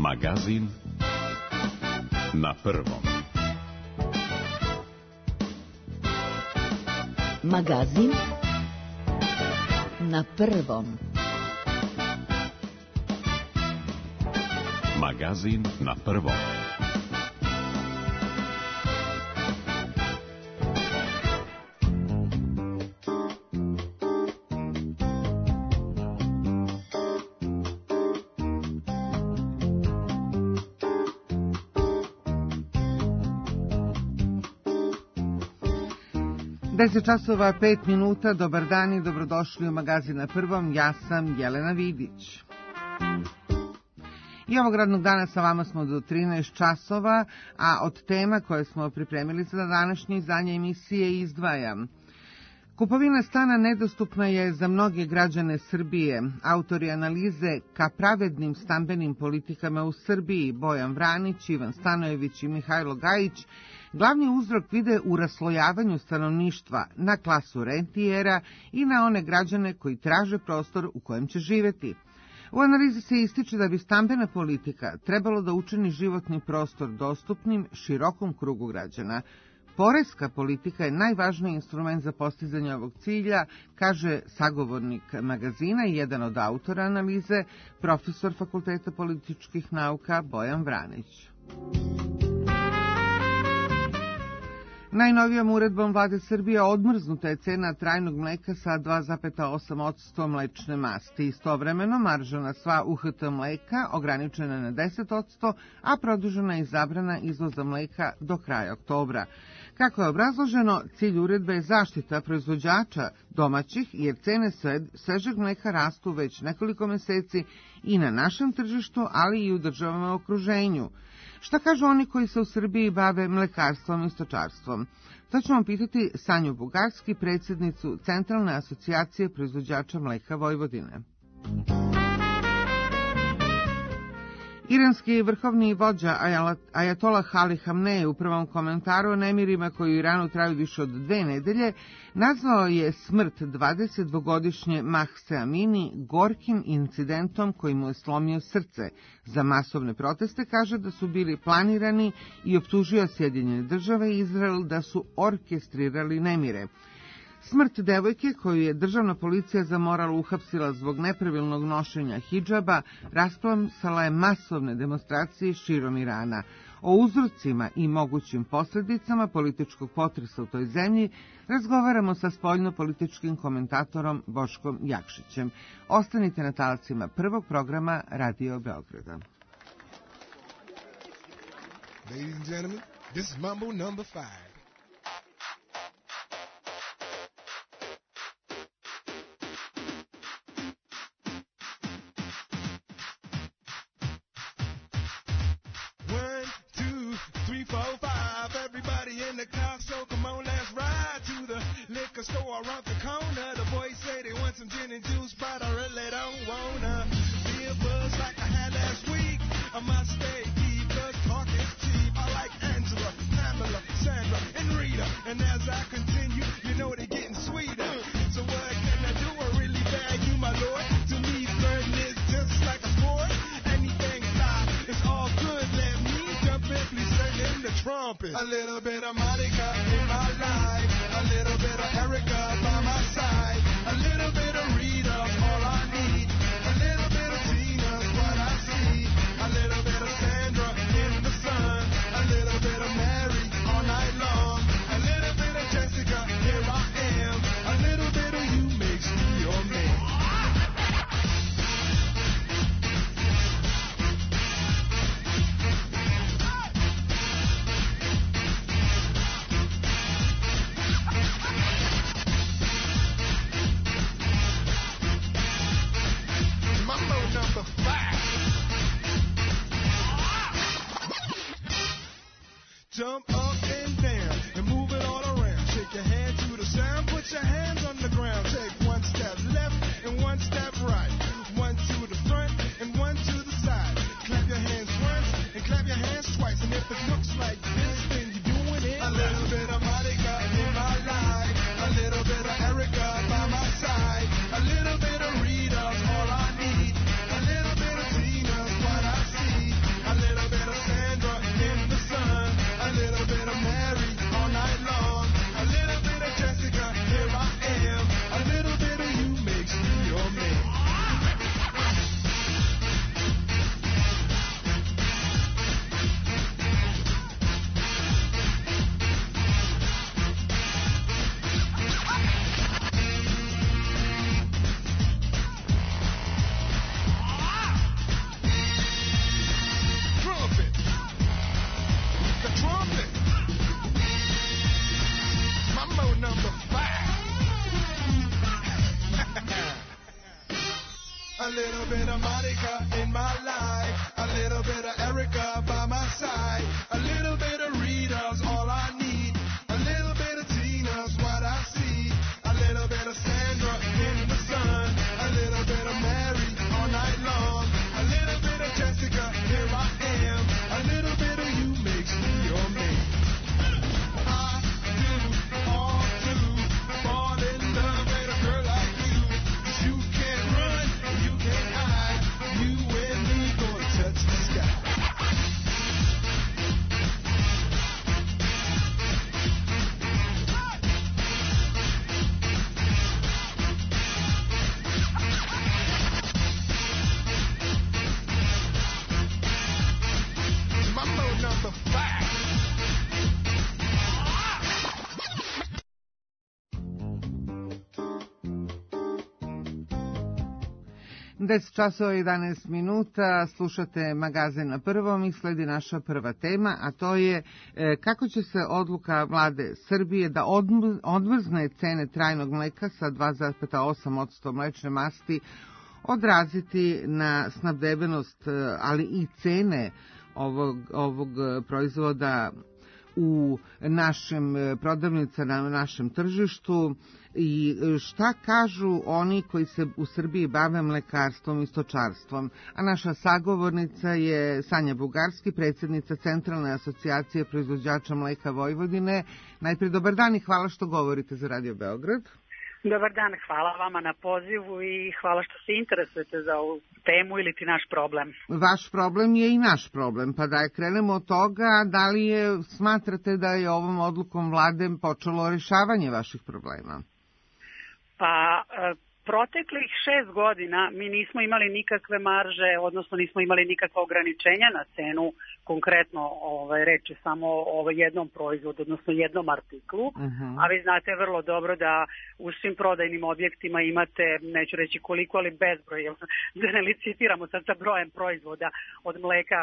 Magazin na prvom. Magazin na prvom. Magazin na prvom. Deset časova 5 minuta, dobar dan i dobrodošli u Magazin na prvom, ja sam Jelena Vidić. I ovog radnog dana sa vama smo do 13 časova, a od tema koje smo pripremili za današnje izdanje emisije izdvajam. Kupovina stana nedostupna je za mnoge građane Srbije. Autori analize ka pravednim stambenim politikama u Srbiji, Bojan Vranić, Ivan Stanojević i Mihajlo Gajić, glavni uzrok vide u raslojavanju stanovništva na klasu rentijera i na one građane koji traže prostor u kojem će živeti. U analizi se ističe da bi stambena politika trebalo da učini životni prostor dostupnim širokom krugu građana. Poreska politika je najvažniji instrument za postizanje ovog cilja, kaže sagovornik magazina i jedan od autora analize, profesor Fakulteta političkih nauka Bojan Vranić. Najnovijom uredbom Vlade Srbije odmrznuta je cena trajnog mleka sa 2,8% mlečne masti. Istovremeno marža na sva UHT mleka ograničena na 10%, a produžena je zabrana izvoza mleka do kraja oktobra. Kako je obrazloženo, cilj uredbe je zaštita proizvođača domaćih, jer cene svežeg mleka rastu već nekoliko meseci i na našem tržištu, ali i u državama u okruženju. Šta kažu oni koji se u Srbiji bave mlekarstvom i stočarstvom? To ćemo pitati Sanju Bugarski, predsjednicu Centralne asocijacije proizvođača mleka Vojvodine. Iranski vrhovni vođa Ajatolah Ali Hamnej u prvom komentaru o nemirima koji u Iranu traju više od 2 nedelje nazvao je smrt 22-godišnje Mahse Amini gorkim incidentom koji mu je slomio srce. Za masovne proteste kaže da su bili planirani i optužio Sjedinjene države i Izrael da su orkestrirali nemire. Smrt devojke, koju je državna policija za moral uhapsila zbog nepravilnog nošenja hidžaba, rasplamsala je masovne demonstracije širom Irana. O uzrocima i mogućim posljedicama političkog potresa u toj zemlji razgovaramo sa spoljno-političkim komentatorom Boškom Jakšićem. Ostanite na talacima prvog programa Radio Beograda. Ladies and gentlemen, this is Mambo number 5. Store around the corner, the boys say they want some gin and juice, but I really don't wanna be a buzz like I had last week. I must stay deep, cause talk is cheap. I like Angela, Pamela, Sandra, and Rita, and as I continue, you know they're getting sweeter. So what can I do? I really bag you, my lord. To me, flirting is just like a sport. Anything fly, it's all good. Let me jump in, please sing in the trumpet. A little bit of Monica in my life, a little bit of Erica by my side, a little bit of Rita's all I need, a little bit of Tina's what I see, a little bit of Sandra in the sun, a little bit of Mary all night long, a little bit of Jessica, here I am, a little bit of you makes me your man. Jump up and down and move it all around. Shake your hand to the sound, put your hands on the ground. Take one step left and one step right. One to the front and one to the side. Clap your hands once and clap your hands twice. And if it looks like this, then you're doing it. A little bit of Monica in my life, a little bit of Erica by my side, a little bit of Rita's all I need, a little bit of Tina's what I see. a little bit of Monica in my life, a little bit of Erica by my side, a little bit of Rita's all I need, a little bit of Tina's what I see, a little bit of Sandra in the sun, a little bit of Mary all night long, a little bit of Jessica, here I am, a little bit of you makes me your man. I do all to fall in love with a girl like you, 'cause you can't run, you can't hide, you and me gonna touch the sky. Mambo number 5. 10 časova i 11 minuta, slušate magazin na prvom i sledi naša prva tema, a to je kako će se odluka vlade Srbije da odmrzne cene trajnog mleka sa 2,8% mlečne masti odraziti na snabdevenost, ali i cene ovog proizvoda u našim prodavnicama, na našem tržištu, i šta kažu oni koji se u Srbiji bave mlekarstvom i stočarstvom. A naša sagovornica je Sanja Bugarski, predsjednica Centralne asocijacije proizvođača mleka Vojvodine. Najprije dobar dan i hvala što govorite za Radio Beograd. Dobar dan, hvala vama na pozivu i hvala što se interesujete za ovu temu ili ti naš problem. Vaš problem je i naš problem, pa da krenemo od toga, da li smatrate da je ovom odlukom vlade počelo rješavanje vaših problema? Pa, proteklih 6 godina mi nismo imali nikakve marže, odnosno nismo imali nikakva ograničenja na cenu, konkretno reč je samo o jednom proizvodu, odnosno jednom artiklu, a vi znate vrlo dobro da u svim prodajnim objektima imate, neću reći koliko, ali bezbroj, da ne licitiramo sad sa brojem proizvoda od mleka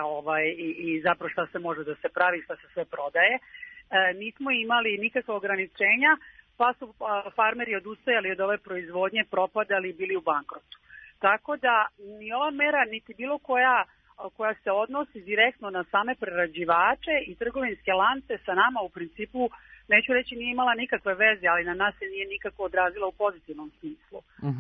i zapravo šta se može da se pravi, šta se sve prodaje. Nismo imali nikakva ograničenja, pa su farmeri odustajali od ove proizvodnje, propadali i bili u bankrotu. Tako da ni ova mera, niti bilo koja se odnosi direktno na same prerađivače i trgovinske lance sa nama u principu, neću reći nije imala nikakve veze, ali na nas se nije nikako odrazila u pozitivnom smislu.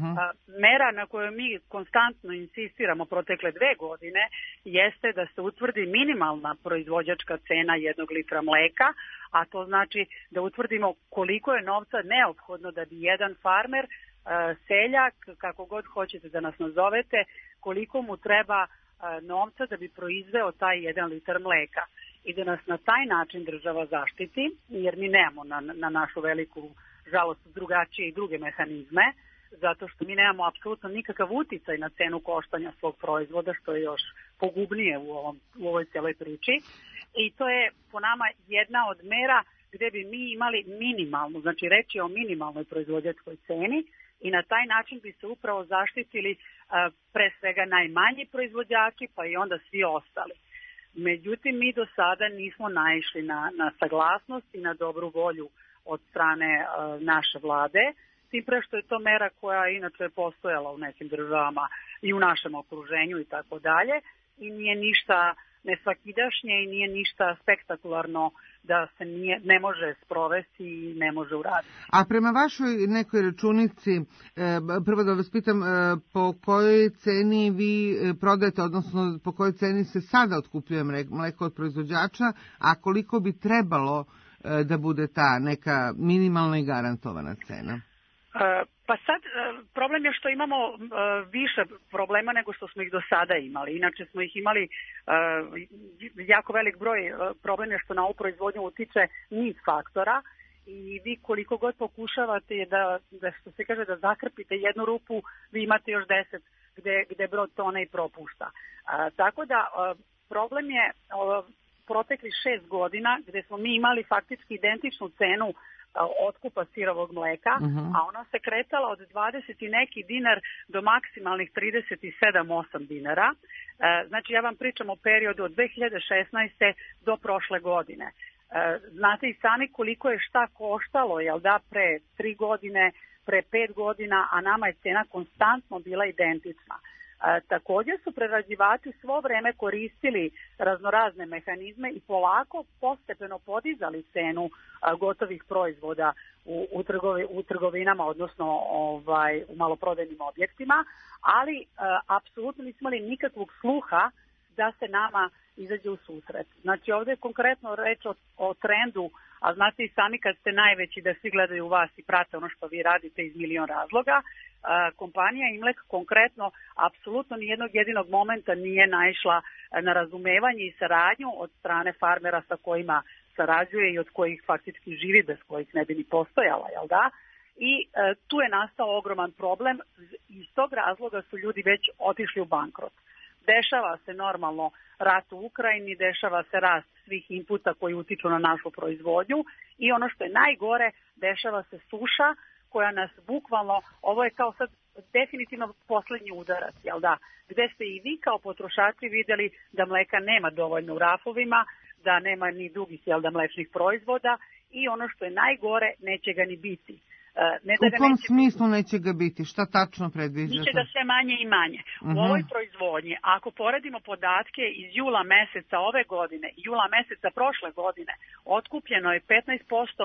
Mera na kojoj mi konstantno insistiramo protekle 2 godine jeste da se utvrdi minimalna proizvođačka cena 1 litra mleka, a to znači da utvrdimo koliko je novca neophodno da bi jedan farmer, seljak, kako god hoćete da nas nazovete, koliko mu treba novca da bi proizveo taj 1 litar mleka i da nas na taj način država zaštiti, jer mi nemamo na našu veliku žalost drugačije i druge mehanizme, zato što mi nemamo apsolutno nikakav uticaj na cenu koštanja svog proizvoda, što je još pogubnije u ovoj cijeloj priči. I to je po nama jedna od mera gde bi mi imali minimalnu, znači reč je o minimalnoj proizvođačkoj ceni, i na taj način bi se upravo zaštitili pre svega najmanji proizvođači, pa i onda svi ostali. Međutim, mi do sada nismo naišli na saglasnost i na dobru volju od strane naše vlade, tim pre što je to mera koja inače postojala u nekim državama i u našem okruženju i tako dalje, i nije ništa nesvakidašnje i nije ništa spektakularno da se ne može sprovesti i ne može uraditi. A prema vašoj nekoj računici, prvo da vas pitam, po kojoj ceni vi prodajete, odnosno po kojoj ceni se sada otkupljuje mleko od proizvođača, a koliko bi trebalo da bude ta neka minimalna i garantovana cena? Pa sad, problem je što imamo više problema nego što smo ih do sada imali. Inače smo ih imali jako velik broj. Problem je što na ovu proizvodnju utiče niz faktora i vi koliko god pokušavate da što se kaže da zakrpite jednu rupu, vi imate još 10 gde brod tone i propušta. Tako da problem je proteklih 6 godina gde smo mi imali faktički identičnu cenu otkupa sirovog mleka, a ona se kretala od 20 i neki dinar do maksimalnih 37-8 dinara. Znači ja vam pričam o periodu od 2016. do prošle godine. Znate i sami koliko je šta koštalo, jel da, pre 3 godine, pre 5 godina, a nama je cena konstantno bila identična. Također su prerađivači svo vreme koristili raznorazne mehanizme i polako postepeno podizali cenu gotovih proizvoda u trgovinama, odnosno u maloprodajnim objektima, ali apsolutno nismo imali nikakvog sluha da se nama izađe u susret. Znači ovdje je konkretno reč o trendu, a znate i sami kad ste najveći da svi gledaju vas i prate ono što vi radite iz milion razloga. Kompanija Imlek konkretno apsolutno nijednog jedinog momenta nije naišla na razumevanje i saradnju od strane farmera sa kojima sarađuje i od kojih faktički živi, bez kojih ne bi ni postojala, jel da? I tu je nastao ogroman problem. Iz tog razloga su ljudi već otišli u bankrot. Dešava se normalno rat u Ukrajini, dešava se rast svih inputa koji utiču na našu proizvodnju i ono što je najgore, dešava se suša koja nas bukvalno, ovo je kao sad definitivno poslednji udarac, jel da, gde ste i vi kao potrošači vidjeli da mleka nema dovoljno u rafovima, da nema ni drugih, jel da, mlečnih proizvoda i ono što je najgore, neće ga ni biti. U kom smislu neće ga biti? Šta tačno predviđate? Biće ga sve manje i manje. U ovoj proizvodnji, ako poredimo podatke iz jula meseca ove godine i jula meseca prošle godine, otkupljeno je 15%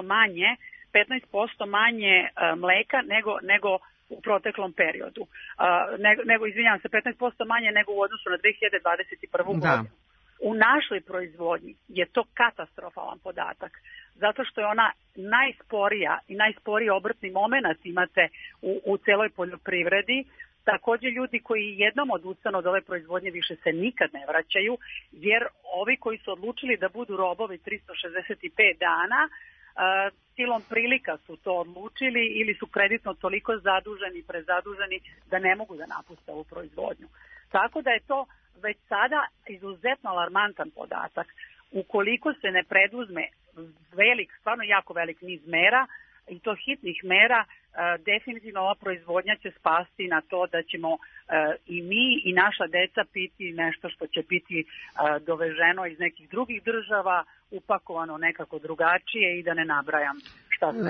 manje mleka nego u proteklom periodu. Izvinjavam se, 15% manje nego u odnosu na 2021. godinu. U našoj proizvodnji je to katastrofalan podatak, zato što je ona najsporija i najsporiji obrtni moment imate u celoj poljoprivredi. Također ljudi koji jednom odustanu od ove proizvodnje više se nikad ne vraćaju, jer ovi koji su odlučili da budu robovi 365 dana, silom prilika su to odlučili ili su kreditno toliko zaduženi i prezaduženi da ne mogu da napuste ovu proizvodnju. Tako da je to već sada izuzetno alarmantan podatak. Ukoliko se ne preduzme stvarno jako velik niz mera, i to hitnih mera, definitivno ova proizvodnja će spasti na to da ćemo i mi i naša deca piti nešto što će biti doveženo iz nekih drugih država, upakovano nekako drugačije i da ne nabrajam šta sve.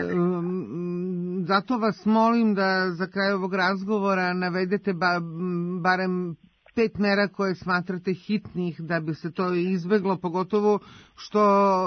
Zato vas molim da za kraj ovog razgovora navedete barem 5 mera koje smatrate hitnih da bi se to izbeglo, pogotovo što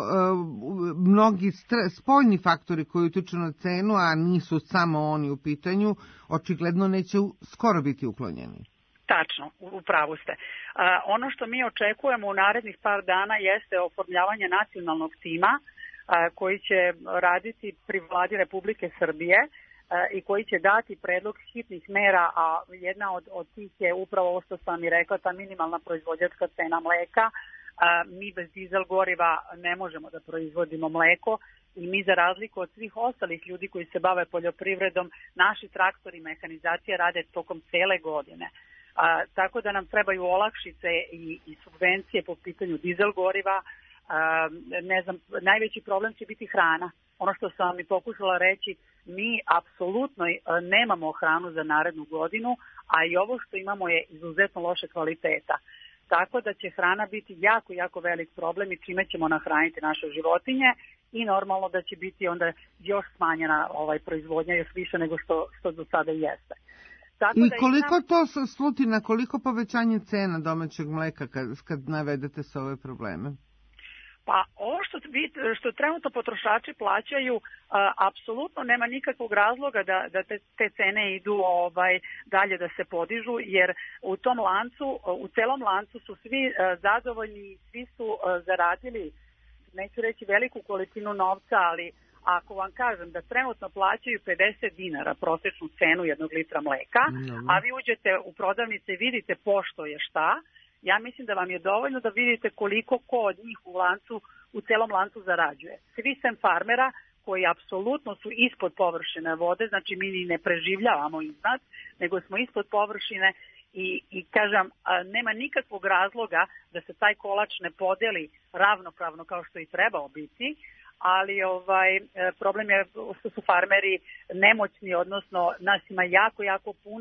mnogi spoljni faktori koji utiču na cenu, a nisu samo oni u pitanju, očigledno neće skoro biti uklonjeni. Tačno, u pravu ste. Ono što mi očekujemo u narednih par dana jeste oformljavanje nacionalnog tima koji će raditi pri vladi Republike Srbije i koji će dati predlog hitnih mera, a jedna od tih je upravo ovo što sam i rekla, ta minimalna proizvođačka cena mleka. Mi bez dizel goriva ne možemo da proizvodimo mleko i mi za razliku od svih ostalih ljudi koji se bave poljoprivredom, naši traktori i mehanizacija rade tokom cele godine. Tako da nam trebaju olakšice i subvencije po pitanju dizel goriva. Najveći problem će biti hrana. Ono što sam vam i pokušala reći, mi apsolutno nemamo hranu za narednu godinu, a i ovo što imamo je izuzetno loše kvaliteta. Tako da će hrana biti jako, jako velik problem i čime ćemo nahraniti naše životinje i normalno da će biti onda još smanjena proizvodnja još više nego što do sada jeste. Tako I koliko to sluti na koliko povećanje cena domaćeg mleka kad navedete se ove probleme? Pa ovo što trenutno potrošači plaćaju, apsolutno nema nikakvog razloga da te cene idu dalje da se podižu, jer u tom lancu, u celom lancu su svi zadovoljni, svi su zaradili, neću reći veliku količinu novca, ali ako vam kažem da trenutno plaćaju 50 dinara prosječnu cenu jednog litra mleka, a vi uđete u prodavnice i vidite pošto je šta, ja mislim da vam je dovoljno da vidite koliko ko od njih u celom lancu zarađuje. Svi sem farmera koji apsolutno su ispod površine vode, znači mi ni ne preživljavamo iznad, nego smo ispod površine i kažem, nema nikakvog razloga da se taj kolač ne podeli ravnopravno kao što i trebao biti, ali problem je što su farmeri nemoćni, odnosno nas ima jako, jako puno,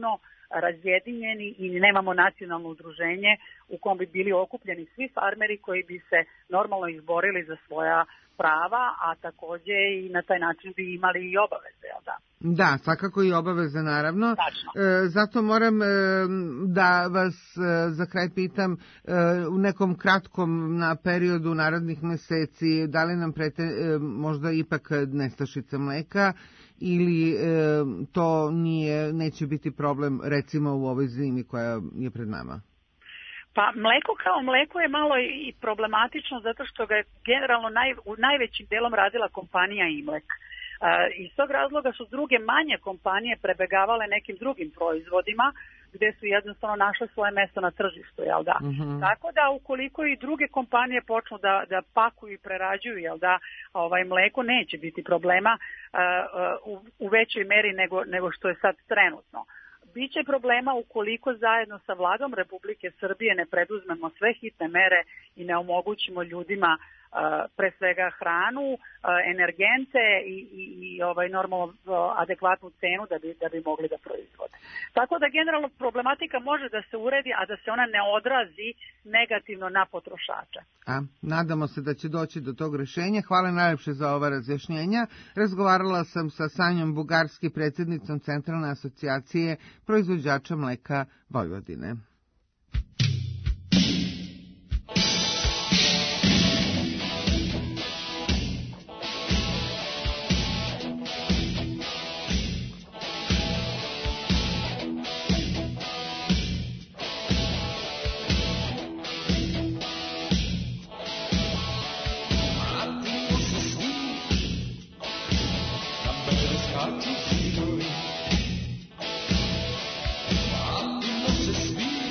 razjedinjeni i nemamo nacionalno udruženje u kom bi bili okupljeni svi farmeri koji bi se normalno izborili za svoja prava, a takođe i na taj način bi imali i obaveze, jel da? Da, svakako i obaveze, naravno. Tačno. Zato moram da vas za kraj pitam u nekom kratkom periodu narednih meseci, da li nam prete možda ipak nestašica mleka ili to neće biti problem recimo u ovoj zimi koja je pred nama? Pa mleko kao mleko je malo i problematično zato što ga je generalno najvećim delom radila kompanija Imlek. Iz tog razloga su druge manje kompanije prebegavale nekim drugim proizvodima gde su jednostavno našle svoje mesto na tržištu, jel da? Tako da ukoliko i druge kompanije počnu da pakuju i prerađuju, jel da, mleko neće biti problema u većoj meri nego što je sad trenutno. Biće problema ukoliko zajedno sa vladom Republike Srbije ne preduzmemo sve hitne mere i ne omogućimo ljudima pre svega hranu, energente i normalno adekvatnu cenu da bi mogli da proizvode. Tako da generalno problematika može da se uredi, a da se ona ne odrazi negativno na potrošača. Nadamo se da će doći do tog rešenja. Hvala najlepše za ova razjašnjenja. Razgovarala sam sa Sanjom Bugarski, predsjednicom Centralne asocijacije proizvođača mleka Vojvodine. Svi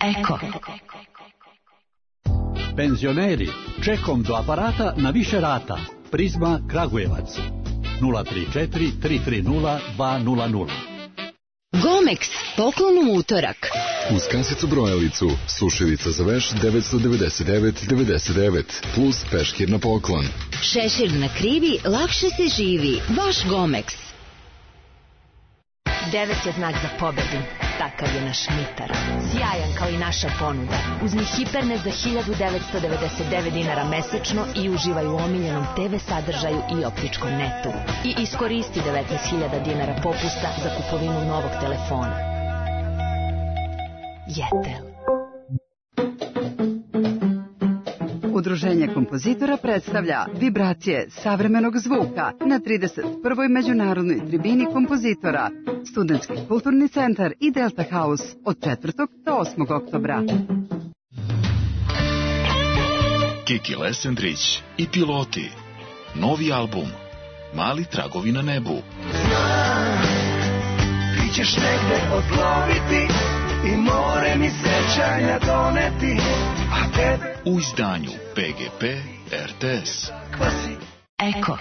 Eko. Penzioneri, čekom do aparata na više rata. Prizma Kragujevac. 034 330 200. Gomex, poklon u utorak. Uz kasicu brojalicu, sušilica za veš 999,99 plus peškir na poklon. Šešir na krivi, lakše se živi. Baš Gomex. 9 je znak za pobedu. Takav je naš Mitar. Sjajan kao i naša ponuda. Uzmi Hipernet za 1999 dinara mesečno i uživaj u omiljenom TV sadržaju i optičkom netu. I iskoristi 19.000 dinara popusta za kupovinu novog telefona. Jetel. Udruženje kompozitora predstavlja vibracije savremenog zvuka na 31. međunarodnoj tribini kompozitora, Studentski kulturni centar i Delta House od 4. do 8. oktobra. Kiki Lesendrić i Piloti. Novi album Mali tragovi na nebu. Ti ćeš negde odloviti i more mi sećanja doneti, a tebe u izdanju PGP RTS. Eko.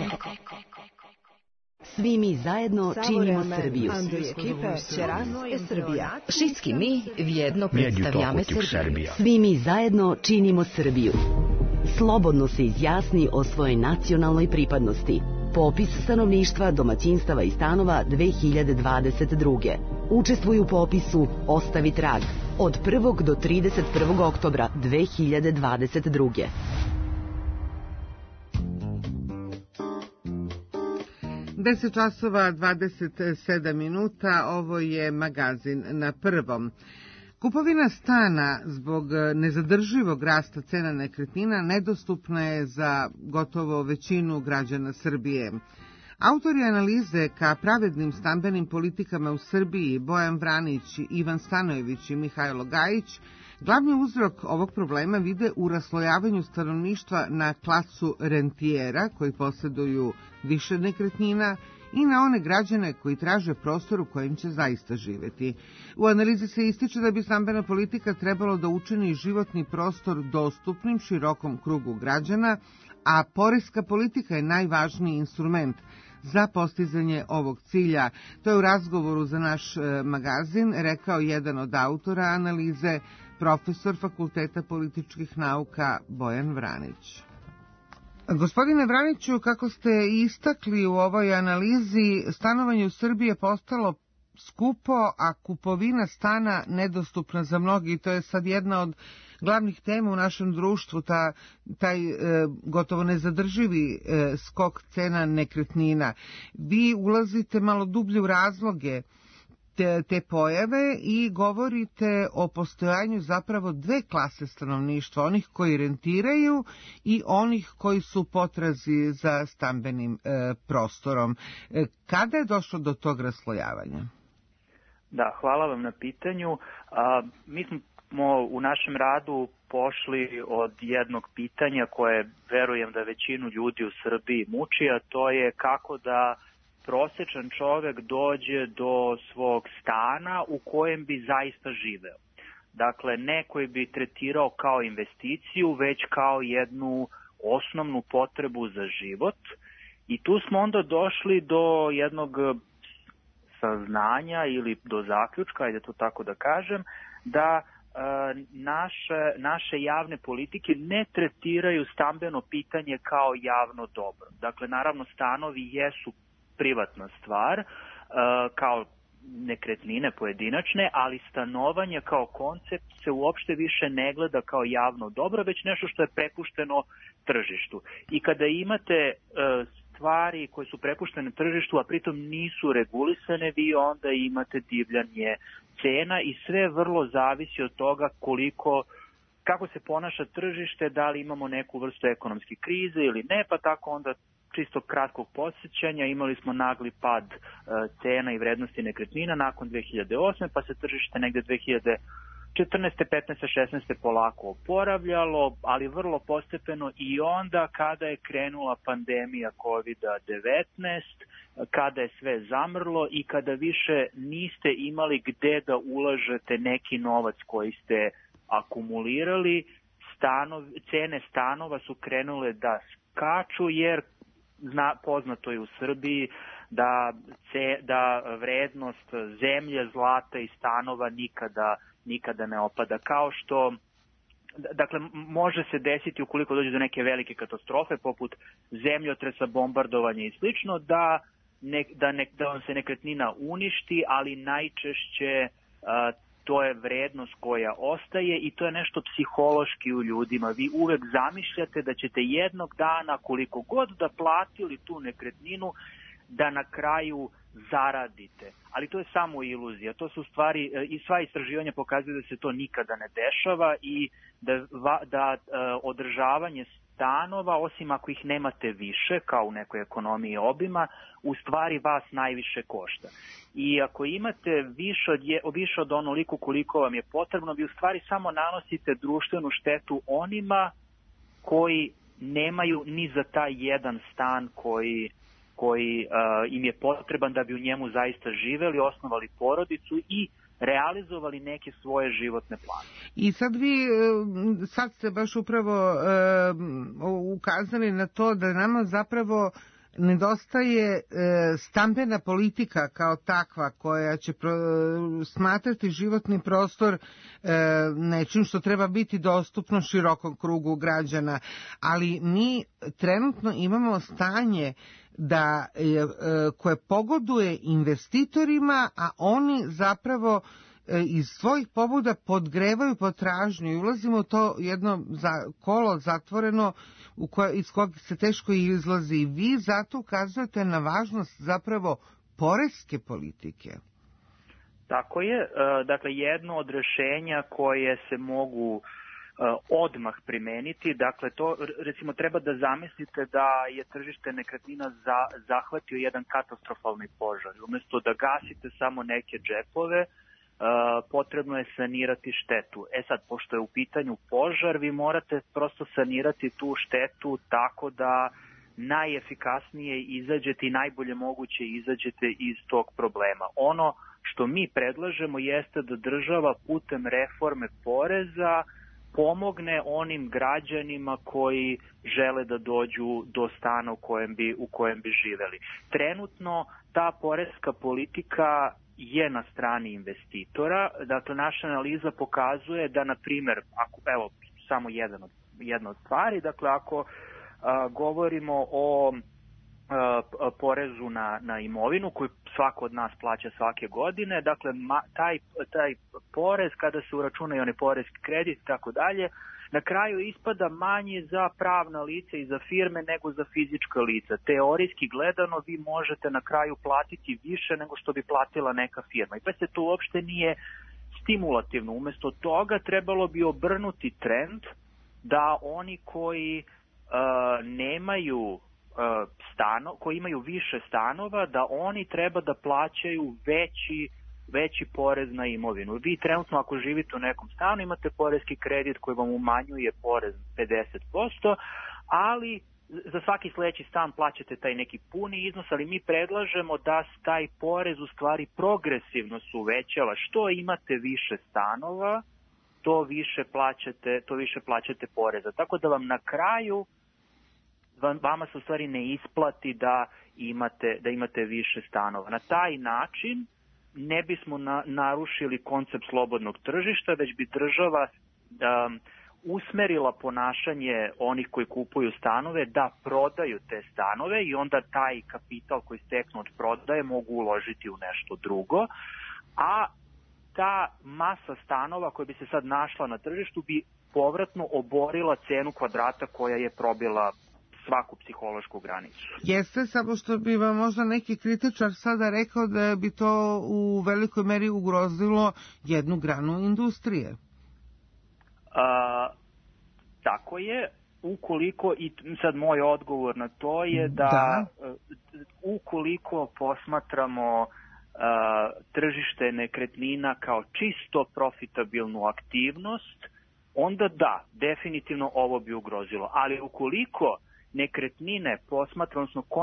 Svi mi zajedno činimo Srbiju. Šitski mi vjedno predstavljame Srbiju. Svi mi zajedno činimo Srbiju. Slobodno se izjasni o svojoj nacionalnoj pripadnosti. Popis stanovništva, domaćinstava i stanova 2022. Učestvuj u popisu Ostavi trag od 1. do 31. oktobra 2022. 10 časova 27 minuta, ovo je magazin na prvom. Kupovina stana zbog nezadrživog rasta cena nekretnina nedostupna je za gotovo većinu građana Srbije. Autori analize ka pravednim stambenim politikama u Srbiji Bojan Vranić, Ivan Stanojević i Mihajlo Gajić glavni uzrok ovog problema vide u raslojavanju stanovništva na klasu rentijera koji posjeduju više nekretnina i na one građane koji traže prostor u kojem će zaista živeti. U analizi se ističe da bi stambena politika trebalo da učini životni prostor dostupnim širokom krugu građana, a poreska politika je najvažniji instrument za postizanje ovog cilja. To je u razgovoru za naš magazin rekao jedan od autora analize, profesor Fakulteta političkih nauka Bojan Vranić. Gospodine Vraniću, kako ste istakli u ovoj analizi, stanovanje u Srbiji je postalo skupo, a kupovina stana nedostupna za mnogi. To je sad jedna od glavnih tema u našem društvu, taj gotovo nezadrživi skok cena nekretnina. Vi ulazite malo dublje u razloge te pojave i govorite o postojanju zapravo dve klase stanovništva, onih koji rentiraju i onih koji su potrazi za stambenim prostorom. Kada je došlo do tog raslojavanja? Da, hvala vam na pitanju. Mi smo u našem radu pošli od jednog pitanja koje verujem da većinu ljudi u Srbiji muči, a to je kako da prosečan čovek dođe do svog stana u kojem bi zaista živeo. Dakle, ne koji bi tretirao kao investiciju, već kao jednu osnovnu potrebu za život. I tu smo onda došli do jednog saznanja ili do zaključka, ajde to tako da kažem, da naše javne politike ne tretiraju stambeno pitanje kao javno dobro. Dakle, naravno, stanovi jesu privatna stvar, kao nekretnine pojedinačne, ali stanovanje kao koncept se uopšte više ne gleda kao javno dobro, već nešto što je prepušteno tržištu. I kada imate stvari koje su prepuštene tržištu, a pritom nisu regulisane, vi onda imate divljanje cena i sve vrlo zavisi od toga kako se ponaša tržište, da li imamo neku vrstu ekonomske krize ili ne, pa tako onda čisto kratkog podsjećanja, imali smo nagli pad cena i vrednosti nekretnina nakon 2008. pa se tržište negde 2014. 15. 16. polako oporavljalo, ali vrlo postepeno i onda kada je krenula pandemija COVID-19, kada je sve zamrlo i kada više niste imali gde da ulažete neki novac koji ste akumulirali, cene stanova su krenule da skaču, jer poznato je u Srbiji da vrednost zemlje, zlata i stanova nikada ne opada. Kao što, dakle, može se desiti ukoliko dođe do neke velike katastrofe, poput zemljotresa, bombardovanja i slično, da vam se nekretnina uništi, ali najčešće to je vrednost koja ostaje i to je nešto psihološki u ljudima. Vi uvek zamišljate da ćete jednog dana, koliko god da platili tu nekretninu, da na kraju zaradite. Ali to je samo iluzija. To su stvari, i sva istraživanja pokazuju da se to nikada ne dešava i da održavanje stanova, osim ako ih nemate više, kao u nekoj ekonomiji obima, u stvari vas najviše košta. I ako imate više od onoliko koliko vam je potrebno, vi u stvari samo nanosite društvenu štetu onima koji nemaju ni za taj jedan stan koji im je potreban da bi u njemu zaista živeli, osnovali porodicu i realizovali neke svoje životne plane. I sad ste baš upravo ukazali na to da nama zapravo nedostaje stambena politika kao takva koja će smatrati životni prostor nečim što treba biti dostupno širokom krugu građana, ali mi trenutno imamo stanje koje pogoduje investitorima, a oni zapravo iz svojih pobuda podgrevaju potražnju i ulazimo u to jedno kolo zatvoreno iz kojeg se teško izlazi. I vi zato ukazujete na važnost zapravo poreske politike. Tako je. Dakle, jedno od rešenja koje se mogu odmah primeniti, dakle to recimo treba da zamislite da je tržište nekretnina zahvatio jedan katastrofalni požar. Umesto da gasite samo neke džepove, potrebno je sanirati štetu. Sad, pošto je u pitanju požar, vi morate prosto sanirati tu štetu tako da najefikasnije izađete i najbolje moguće izađete iz tog problema. Ono što mi predlažemo jeste da država putem reforme poreza pomogne onim građanima koji žele da dođu do stana u kojem bi živeli. Trenutno ta poreska politika je na strani investitora. Dakle, naša analiza pokazuje da, na primjer, evo samo jedna od stvari, dakle, ako govorimo o porezu na imovinu koju svako od nas plaća svake godine, dakle taj porez kada se uračunaju onaj poreski kredit i tako dalje, na kraju ispada manje za pravna lica i za firme nego za fizička lica. Teorijski gledano vi možete na kraju platiti više nego što bi platila neka firma. I pa se to uopšte nije stimulativno. Umesto toga trebalo bi obrnuti trend da oni koji nemaju koji imaju više stanova, da oni treba da plaćaju veći porez na imovinu. Vi trenutno ako živite u nekom stanu imate porezki kredit koji vam umanjuje porez 50%, ali za svaki sledeći stan plaćate taj neki puni iznos, ali mi predlažemo da taj porez u stvari progresivno se uvećava. Što imate više stanova, to više plaćate poreza. Tako da vam na kraju vama se u stvari ne isplati da imate više stanova. Na taj način ne bismo narušili koncept slobodnog tržišta, već bi država usmerila ponašanje onih koji kupuju stanove da prodaju te stanove i onda taj kapital koji steknu od prodaje mogu uložiti u nešto drugo, a ta masa stanova koja bi se sad našla na tržištu bi povratno oborila cenu kvadrata koja je probila svaku psihološku granicu. Jeste, samo što bi vam možda neki kritičar sada rekao da bi to u velikoj meri ugrozilo jednu granu industrije. Tako je, ukoliko, i sad moj odgovor na to je da ukoliko posmatramo tržište nekretnina kao čisto profitabilnu aktivnost, onda da, definitivno ovo bi ugrozilo. Ali ukoliko nekretnine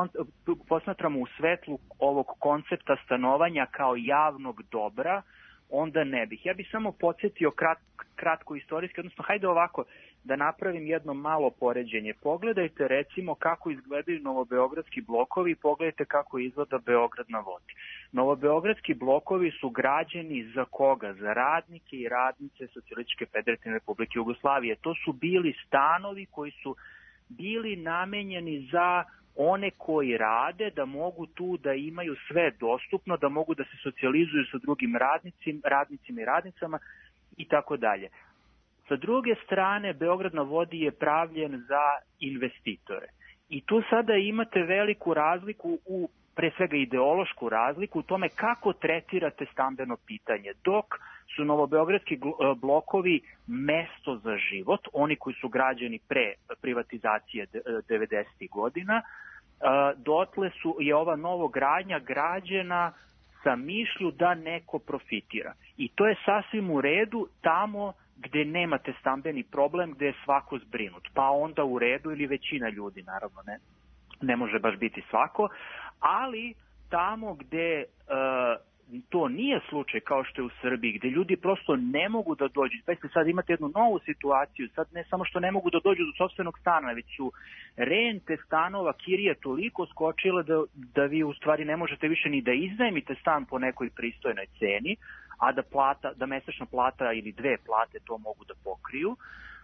posmatramo u svetlu ovog koncepta stanovanja kao javnog dobra, onda ne bih. Ja bih samo podsjetio kratko istorijski, odnosno hajde ovako da napravim jedno malo poređenje. Pogledajte recimo kako izgledaju novobeogradski blokovi i pogledajte kako izgleda Beograd na vodi. Novobeogradski blokovi su građeni za koga? Za radnike i radnice Socijalističke Federativne Republike Jugoslavije. To su bili stanovi koji su bili namenjeni za one koji rade, da mogu tu da imaju sve dostupno, da mogu da se socijalizuju sa drugim radnicima i radnicama i tako dalje. Sa druge strane, Beograd na vodi je pravljen za investitore. I tu sada imate veliku razliku, pre svega ideološku razliku u tome kako tretirate stambeno pitanje. Dok su novobeogradski blokovi mesto za život, oni koji su građeni pre privatizacije 90. godina, dotle je ova novogradnja građena sa mišlju da neko profitira. I to je sasvim u redu tamo gde nemate stambeni problem, gde je svako zbrinut. Pa onda u redu ili većina ljudi, naravno ne može baš biti svako, ali tamo gde to nije slučaj kao što je u Srbiji, gde ljudi prosto ne mogu da dođu. Sad imate jednu novu situaciju, sad ne samo što ne mogu da dođu do sopstvenog stana, već su rente stanova, kirije toliko skočile da vi u stvari ne možete više ni da iznajmite stan po nekoj pristojnoj ceni, a da mesečna plata ili dve plate to mogu da pokriju.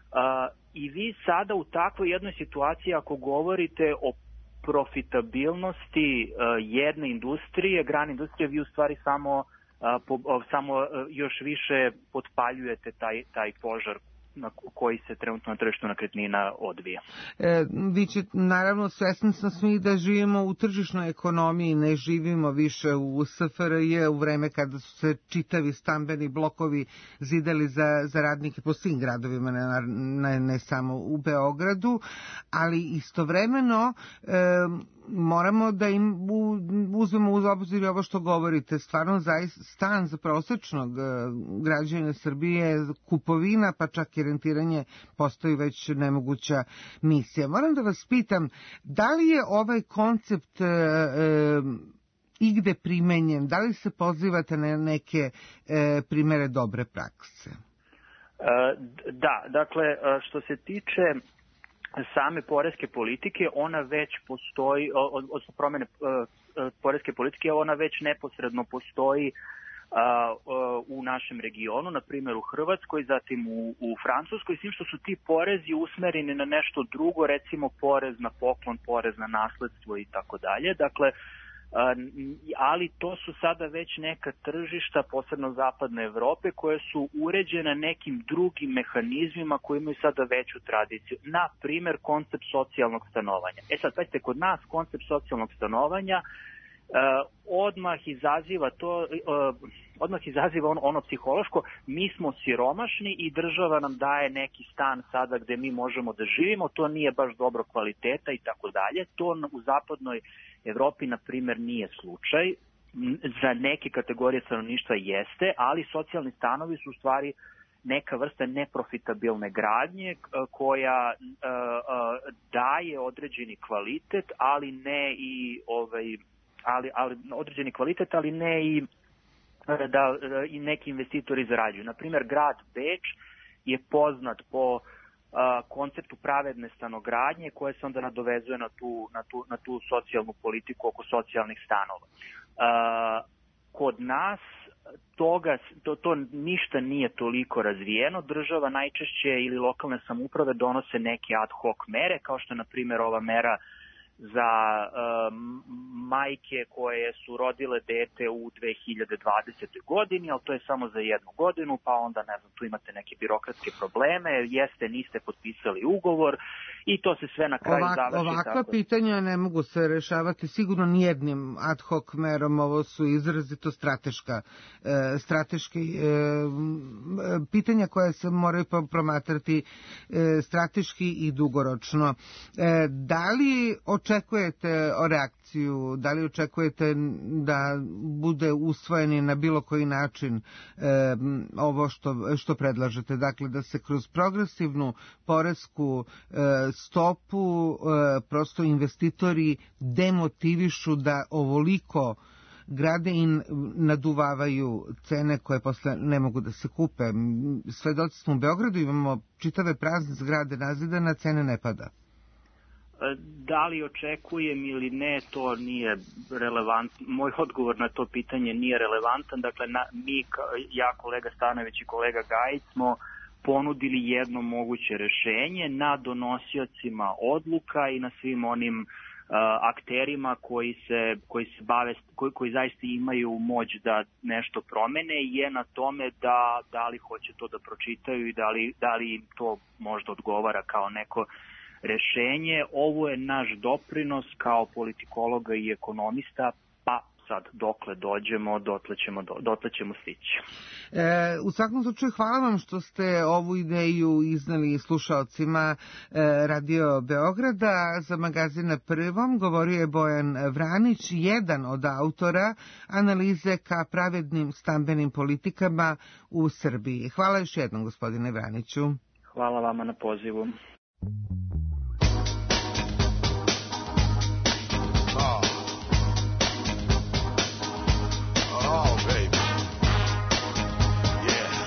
I vi sada u takvoj jednoj situaciji, ako govorite o profitabilnosti jedne industrije, grane industrije, vi u stvari samo još više potpaljujete taj požar koji se trenutno na tržištu nekretnina odvija. Vi će, naravno, svesni smo svi da živimo u tržišnoj ekonomiji, ne živimo više u SFRJ u vreme kada su se čitavi stambeni blokovi zidali za radnike po svim gradovima, ne samo u Beogradu, ali istovremeno moramo da im uzmemo uz obzir ovo što govorite. Stvarno, stan za prosečnog građanina Srbije, kupovina, pa čak i rentiranje postoji već nemoguća misija. Moram da vas pitam, da li je ovaj koncept igde primenjen? Da li se pozivate na neke primere dobre prakse? Da, dakle, što se tiče same poreske politike, ona već postoji, odnosno promene poreske politike, ona već neposredno postoji u našem regionu, na primjer u Hrvatskoj, zatim u Francuskoj, s tim što su ti porezi usmereni na nešto drugo, recimo porez na poklon, porez na nasledstvo i tako dalje. Dakle, ali to su sada već neka tržišta, posebno zapadne Evrope, koje su uređene nekim drugim mehanizmima koji imaju sada veću tradiciju. Na primjer, koncept socijalnog stanovanja. Sad, pazite, kod nas koncept socijalnog stanovanja odmah izaziva ono psihološko, mi smo siromašni i država nam daje neki stan sada gde mi možemo da živimo, to nije baš dobro kvaliteta i tako dalje. To u zapadnoj Evropi, na primjer, nije slučaj. Za neke kategorije stanovništva jeste, ali socijalni stanovi su u stvari neka vrsta neprofitabilne gradnje koja daje određeni kvalitet, ali ne i određeni kvalitet, ali ne i da i neki investitori zarađuju. Na primjer, grad Beč je poznat po konceptu pravedne stanogradnje koja se onda nadovezuje na tu socijalnu politiku oko socijalnih stanova. Kod nas to ništa nije toliko razvijeno. Država najčešće ili lokalne samouprave donose neke ad hoc mere, kao što je na primjer ova mera za majke koje su rodile dete u 2020. godini, ali to je samo za jednu godinu, pa onda, ne znam, tu imate neke birokratske probleme, niste potpisali ugovor i to se sve na kraju završi. Ovakva pitanja ne mogu se rešavati sigurno nijednim ad hoc merom, ovo su izrazito strateški pitanja koja se moraju promatrati strateški i dugoročno. Da li očekujete reakciju, da li očekujete da bude usvojeni na bilo koji način ovo što predlažete, dakle da se kroz progresivnu poresku stopu prosto investitori demotivišu da ovoliko grade i naduvavaju cene koje posle ne mogu da se kupe. Svedoci smo u Beogradu, imamo čitave prazne zgrade nazidane, cene ne pada. Da li očekujem ili ne, to nije relevantno. Moj odgovor na to pitanje nije relevantan. Dakle, mi, ja, kolega Stanojević i kolega Gajić, smo ponudili jedno moguće rešenje na donosiocima odluka i na svim onim akterima koji se bave, koji zaista imaju moć da nešto promene, je na tome da li hoće to da pročitaju i da li im to možda odgovara kao neko rešenje. Ovo je naš doprinos kao politikologa i ekonomista, pa sad dokle dođemo, dotle ćemo stići. U svakom slučaju hvala vam što ste ovu ideju iznali slušaocima Radio Beograda. Za magazin Na prvom govorio je Bojan Vranić, jedan od autora analize ka pravednim stambenim politikama u Srbiji. Hvala još jednom, gospodine Vraniću. Hvala vama na pozivu. Oh, baby. Yeah.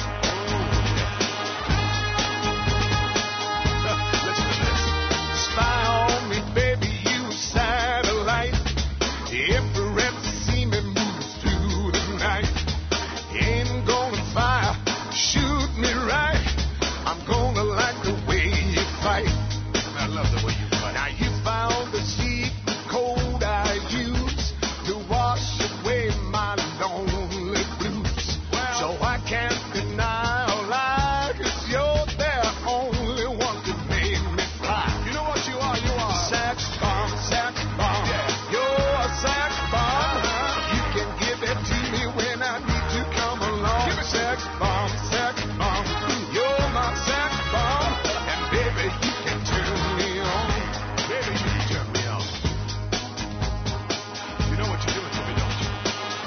Listen to this. Spy on me, baby, you satellite. Infrared see me move through the night. Ain't gonna fire, shoot me right. I'm gonna like the way you fight. I love the way you fight. Now you found the secret code I use to wash away my lonely blues. Well, so I can't deny a lie, 'cause you're the only one that made me fly. You know what you are? You are sex bomb, sex bomb. Yeah. You're a sex bomb. You can give it to me when I need to come along. Give me sex bomb, sex bomb. You're my sex bomb, and baby you can turn me on. Baby you can turn me on. You know what you're doing to me, don't you?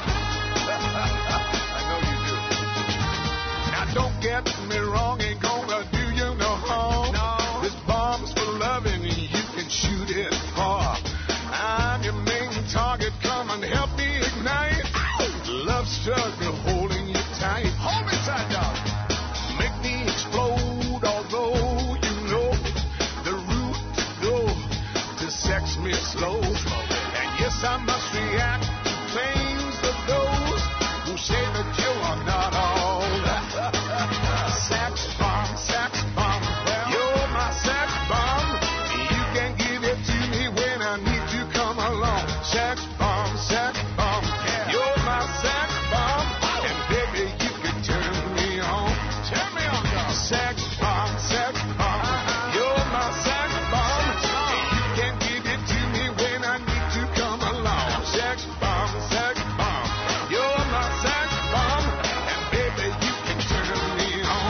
I know you do. Now don't get me wrong, ain't gonna do you no harm. No. This bomb's for loving, you can shoot it far. I'm your main target, come and help me ignite. Love struggle holding you tight. Hold me tight, dog. Make me explode, although you know the route to go to sex me slow. And yes, I must react to claims of those who say that you are not all that. Sex bomb, sex bomb. You're my sex bomb. You can give it to me when I need to come along. Sex bomb, sex bomb. You're my sex bomb. And baby, you can turn me on. Turn me on, dog. Sex bomb, sex bomb. You're my sex bomb. You can give it to me when I need to come along. Sex bomb, sex bomb. You're my sex bomb. And baby, you can turn me on.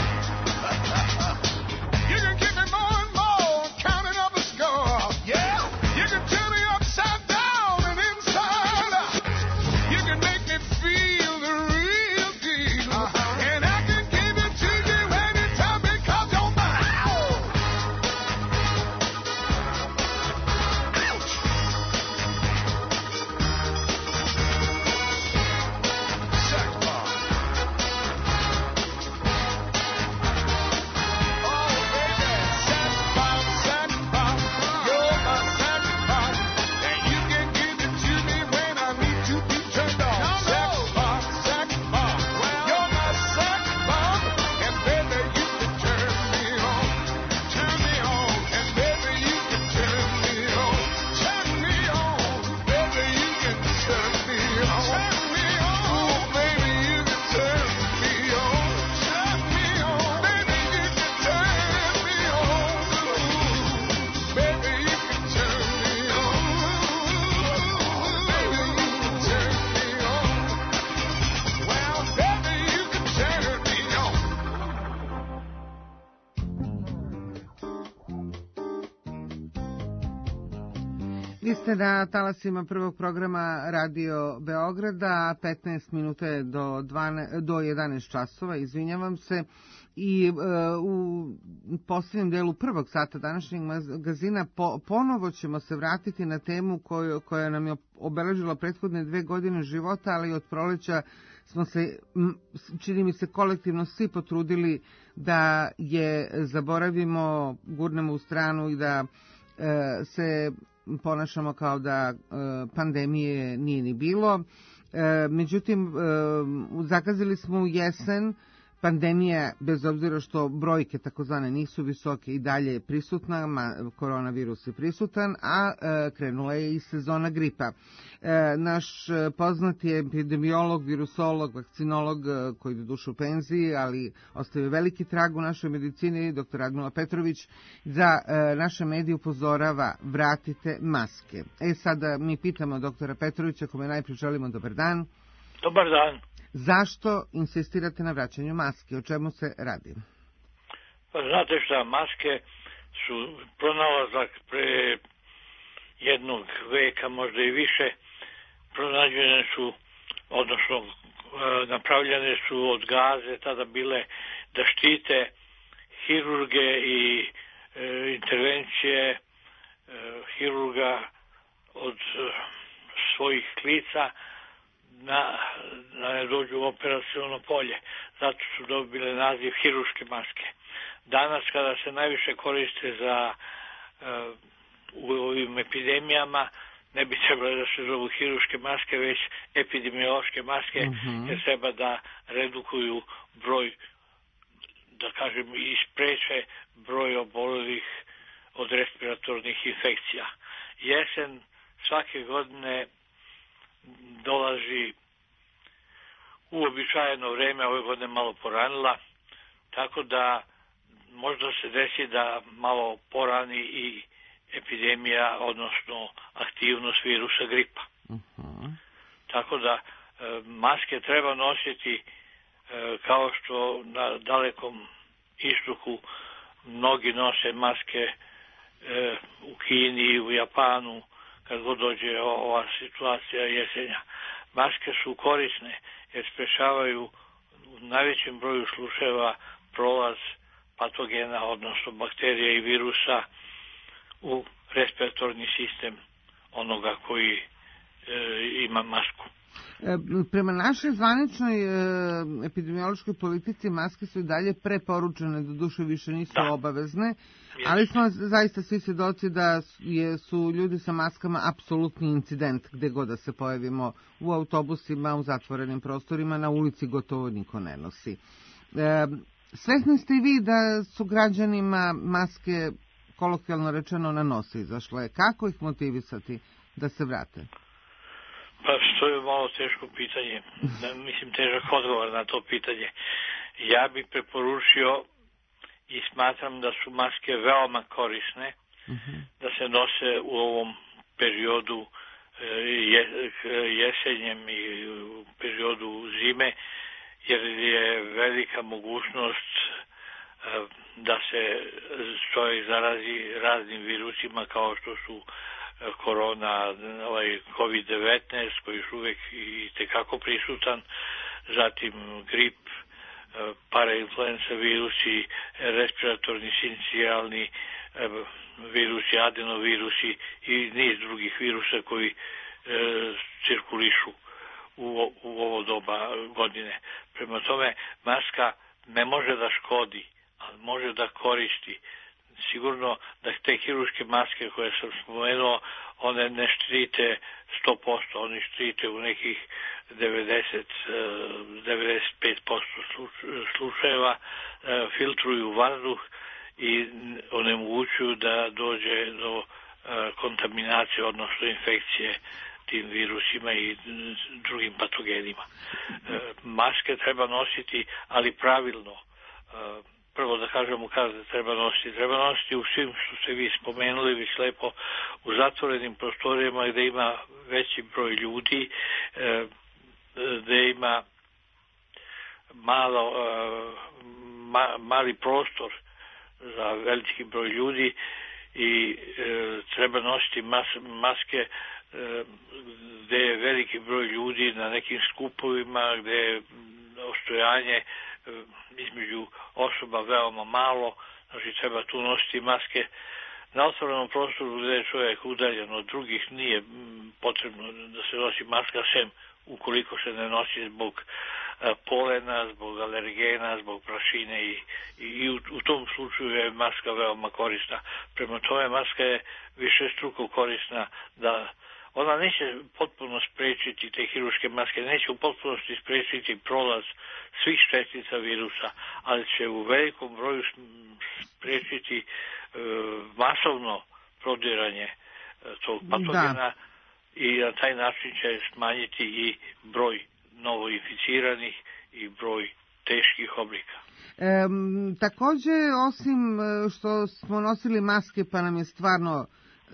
You can give me more and more, counting up a score. Yeah. You can turn me upside down and inside out. You can make me feel the real deal. And I can give it to you anytime because you're mine. Ouch. Sex bomb. Oh, baby. Sex bomb, sex bomb. You're my sex bomb. And you can give it to me when I need to be turned on. Sex bomb, sex bomb. You're my sex bomb. And baby, you can turn me on. Turn me on. And baby, you can turn me on. Turn me on. Baby, you can turn me on. Turn me on. Oh, baby, you can turn me on. Turn me on. Baby, you can turn me on. Baby, you can turn me on. Baby, you can turn me on. Well, baby, you can turn me on. Vi ste na talasima prvog programa Radio Beograda, 15 minuta je do 11 časova, izvinjavam se, I u posljednjem delu prvog sata današnjeg magazina ponovo ćemo se vratiti na temu koja nam je obeležila prethodne 2 godine života, ali od proleća smo se, čini mi se, kolektivno svi potrudili da je zaboravimo, gurnemo u stranu i da se ponašamo kao da pandemije nije ni bilo. Međutim, zakazali smo u jesen. Pandemija, bez obzira što brojke takozvane nisu visoke, i dalje je prisutna, koronavirus je prisutan, a krenula je i sezona gripa. Naš poznati epidemiolog, virusolog, vakcinolog, koji je došao u penziji, ali ostavio veliki trag u našoj medicini, dr. Radmila Petrović, za naše medije upozorava: vratite maske. Sada mi pitamo doktora Petrovića, kome najprije želimo dobar dan. Dobar dan. Zašto insistirate na vraćanju maske? O čemu se radi? Pa znate šta, maske su pronalazak pre jednog veka, možda i više. Pronađene su, odnosno napravljene su od gaze, tada bile da štite hirurge i intervencije hirurga od svojih lica, da ne dođu u operaciono polje. Zato su dobile naziv hirurške maske. Danas, kada se najviše koriste u ovim epidemijama, ne bi trebalo da se zovu hirurške maske, već epidemiološke maske, jer treba da redukuju broj, da kažem, i spreče broj obolelih od respiratornih infekcija. Jesen svake godine dolazi uobičajeno vreme, ove godine malo poranila, tako da možda se desi da malo porani i epidemija, odnosno aktivnost virusa gripa. Tako da maske treba nositi kao što na dalekom istoku mnogi nose maske, u Kini, u Japanu, kad god dođe ova situacija jesenja. Maske su korisne jer sprečavaju u najvećem broju slučajeva prolaz patogena, odnosno bakterija i virusa u respiratorni sistem onoga koji ima masku. Prema našoj zvaničnoj epidemiološkoj politici maske su i dalje preporučene, doduše više nisu obavezne, ali smo zaista svi svjedoci da su ljudi sa maskama apsolutni incident gde god da se pojavimo, u autobusima, u zatvorenim prostorima, na ulici gotovo niko ne nosi. Svesni ste i vi da su građanima maske, kolokvijalno rečeno, na nose izašle. Kako ih motivisati da se vrate? Pa to je malo teško pitanje, mislim težak odgovor na to pitanje. Ja bih preporučio i smatram da su maske veoma korisne, da se nose u ovom periodu jesenjem i u periodu zime, jer je velika mogućnost da se čovjek zarazi raznim virusima kao što su korona, COVID-19 koji je uvek i tekako prisutan, zatim grip, parainfluenza virusi, respiratorni sincijalni virusi, adenovirusi i niz drugih virusa koji cirkulišu u ovo doba godine. Prema tome, maska ne može da škodi, ali može da koristi. Sigurno da te hirurške maske koje sam spomenuo, one ne štite 100%, oni štite u nekih 90-95% slučajeva, filtruju vazduh i onemogućuju da dođe do kontaminacije, odnosno infekcije tim virusima i drugim patogenima. Maske treba nositi, ali pravilno. Prvo da kažemo kada treba nositi u svim što ste vi spomenuli, već lepo u zatvorenim prostorijama gde ima veći broj ljudi, gde ima mali prostor za veliki broj ljudi i treba nositi maske gde je veliki broj ljudi na nekim skupovima, gde je ostojanje između osoba veoma malo, znači treba tu nositi maske. Na otvorenom prostoru gdje je čovjek udaljen od drugih nije potrebno da se nosi maska, sem ukoliko se ne nosi zbog polena, zbog alergena, zbog prašine i u tom slučaju je maska veoma korisna. Prema tome maska je višestruko korisna, da ona neće potpuno sprečiti, te hirurške maske neće u potpunosti sprečiti prolaz svih štetnica virusa, ali će u velikom broju sprečiti masovno prodiranje tog patogena i na taj način će smanjiti i broj novoinficiranih i broj teških oblika. Također, osim što smo nosili maske pa nam je stvarno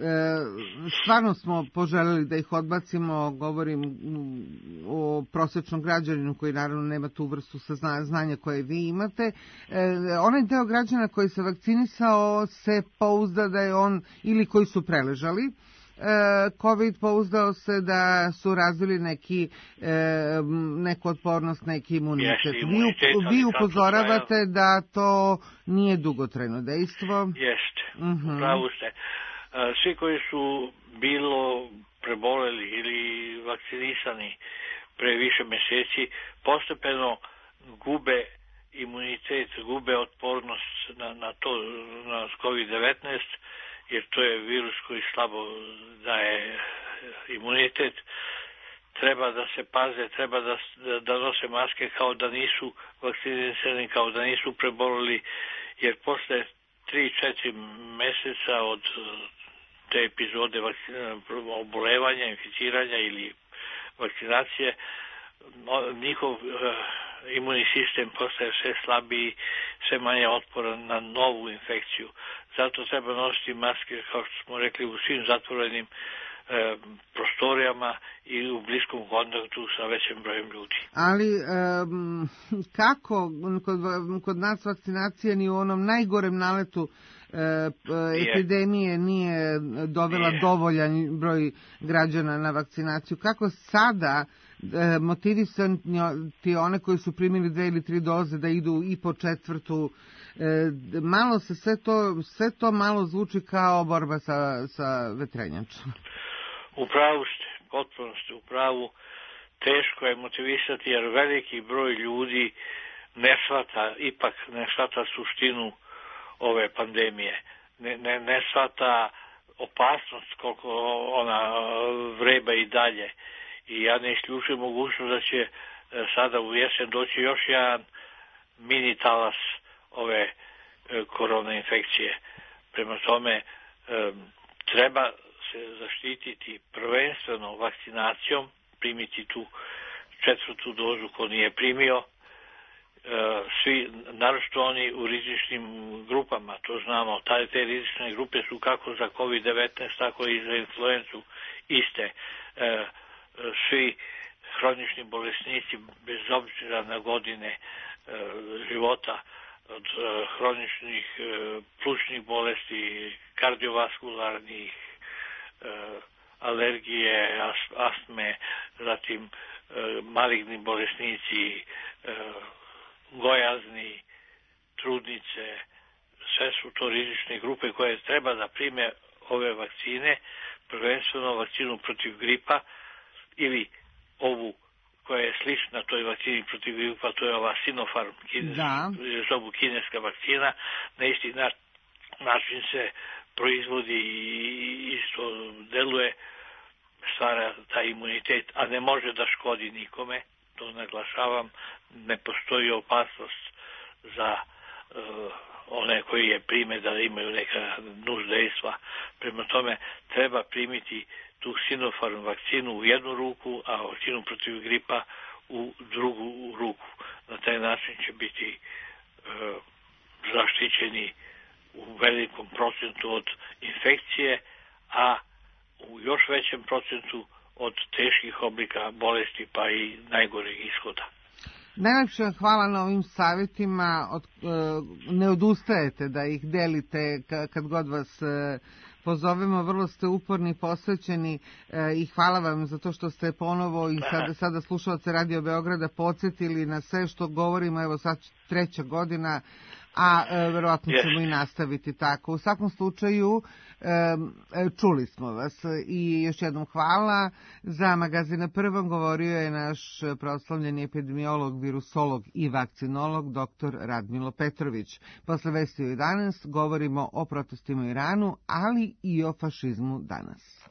smo poželjeli da ih odbacimo, govorim o prosječnom građaninu koji naravno nema tu vrstu znanja koje vi imate. Onaj deo građana koji se vakcinisao se pouzda da je on, ili koji su preležali COVID, pouzdao se da su razvili neku otpornost, neki imunitet. Vi upozoravate da to nije dugotrajno dejstvo? Jeste, pravo ste. Svi koji su bilo preboleli ili vakcinisani pre više mjeseci postepeno gube imunitet, gube otpornost na COVID-19, jer to je virus koji slabo daje imunitet. Treba da se paze, treba da nose maske kao da nisu vakcinisani, kao da nisu preboleli, jer posle 3-4 mjeseca od te epizode obolevanja, inficiranja ili vakcinacije, njihov imunni sistem postaje sve slabiji, sve manje otporan na novu infekciju. Zato treba nositi maske, kao što smo rekli, u svim zatvorenim prostorijama i u bliskom kontaktu sa većim brojem ljudi. Ali kako kod nas vakcinacija ni u onom najgorem naletu epidemije nije dovela dovoljan broj građana na vakcinaciju? Kako sada motivisati one koji su primili 2 ili 3 doze da idu i po 4. Malo se sve to malo zvuči kao borba sa vetrenjačom. U pravu ste, potpuno ste u pravu. Teško je motivisati jer veliki broj ljudi ipak ne shvata suštinu ove pandemije. Ne shvata opasnost koliko ona vreba i dalje. I ja ne isključujem mogućnost da će sada u jesen doći još jedan mini talas ove korona infekcije. Prema tome treba se zaštititi prvenstveno vakcinacijom, primiti tu 4. dozu ko nije primio. Svi, naročito oni u rizičnim grupama, to znamo, te rizične grupe su kako za COVID-19, tako i za influencu iste. Svi hronični bolesnici, bez obzira na godine života, od hroničnih plućnih bolesti, kardiovaskularnih, alergije, astme, zatim maligni bolesnici, gojazni, trudnice, sve su to rizične grupe koje treba da prime ove vakcine, prvenstveno vakcinu protiv gripa ili ovu koja je slična toj vakcini protiv gripa, to je ova Sinopharm, zovu kineska vakcina, na isti način se proizvodi i isto deluje, stvara taj imunitet, a ne može da škodi nikome, to naglašavam, ne postoji opasnost za one koji je prime da imaju neka nuždejstva. Prema tome treba primiti tu Sinopharm vakcinu u jednu ruku, a vakcinu protiv gripa u drugu ruku. Na taj način će biti zaštićeni u velikom procentu od infekcije, a u još većem procentu od teških oblika bolesti pa i najgoreg ishoda. Najlepše hvala na ovim savjetima, ne odustajete da ih delite kad god vas pozovemo, vrlo ste uporni, posvećeni i hvala vam za to što ste ponovo i sada slušalce Radio Beograda podsjetili na sve što govorimo, evo sad 3. godina, a verovatno ćemo i nastaviti tako. U svakom slučaju, čuli smo vas i još jednom hvala. Za Magazina Prvom govorio je naš proslavljeni epidemiolog, virusolog i vakcinolog dr. Radmilo Petrović. Posle vesti u 11 govorimo o protestima u Iranu, ali i o fašizmu danas.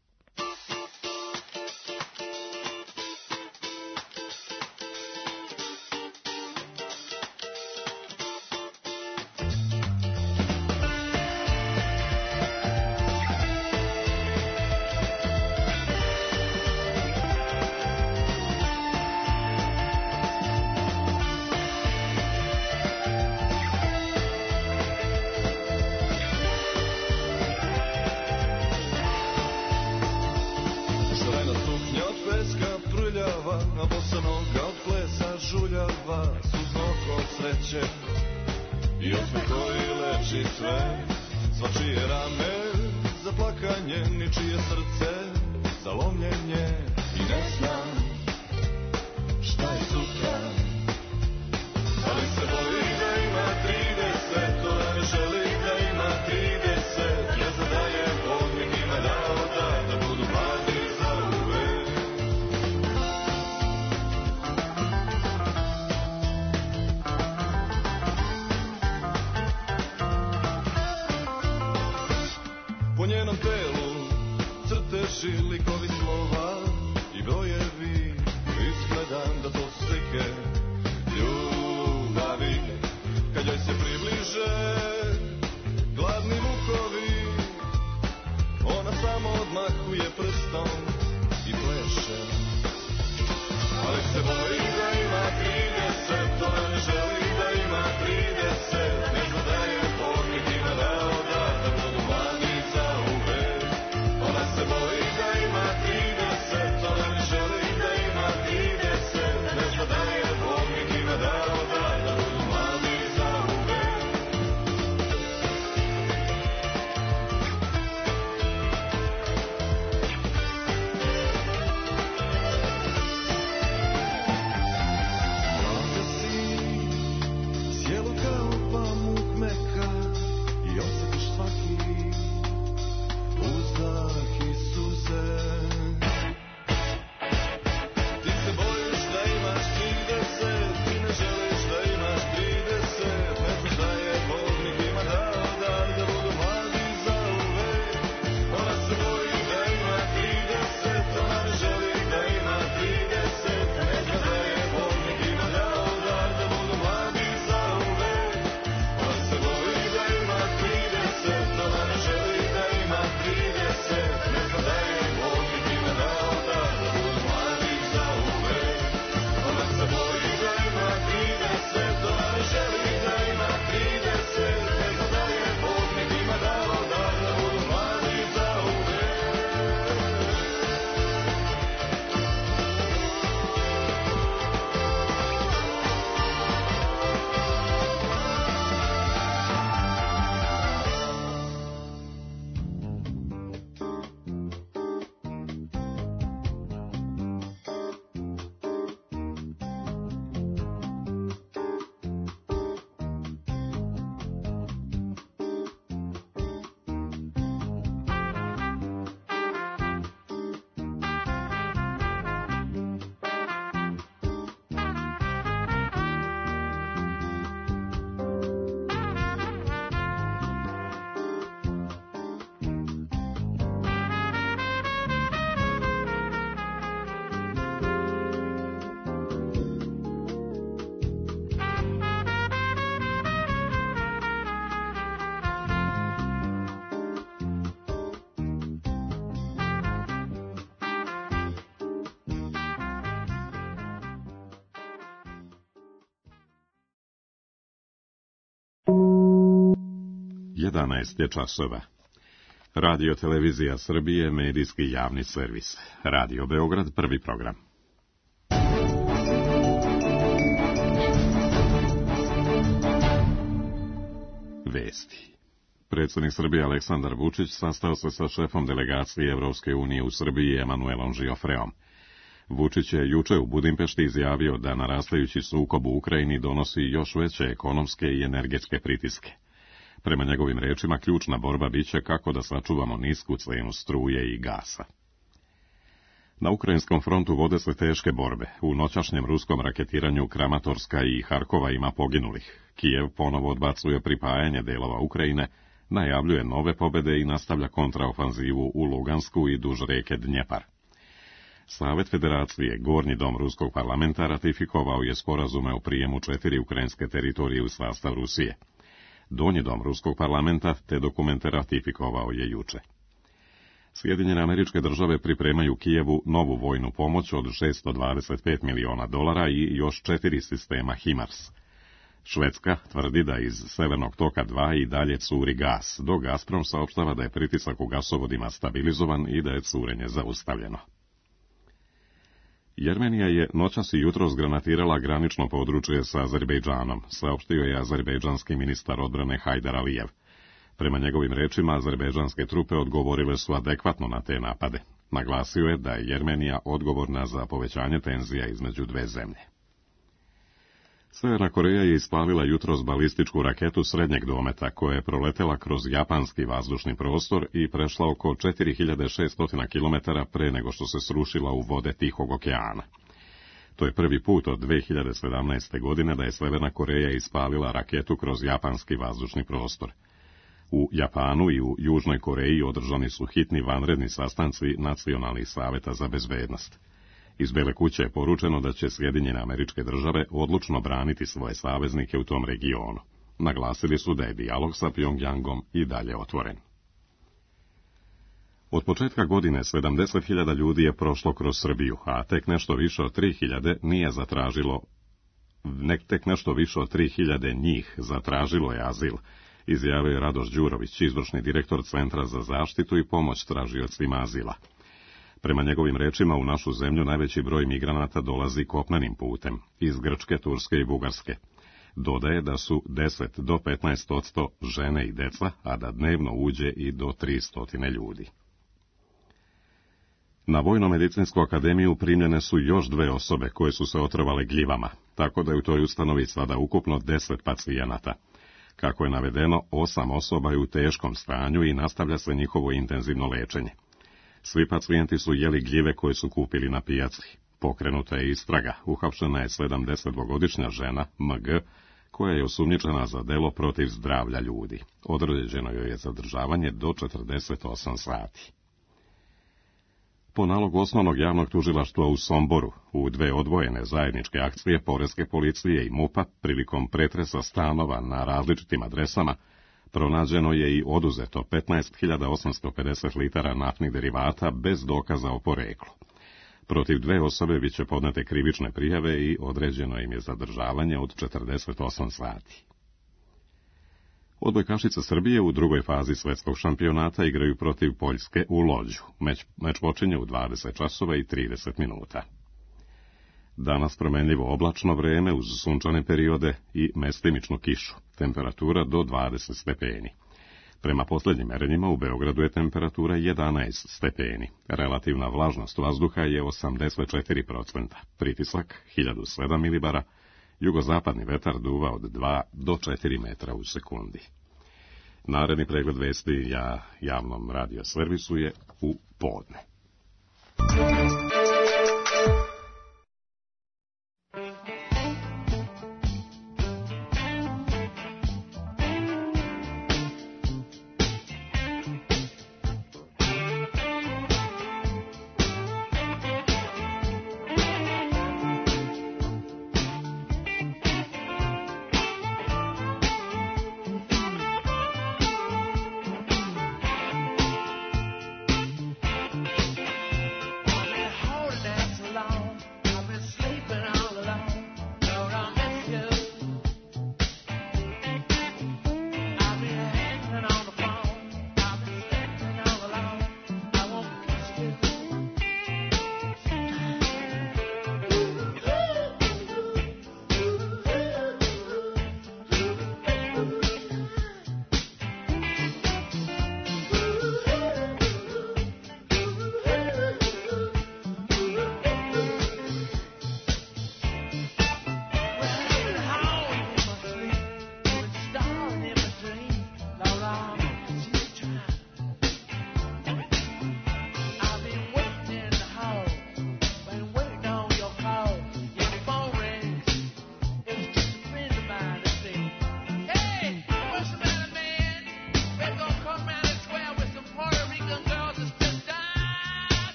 Je časova. Radio Televizija Srbije, medijski javni servis. Radio Beograd, prvi program. Vesti. Predsjednik Srbije Aleksandar Vučić sastao se sa šefom delegacije Evropske unije u Srbiji Emanuelom Žiofreom. Vučić je juče u Budimpešti izjavio da narastajući sukob u Ukrajini donosi još veće ekonomske i energetske pritiske. Prema njegovim rečima, ključna borba biće kako da sačuvamo nisku cenu struje i gasa. Na ukrajinskom frontu vode se teške borbe. U noćašnjem ruskom raketiranju Kramatorska i Harkova ima poginulih. Kijev ponovo odbacuje pripajanje delova Ukrajine, najavljuje nove pobjede i nastavlja kontraofanzivu u Lugansku i duž reke Dnjepar. Savet Federacije, gornji dom ruskog parlamenta, ratifikovao je sporazume o prijemu 4 ukrajinske teritorije u sastav Rusije. Donji dom ruskog parlamenta te dokumente ratifikovao je juče. Sjedinjene Američke Države pripremaju Kijevu novu vojnu pomoć od $625 miliona i još 4 sistema HIMARS. Švedska tvrdi da iz Severnog toka 2 i dalje curi gas, dok Gazprom saopštava da je pritisak u gasovodima stabilizovan i da je curenje zaustavljeno. Jermenija je noćas i jutros granatirala granično područje sa Azerbejdžanom, saopštio je azerbejdžanski ministar odbrane Hajdar Alijev. Prema njegovim rečima, azerbejdžanske trupe odgovorile su adekvatno na te napade. Naglasio je da je Jermenija odgovorna za povećanje tenzija između dve zemlje. Severna Koreja je ispalila jutros balističku raketu srednjeg dometa koja je proletela kroz japanski vazdušni prostor i prešla oko 4600 km pre nego što se srušila u vode Tihog okeana. To je prvi put od 2017. godine da je Severna Koreja ispalila raketu kroz japanski vazdušni prostor. U Japanu i u Južnoj Koreji održani su hitni vanredni sastanci Nacionalnih saveta za bezbednost. Iz Bele kuće je poručeno da će Sjedinjene Američke Države odlučno braniti svoje saveznike u tom regionu. Naglasili su da je dijalog sa Pjongjangom i dalje otvoren. Od početka godine 70.000 ljudi je prošlo kroz Srbiju, a tek nešto više od 3.000 nije zatražilo, tek nešto više od 3.000 njih zatražilo je azil, izjavio je Radoš Đurović, izvršni direktor Centra za zaštitu i pomoć tražiocima azila. Prema njegovim rečima, u našu zemlju najveći broj migranata dolazi kopnenim putem, iz Grčke, Turske i Bugarske. Dodaje da su 10 do 15% žene i deca, a da dnevno uđe i do 300 ljudi. Na Vojno-medicinsku akademiju primljene su još 2 osobe koje su se otrovale gljivama, tako da je u toj ustanovi sada ukupno 10 pacijenata. Kako je navedeno, 8 osoba je u teškom stanju i nastavlja se njihovo intenzivno lečenje. Svi pacijenti su jeli gljive koje su kupili na pijaci. Pokrenuta je istraga, uhapšena je 72-godišnja žena, MG, koja je osumnjičena za delo protiv zdravlja ljudi. Određeno joj je zadržavanje do 48 sati. Po nalogu Osnovnog javnog tužilaštva u Somboru, u 2 odvojene zajedničke akcije Poreske policije i MUP-a prilikom pretresa stanova na različitim adresama, pronađeno je i oduzeto 15.850 litara naftnih derivata bez dokaza o poreklu. Protiv 2 osobe biće podnete krivične prijave i određeno im je zadržavanje od 48 sati. Odbojkašice Srbije u drugoj fazi svetskog šampionata igraju protiv Poljske u Lođu. Meč počinje u 20 časova i 30 minuta. Danas promenljivo oblačno vreme uz sunčane periode i mestimičnu kišu. Temperatura do 20 stepeni. Prema posljednjim merenjima u Beogradu je temperatura 11 stepeni. Relativna vlažnost vazduha je 84%. Pritisak 1007 milibara. Jugozapadni vetar duva od 2 do 4 metra u sekundi. Naredni pregled vesti javnom radio servisu je u podne.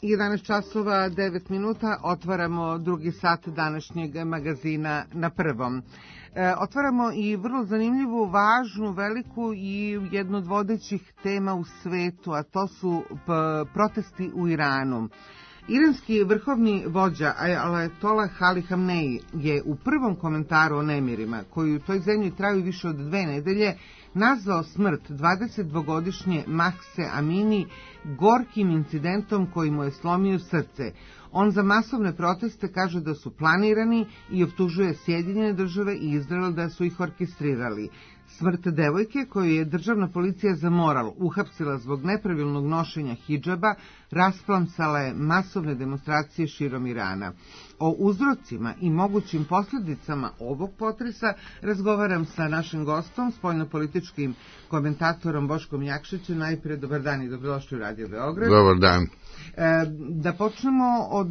11 časova 9 minuta, otvaramo drugi sat današnjeg magazina Na prvom. Otvaramo i vrlo zanimljivu, važnu, veliku i jednu od vodećih tema u svetu, a to su protesti u Iranu. Iranski vrhovni vođa Ajatolah Ali Hamneji je u prvom komentaru o nemirima, koji u toj zemlji traju više od 2 nedelje, nazvao smrt 22-godišnje Mahse Amini gorkim incidentom koji mu je slomio srce. On za masovne proteste kaže da su planirani i optužuje Sjedinjene države i Izrael da su ih orkestrirali. Smrt devojke, koju je državna policija za moral uhapsila zbog nepravilnog nošenja hidžaba, rasplamsala je masovne demonstracije širom Irana. O uzrocima i mogućim posljedicama ovog potresa razgovaram sa našim gostom, spoljnopolitičkim komentatorom Boškom Jakšićem. Najprije dobar dan i dobrodošli u Radio Beograd. Dobar dan. Da počnemo od,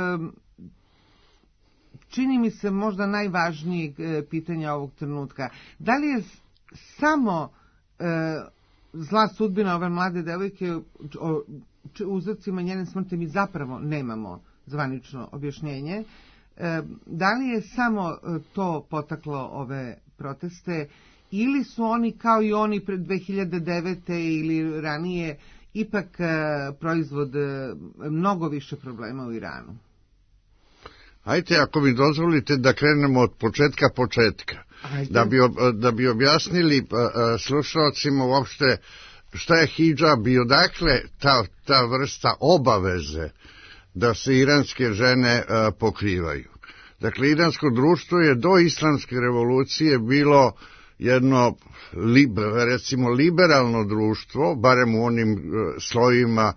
čini mi se, možda najvažnijeg pitanja ovog trenutka. Da li je samo zla sudbina ove mlade devojke, o uzrocima njene smrti mi zapravo nemamo zvanično objašnjenje. Da li je samo to potaklo ove proteste ili su oni kao i oni pred 2009. ili ranije ipak proizvod mnogo više problema u Iranu? Ajte, ako mi dozvolite da krenemo od početka. Da bi objasnili slušalcima uopšte šta je hidžab i odakle ta vrsta obaveze da se iranske žene pokrivaju. Dakle, iransko društvo je do islamske revolucije bilo jedno, recimo, liberalno društvo, barem u onim slojima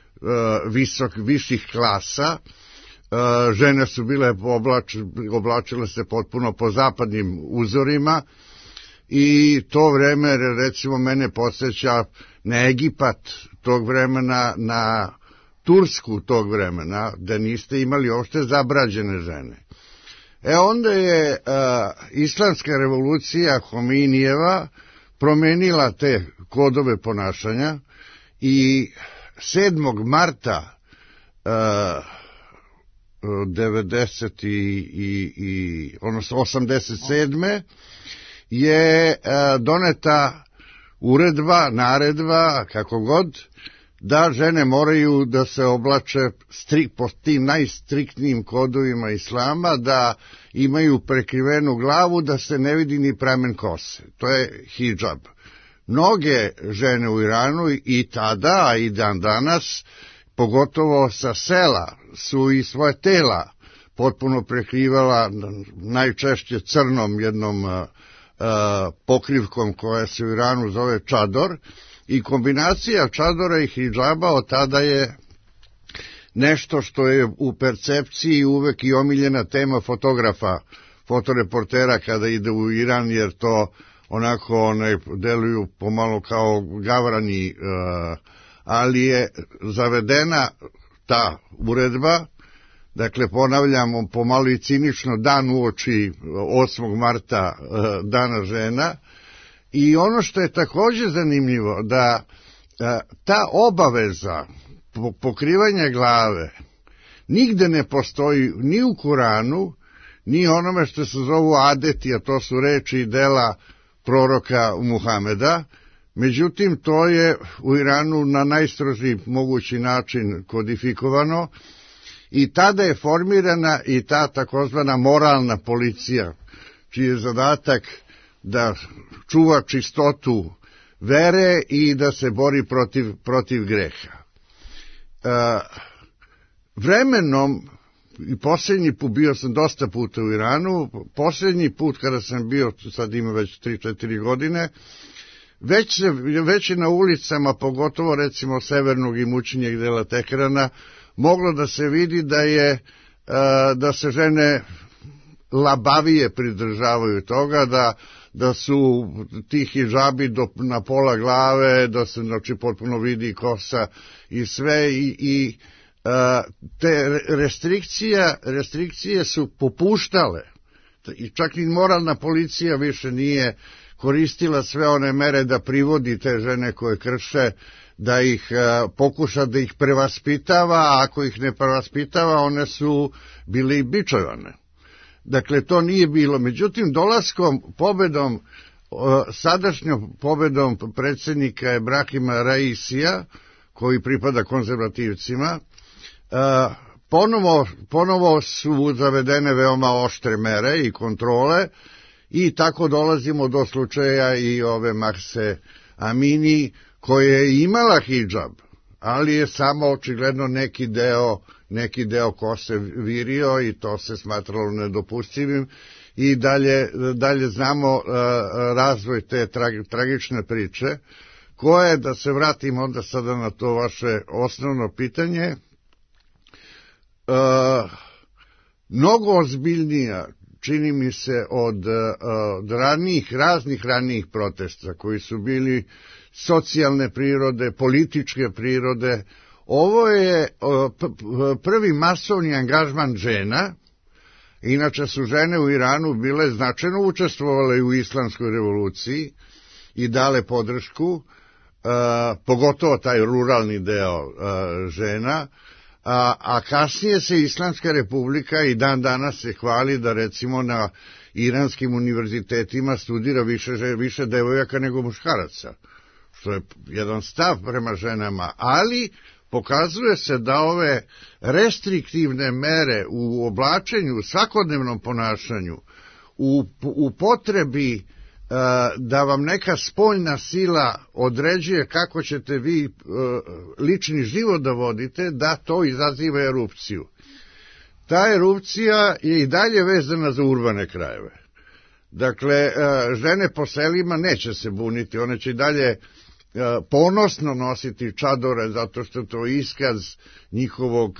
viših klasa. Žene su bile oblačile se potpuno po zapadnim uzorima i to vreme, recimo, mene podsjeća na Egipat tog vremena, na Tursku tog vremena, da niste imali uopšte zabrađene žene. Onda je islamska revolucija Hominijeva promenila te kodove ponašanja i 7. marta 87. je doneta naredba, kako god, da žene moraju da se oblače po tim najstriktnijim kodovima islama, da imaju prekrivenu glavu, da se ne vidi ni pramen kose. To je hidžab. Mnoge žene u Iranu i tada, a i dan danas, pogotovo sa sela, su i svoje tela potpuno prekrivala, najčešće crnom jednom pokrivkom koja se u Iranu zove čador, i kombinacija čadora i hidžaba od tada je nešto što je u percepciji uvek i omiljena tema fotografa, fotoreportera kada ide u Iran, jer to onako deluju pomalo kao gavrani, ali je zavedena ta uredba, dakle ponavljamo pomalo i cinično, dan uoči 8. marta, dana žena. I ono što je također zanimljivo, da ta obaveza pokrivanja glave nigde ne postoji ni u Kuranu, ni onome što se zovu adeti, a to su reči i dela proroka Muhameda. Međutim, to je u Iranu na najstrožiji mogući način kodifikovano i tada je formirana i ta takozvana moralna policija, čiji je zadatak da čuva čistotu vere i da se bori protiv greha. Vremenom, i posljednji put, bio sam dosta puta u Iranu, posljednji put kada sam bio, sad ima već 3-4 godine, već je na ulicama, pogotovo recimo severnog i mučnijeg dela Teherana, moglo da se vidi da se žene labavije pridržavaju toga, da su ti hidžabi na pola glave, da se potpuno vidi kosa i sve, i te restrikcije su popuštale. I čak i moralna policija više nije koristila sve one mere da privodi te žene koje krše, da ih pokuša da ih prevaspitava, a ako ih ne prevaspitava, one su bile i bičovane. Dakle, to nije bilo. Međutim, dolaskom, pobedom, sadašnjom pobedom predsjednika Ebrahima Raisija, koji pripada konzervativcima, ponovo su zavedene veoma oštre mere i kontrole i tako dolazimo do slučaja i ove Mahse Amini, koja je imala hidžab, ali je samo očigledno neki deo kose virio i to se smatralo nedopustivim i dalje znamo razvoj te tragične priče, koje, da se vratim onda sada na to vaše osnovno pitanje, mnogo ozbiljnija, čini mi se, od raznih ranijih protesta koji su bili socijalne prirode, političke prirode. Ovo je prvi masovni angažman žena. Inače su žene u Iranu bile značajno učestvovale u islamskoj revoluciji i dale podršku, pogotovo taj ruralni deo žena, a kasnije se Islamska republika i dan danas se hvali da recimo na iranskim univerzitetima studira više devojaka nego muškaraca, što je jedan stav prema ženama, ali pokazuje se da ove restriktivne mere u oblačenju, u svakodnevnom ponašanju, u potrebi da vam neka spoljna sila određuje kako ćete vi lični život da vodite, da to izaziva erupciju. Ta erupcija je i dalje vezana za urbane krajeve. Dakle, žene po selima neće se buniti, one će i dalje ponosno nositi čadore, zato što je to iskaz njihovog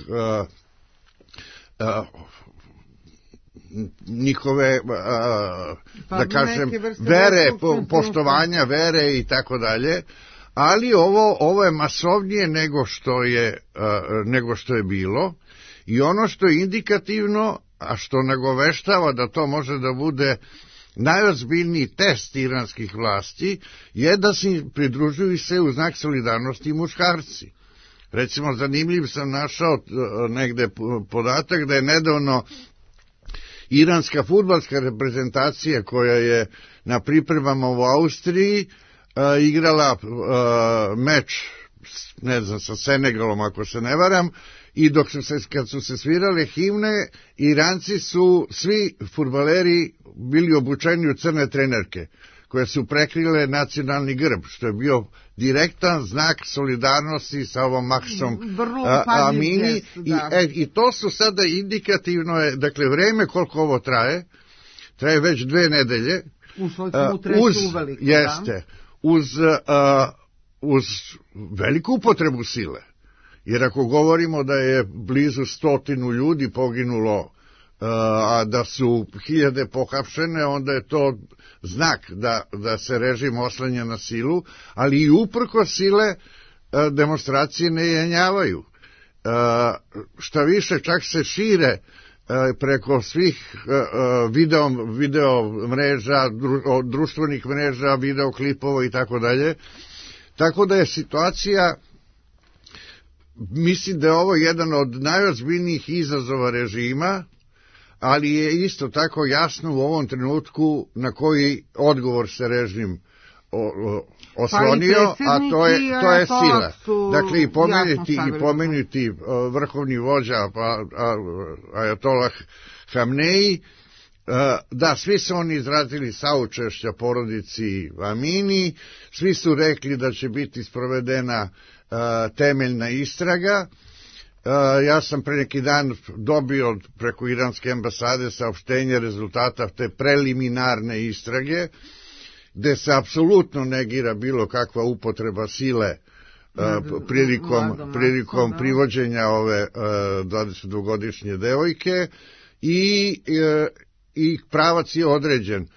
njihove, da kažem, vere, poštovanja vere i tako dalje, ali ovo je masovnije nego što je bilo i ono što je indikativno, a što nagoveštava da to može da bude najozbiljniji test iranskih vlasti, je da se pridružuju se u znak solidarnosti muškarci. Recimo, zanimljiv sam našao negde podatak da je nedavno iranska fudbalska reprezentacija koja je na pripremama u Austriji igrala meč, ne znam, sa Senegalom ako se ne varam, i kad su se svirale himne, Iranci su svi fudbaleri bili obučeni u crne trenerke koje su prekrile nacionalni grb, što je bio direktan znak solidarnosti sa ovom Mahsom Amini. I to su sada indikativno, dakle vreme koliko ovo traje već 2 nedelje, uz veliku upotrebu sile. Jer ako govorimo da je blizu 100 ljudi poginulo, a da su 1000 pohapšene, onda je to znak da se režim oslanja na silu, ali i uprkos sile demonstracije ne jenjavaju. Šta više, čak se šire preko svih video mreža, društvenih mreža, videoklipova i tako dalje. Tako da je situacija, mislim da je ovo jedan od najozbiljnijih izazova režima, ali je isto tako jasno u ovom trenutku na koji odgovor se režim oslonio, a to je sila. Dakle, i pomenuti vrhovni vođa Ajatolah Hamneji, da, svi su oni izrazili saučešća porodici Amini, svi su rekli da će biti sprovedena temeljna istraga. Ja sam pre neki dan dobio preko iranske ambasade saopštenje rezultata te preliminarne istrage, gde se apsolutno negira bilo kakva upotreba sile prilikom privođenja ove 22-godišnje devojke i pravac je određen.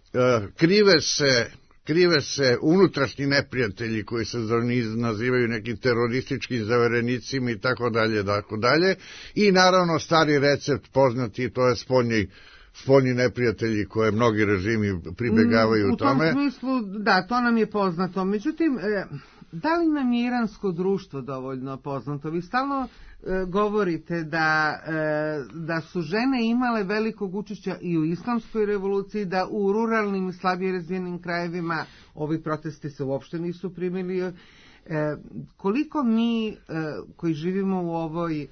Krive se unutrašnji neprijatelji koji se nazivaju nekim terorističkim zaverenicima i tako dalje, i naravno stari recept poznati, to je spoljni neprijatelji koje mnogi režimi pribegavaju tome. U tom smislu, da, to nam je poznato. Međutim, Da li nam je iransko društvo dovoljno poznato? Vi stalno govorite da su žene imale velikog učešća i u islamskoj revoluciji, da u ruralnim slabije razvijenim krajevima ovi protesti se uopšte nisu primili. Koliko mi koji živimo u ovoj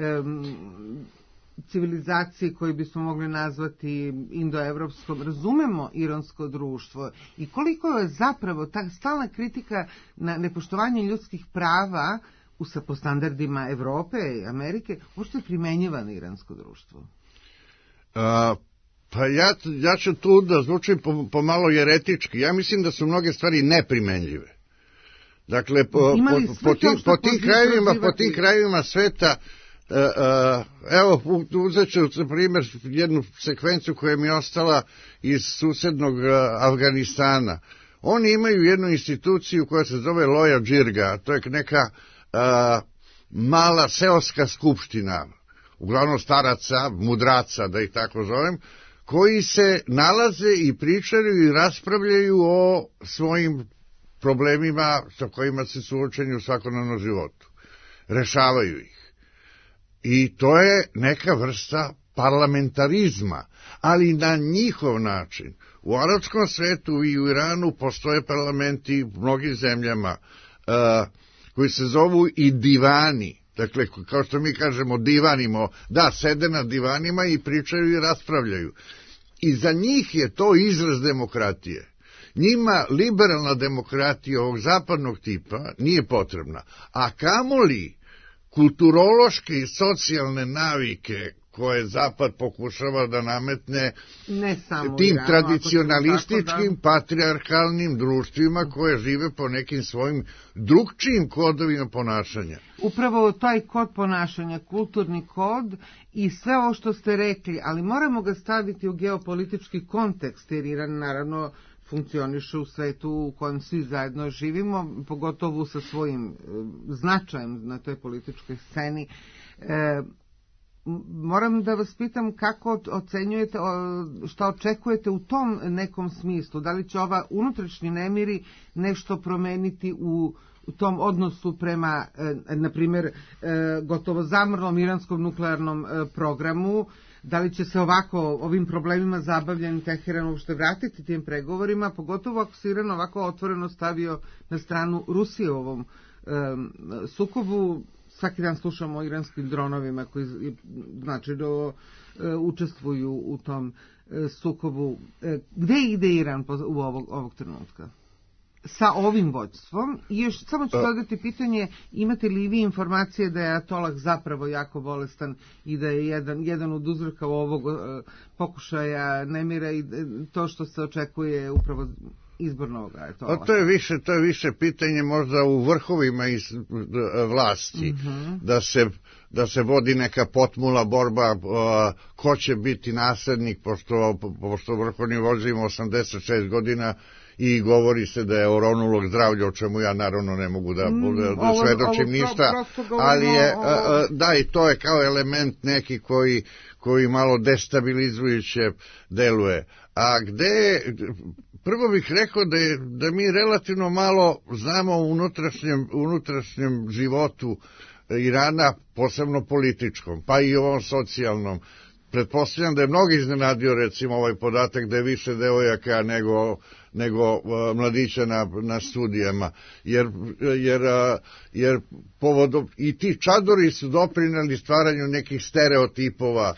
civilizaciji koju bismo mogli nazvati indoevropskom, razumemo iransko društvo i koliko je zapravo ta stalna kritika na nepoštovanje ljudskih prava po standardima Evrope i Amerike uopšte primenjiva na iransko društvo? Pa ja ću tu da zvučim pomalo jeretički. Ja mislim da su mnoge stvari neprimenljive. Dakle, po tim krajevima sveta, evo, uzet ću za primjer jednu sekvenciju koja mi je ostala iz susednog Afganistana. Oni imaju jednu instituciju koja se zove Loja Džirga, to je neka mala seoska skupština, uglavnom staraca, mudraca, da ih tako zovem, koji se nalaze i pričaju i raspravljaju o svojim problemima sa kojima se suočeni u svakodnevnom životu. Rešavaju ih. I to je neka vrsta parlamentarizma, ali na njihov način. U arapskom svetu i u Iranu postoje parlamenti u mnogim zemljama koji se zovu i divani. Dakle, kao što mi kažemo divanimo, da, sede na divanima i pričaju i raspravljaju. I za njih je to izraz demokratije. Njima liberalna demokratija ovog zapadnog tipa nije potrebna. A kamoli kulturološke i socijalne navike koje Zapad pokušava da nametne tim tradicionalističkim, patrijarhalnim društvima koje žive po nekim svojim drugčijim kodovima ponašanja. Upravo taj kod ponašanja, kulturni kod i sve ovo što ste rekli, ali moramo ga staviti u geopolitički kontekst, jer Iran naravno funkcioniše u svetu u kojem svi zajedno živimo, pogotovo sa svojim značajem na toj političkoj sceni. Moram da vas pitam kako ocenjujete, šta očekujete u tom nekom smislu, da li će ova unutrašnji nemiri nešto promeniti u tom odnosu prema, na primjer, gotovo zamrlom iranskom nuklearnom programu, da li će se ovako ovim problemima zabavljen Teheran uopšte vratiti tim pregovorima, pogotovo ako se Iran ovako otvoreno stavio na stranu Rusije u ovom sukobu. Svaki dan slušamo o iranskim dronovima koji znači da učestvuju u tom sukobu. Gde ide Iran u ovog trenutka? Sa ovim vođstvom. I još samo ću dodati pitanje, imate li vi informacije da je Atolah zapravo jako bolestan i da je jedan od uzroka ovog pokušaja nemira i to što se očekuje upravo izbor novog Atolaha? To je više pitanje možda u vrhovima vlasti, da se vodi neka potmula borba ko će biti naslednik, pošto vrhovni vođa ima 86 godina i govori se da je oronulog zdravlja, o čemu ja naravno ne mogu da svedočim ništa, ali je, da, i to je kao element neki koji malo destabilizujuće deluje. A gde, prvo bih rekao da mi relativno malo znamo o unutrašnjem životu Irana, posebno političkom, pa i ovom socijalnom. Pretpostavljam da je mnogo iznenadio recimo ovaj podatak da je više devojaka nego mladića na studijama, jer povodom i ti čadori su doprineli stvaranju nekih stereotipova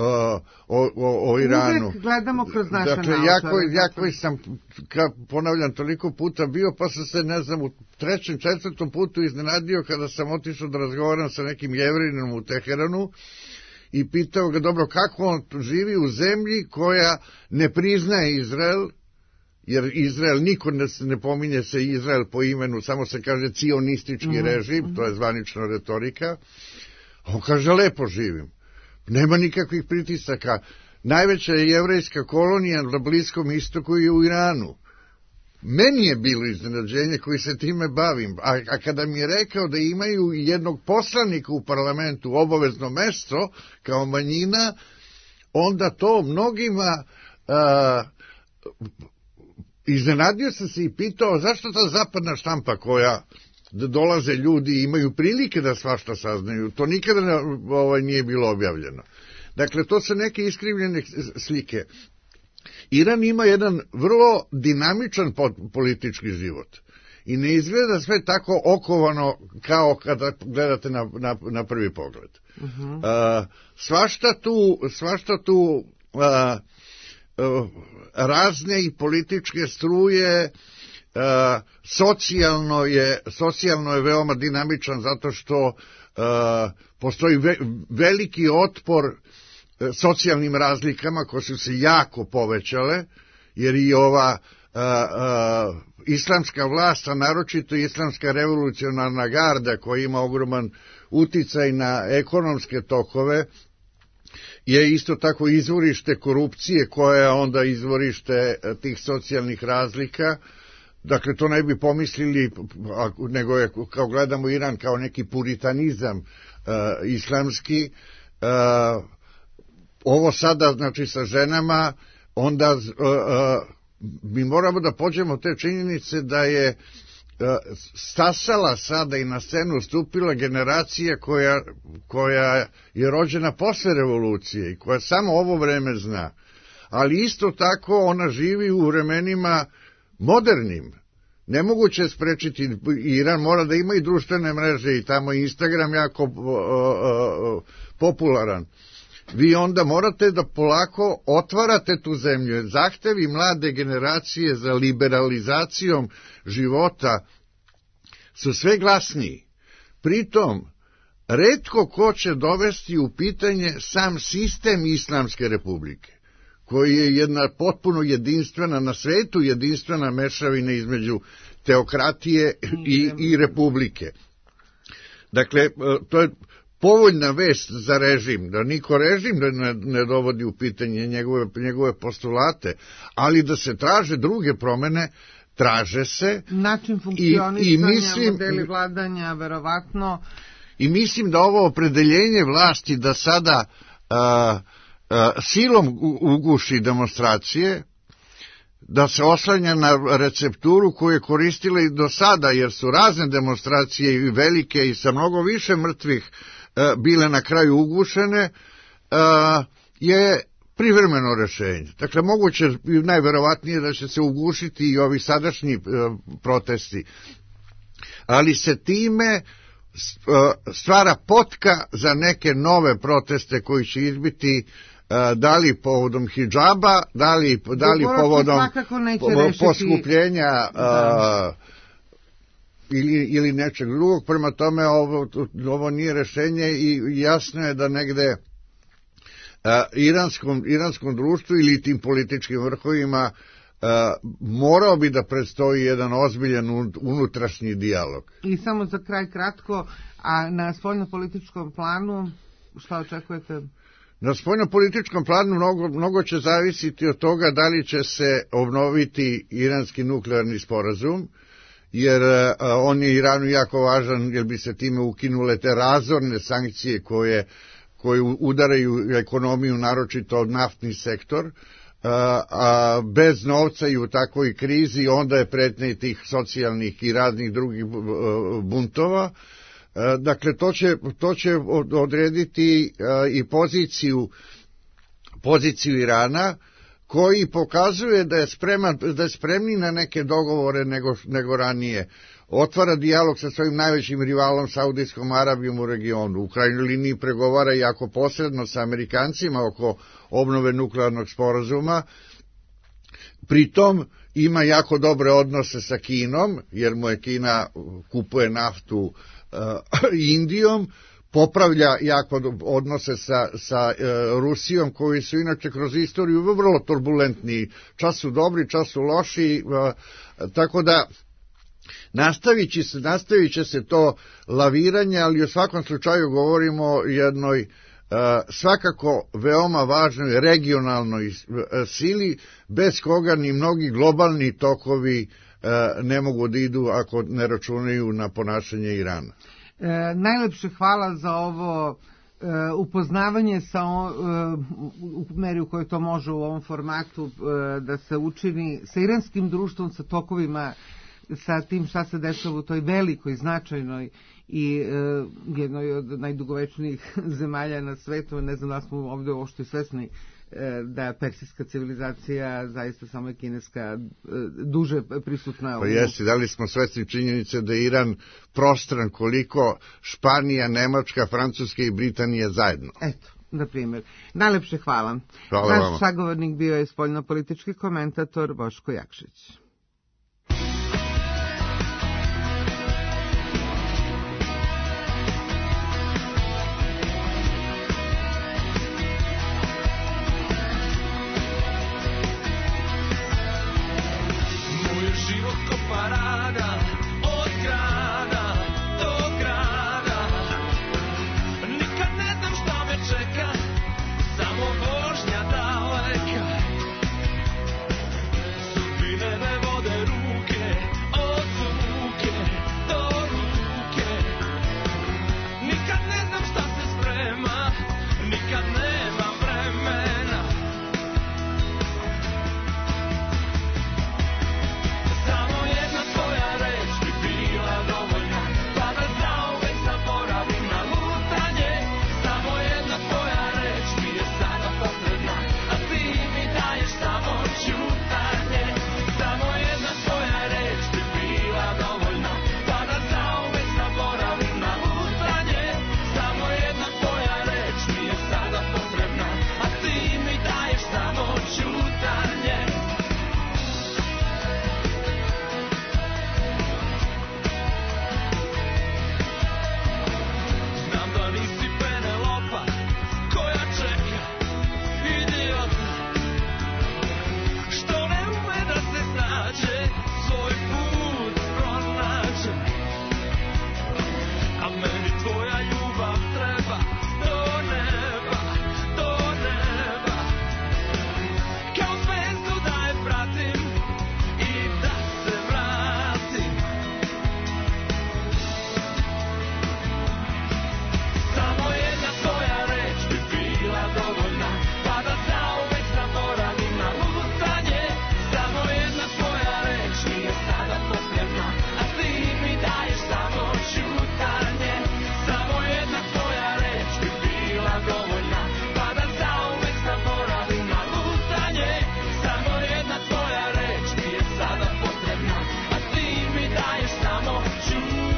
o Iranu. Uvijek gledamo kroz naša dakle, ja koji sam, ponavljam, toliko puta bio, pa sam se, ne znam, u 3. 4. putu iznenadio kada sam otišao da razgovaram sa nekim Jevrinom u Teheranu i pitao ga, dobro, kako on živi u zemlji koja ne priznaje Izrael, jer Izrael, niko ne pominje se Izrael po imenu, samo se kaže cionistički režim, to je zvanična retorika. On kaže, lepo živim. Nema nikakvih pritisaka. Najveća je jevrejska kolonija na Bliskom istoku i u Iranu. Meni je bilo iznenađenje koji se time bavim. A kada mi je rekao da imaju jednog poslanika u parlamentu, obavezno mesto, kao manjina, onda to mnogima... iznenadio sam se i pitao zašto ta zapadna štampa koja da dolaze ljudi i imaju prilike da svašta saznaju. To nikada nije bilo objavljeno. Dakle, to su neke iskrivljene slike. Iran ima jedan vrlo dinamičan politički život i ne izgleda sve tako okovano kao kada gledate na prvi pogled. Svašta tu razne i političke struje, socijalno je veoma dinamičan zato što postoji veliki otpor socijalnim razlikama koje su se jako povećale, jer i ova islamska vlast, a naročito islamska revolucionarna garda koja ima ogroman uticaj na ekonomske tokove, je isto tako izvorište korupcije koja je onda izvorište tih socijalnih razlika. Dakle, to ne bi pomislili, nego je, kao gledamo Iran kao neki puritanizam islamski. Ovo sada, znači, sa ženama, onda mi moramo da pođemo od te činjenice da je stasala sada i na scenu stupila generacija koja je rođena posle revolucije i koja samo ovo vreme zna. Ali isto tako ona živi u vremenima modernim. Nemoguće je sprečiti, Iran mora da ima i društvene mreže i tamo je Instagram jako popularan. Vi onda morate da polako otvarate tu zemlju. Zahtevi mlade generacije za liberalizacijom života su sve glasniji. Pritom, retko ko će dovesti u pitanje sam sistem Islamske republike, koji je jedna potpuno jedinstvena, na svetu jedinstvena mešavina između teokratije i republike. Dakle, to je povoljna vest za režim, da niko režim ne dovodi u pitanje njegove postulate, ali da se traže druge promene, traže se. Način funkcionisanja, modeli vladanja, verovatno. I mislim da ovo opredeljenje vlasti da sada silom uguši demonstracije, da se oslanja na recepturu koju je koristila i do sada, jer su razne demonstracije i velike i sa mnogo više mrtvih bile na kraju ugušene, je privremeno rešenje. Dakle, moguće i najverovatnije da će se ugušiti i ovi sadašnji protesti, ali se time stvara potka za neke nove proteste koji će izbiti, da li povodom hidžaba, da li povodom poskupljenja ili nečeg drugog. Prema tome ovo nije rešenje i jasno je da negde iranskom društvu ili tim političkim vrhovima morao bi da predstoji jedan ozbiljan unutrašnji dijalog. I samo za kraj kratko, a na spoljnopolitičkom planu šta očekujete? Na spoljnopolitičkom planu mnogo će zavisiti od toga da li će se obnoviti iranski nuklearni sporazum, jer on je Iranu jako važan, jer bi se time ukinule te razorne sankcije koje udaraju ekonomiju, naročito naftni sektor, a bez novca i u takvoj krizi onda je pretnja tih socijalnih i raznih drugih buntova. Dakle, to će odrediti i poziciju Irana, koji pokazuje da je spremni na neke dogovore nego ranije. Otvara dijalog sa svojim najvećim rivalom Saudijskom Arabijom u regionu. U krajnjoj liniji pregovara jako posredno sa Amerikancima oko obnove nuklearnog sporazuma. Pritom ima jako dobre odnose sa Kinom, jer mu je Kina kupuje naftu Indijom, popravlja jako odnose sa Rusijom, koji su inače kroz istoriju vrlo turbulentni, čas su dobri, čas su loši, tako da nastavit će se to laviranje, ali u svakom slučaju govorimo o jednoj svakako veoma važnoj regionalnoj sili, bez koga ni mnogi globalni tokovi ne mogu da idu ako ne računaju na ponašanje Irana. Najlepše hvala za ovo upoznavanje u meri u kojoj to može u ovom formatu da se učini sa iranskim društvom, sa tokovima sa tim šta se dešava u toj velikoj, značajnoj i jednoj od najdugovečnijih zemalja na svetu. Ne znam da smo ovdje uopšte svesni da persijska civilizacija, zaista samo je kineska, duže prisutna. Pa jesi, da li smo svesni činjenice da je Iran prostran koliko Španija, Nemačka, Francuska i Britanija zajedno? Eto, na primjer. Najlepše hvala. Hvala Naš vama. sagovornik bio je spoljnopolitički komentator Boško Jakšić. Život ko parada, od grada do grada. Nikad ne znam šta me čeka, samo vožnja daleka. Sudbine me vode ruke, od ruke do ruke. Nikad ne znam šta se sprema, nikad nema vremena. Samo jedna tvoja reč bi bila dovoljna, pa da zauvek zaboravim na lutanje. Samo jedna tvoja reč mi je sada potrebna, a ti mi daješ samo ćutanje. Samo jedna tvoja reč bi bila dovoljna, pa da zauvek zaboravim na lutanje. Samo jedna tvoja reč mi je sada potrebna, a ti mi daješ samo ćutanje. Znam da nisi Penelopa koja čeka, idiota, što ne ume da se snađe, svoj put pronađe. A meni tvoja ljubav treba do neba, do neba. Kao zvezdu da je pratim i da se vratim. Samo jedna tvoja reč bi bila dovoljna, pa da zauvek zaboravim na lutanje. Samo jedna tvoja reč mi je sada potrebna, a ti mi daješ samo ćutanje. Samo jedna tvoja reč bi bila dovoljna, pa da zauvek zaboravim na lutanje. Samo jedna tvoja reč mi je sada potrebna, a ti mi daješ samo ćutanje.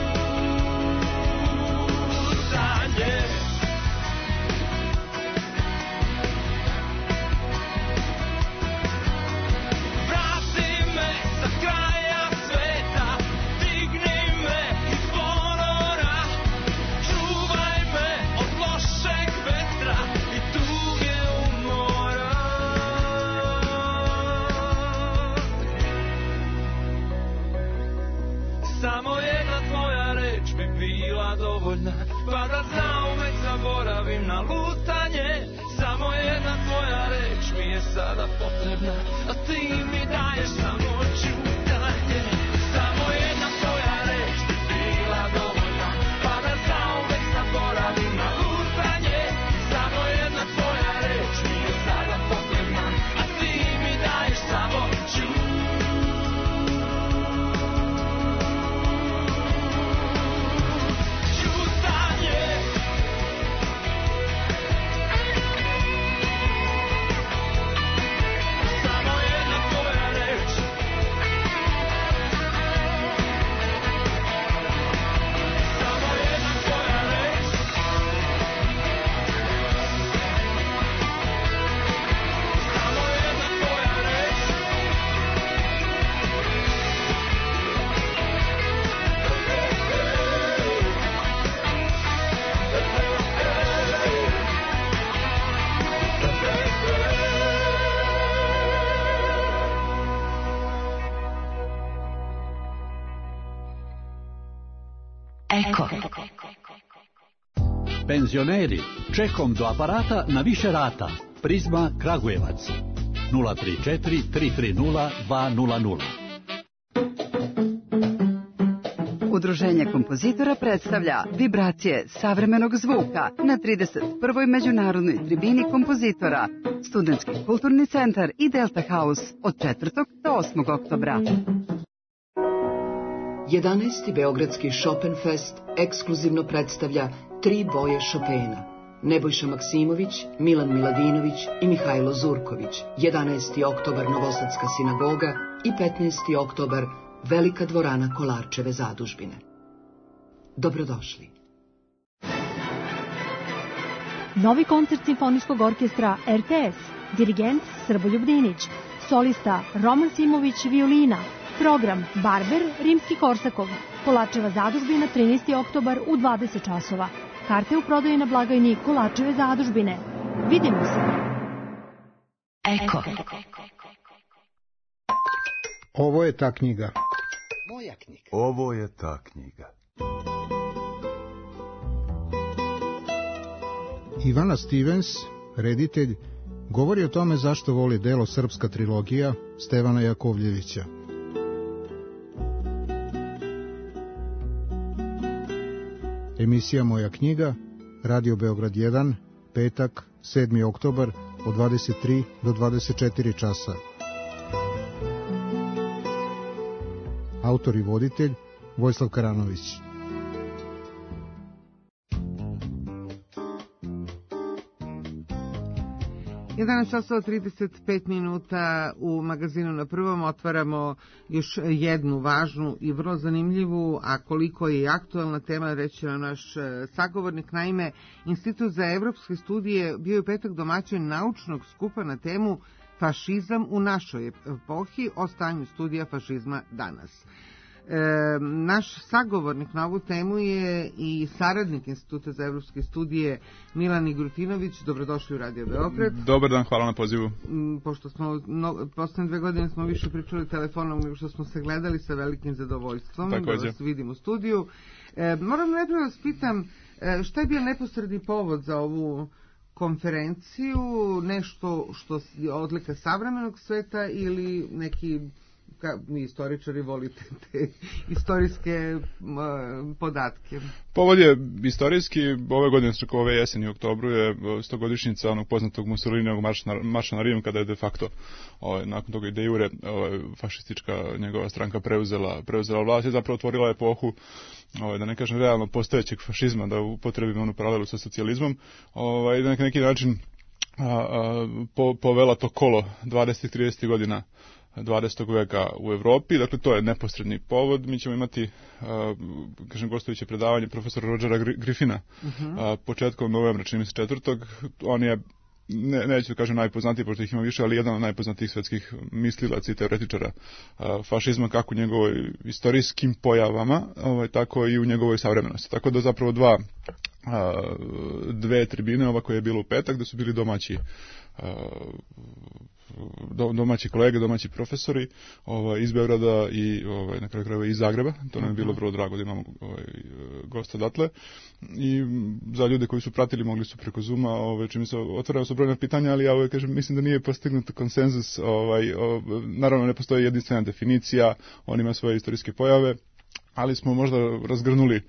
Vrati me sa kraja sveta, digni me iz ponora, čuvaj me od lošeg vetra i tuge umora. Samo jedna tvoja reč bi bila dovoljna, pa da zauvek zaboravim na lutanje. Samo jedna tvoja reč mi je sada potrebna, a ti mi daješ samo ćutanje. Samo jedna tvoja reč bi bila dovoljna, pa da zauvek zaboravim na lutanje. Samo jedna tvoja reč mi je sada potrebna, a ti mi daješ samo ćutanje. Samo jedna tvoja reč. Samo jedna tvoja reč. Samo jedna tvoja reč. Eko. Penzioneri, čekom do aparata na više rata. Prizma Kragujevac. 034 330 200. Udruženje kompozitora predstavlja vibracije savremenog zvuka na 31. međunarodnoj tribini kompozitora, Studentski kulturni centar i Delta House od 4. do 8. oktobra. 11. Beogradski Chopinfest ekskluzivno predstavlja 3 boje Chopina. Nebojša Maksimović, Milan Miladinović i Mihajlo Zurković. 11. oktobar Novosadska sinagoga i 15. oktobar Velika dvorana Kolarčeve zadužbine. Dobrodošli. Novi koncert Simfonijskog orkestra RTS, dirigent Srboljub Dinić, solista Roman Simović violina, program Barber Rimski-Korsakov, Kolarčeva zadužbina 13. oktobar u 20 časova. Karte u prodaji na blagajni Kolarčeve zadužbine. Vidimo se. Eko. Ovo je ta knjiga. Moja knjiga. Ovo je ta knjiga. Ivana Stevens, reditelj, govori o tome zašto voli delo Srpska trilogija Stevana Jakovljevića. Emisija Moja knjiga, Radio Beograd 1, petak, 7. oktobar, od 23 do 24 časa. Autor i voditelj Vojislav Karanović. Časova 35 minuta u magazinu Na prvom otvaramo još jednu važnu i vrlo zanimljivu, a koliko je aktualna tema, reći na naš sagovornik. Naime, Institut za evropske studije bio je petak domaćin naučnog skupa na temu Fašizam u našoj epohi, o stanju studija fašizma danas. Naš sagovornik na ovu temu je i saradnik Instituta za evropske studije Milan Igrutinović. Dobrodošli u Radio Beograd. Dobar dan, hvala na pozivu. Pošto smo poslednje 2 godine smo više pričali telefonom nego što smo se gledali, sa velikim zadovoljstvom da vas vidim u studiju. Moram najprije vas pitam, šta je bio neposredni povod za ovu konferenciju? Nešto što je odlika savremenog sveta ili neki, mi istoričari volite te istorijske podatke? Povod je istorijski. Ove godine, ove jeseni u oktobru, je 100-godišnjica onog poznatog Mussolinijevog marša na Rim, kada je de facto nakon toga i de jure fašistička njegova stranka preuzela vlast i zapravo otvorila epohu, da ne kažem realno postojećeg fašizma, da upotrebimo onu paralelu sa socijalizmom, i da na neki način povela to kolo 20-30 godina 20. veka u Evropi. Dakle, to je neposredni povod. Mi ćemo imati, gostujuće predavanje profesora Rodgera Griffina početkom novembra, čini mi se 4. On je, neću da kažem najpoznatiji, pošto ih ima više, ali jedan od najpoznatijih svetskih mislilaca i teoretičara fašizma, kako u njegovoj istorijskim pojavama, tako i u njegovoj savremenosti. Tako da zapravo dve tribine, ova koja je bila u petak, da su bili domaći kolege, domaći profesori iz Beograda i na kraju krajeva iz Zagreba. To nam je bilo vrlo drago da imamo gosta odatle. I za ljude koji su pratili, mogli su preko Zooma, čim se otvaraju su brojna pitanja, ali ja kažem, mislim da nije postignut konsenzus. Naravno, ne postoji jedinstvena definicija, on ima svoje istorijske pojave, ali smo možda razgrnuli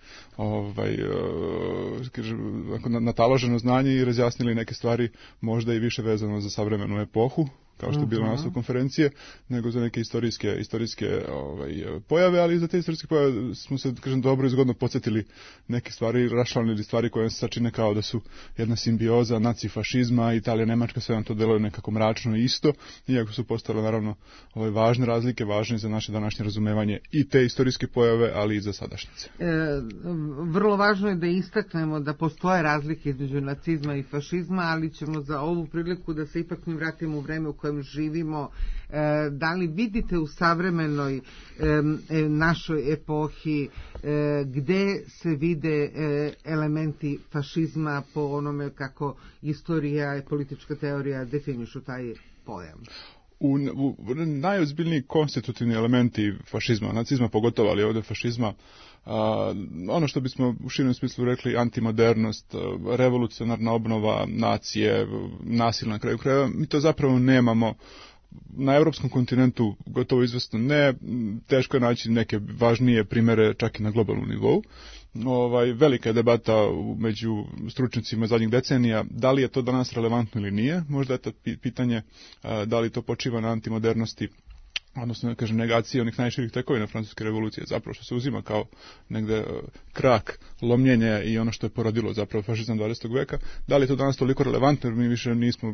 nataloženo znanje i razjasnili neke stvari, možda i više vezano za savremenu epohu, kao što je bilo naslov konferencije, nego za neke istorijske pojave, ali za te istorijske pojave smo se, dobro i zgodno podsjetili neke stvari, raščlanili stvari koje se sačine kao da su jedna simbioza nacifašizma, Italija, Nemačka, sve nam to deluje nekako mračno i isto, iako su postale naravno važne razlike, važne za naše današnje razumevanje i te istorijske pojave, ali i za sadašnjice. Vrlo važno je da istaknemo da postoje razlike između nacizma i fašizma, ali ćemo za ovu priliku da se ipak mi vratimo u vreme u kojem živimo. Da li vidite u savremenoj našoj epohi gde se vide elementi fašizma po onome kako istorija i politička teorija definišu taj pojam? Najozbiljniji konstitutivni elementi fašizma, nacizma pogotovo, ali ovdje fašizma, ono što bismo u širem smislu rekli antimodernost, revolucionarna obnova nacije, nasilna na kraju krajeva, mi to zapravo nemamo na evropskom kontinentu, gotovo izvesno ne, teško je naći neke važnije primere čak i na globalnom nivou. Velika je debata među stručnjacima zadnjih decenija, da li je to danas relevantno ili nije, možda je to pitanje da li to počiva na antimodernosti odnosno kažem negacije onih najširih tekovina francuske revolucije, zapravo što se uzima kao negde krak lomljenja i ono što je porodilo zapravo fašizam 20. veka. Da li je to danas toliko relevantno, jer mi više nismo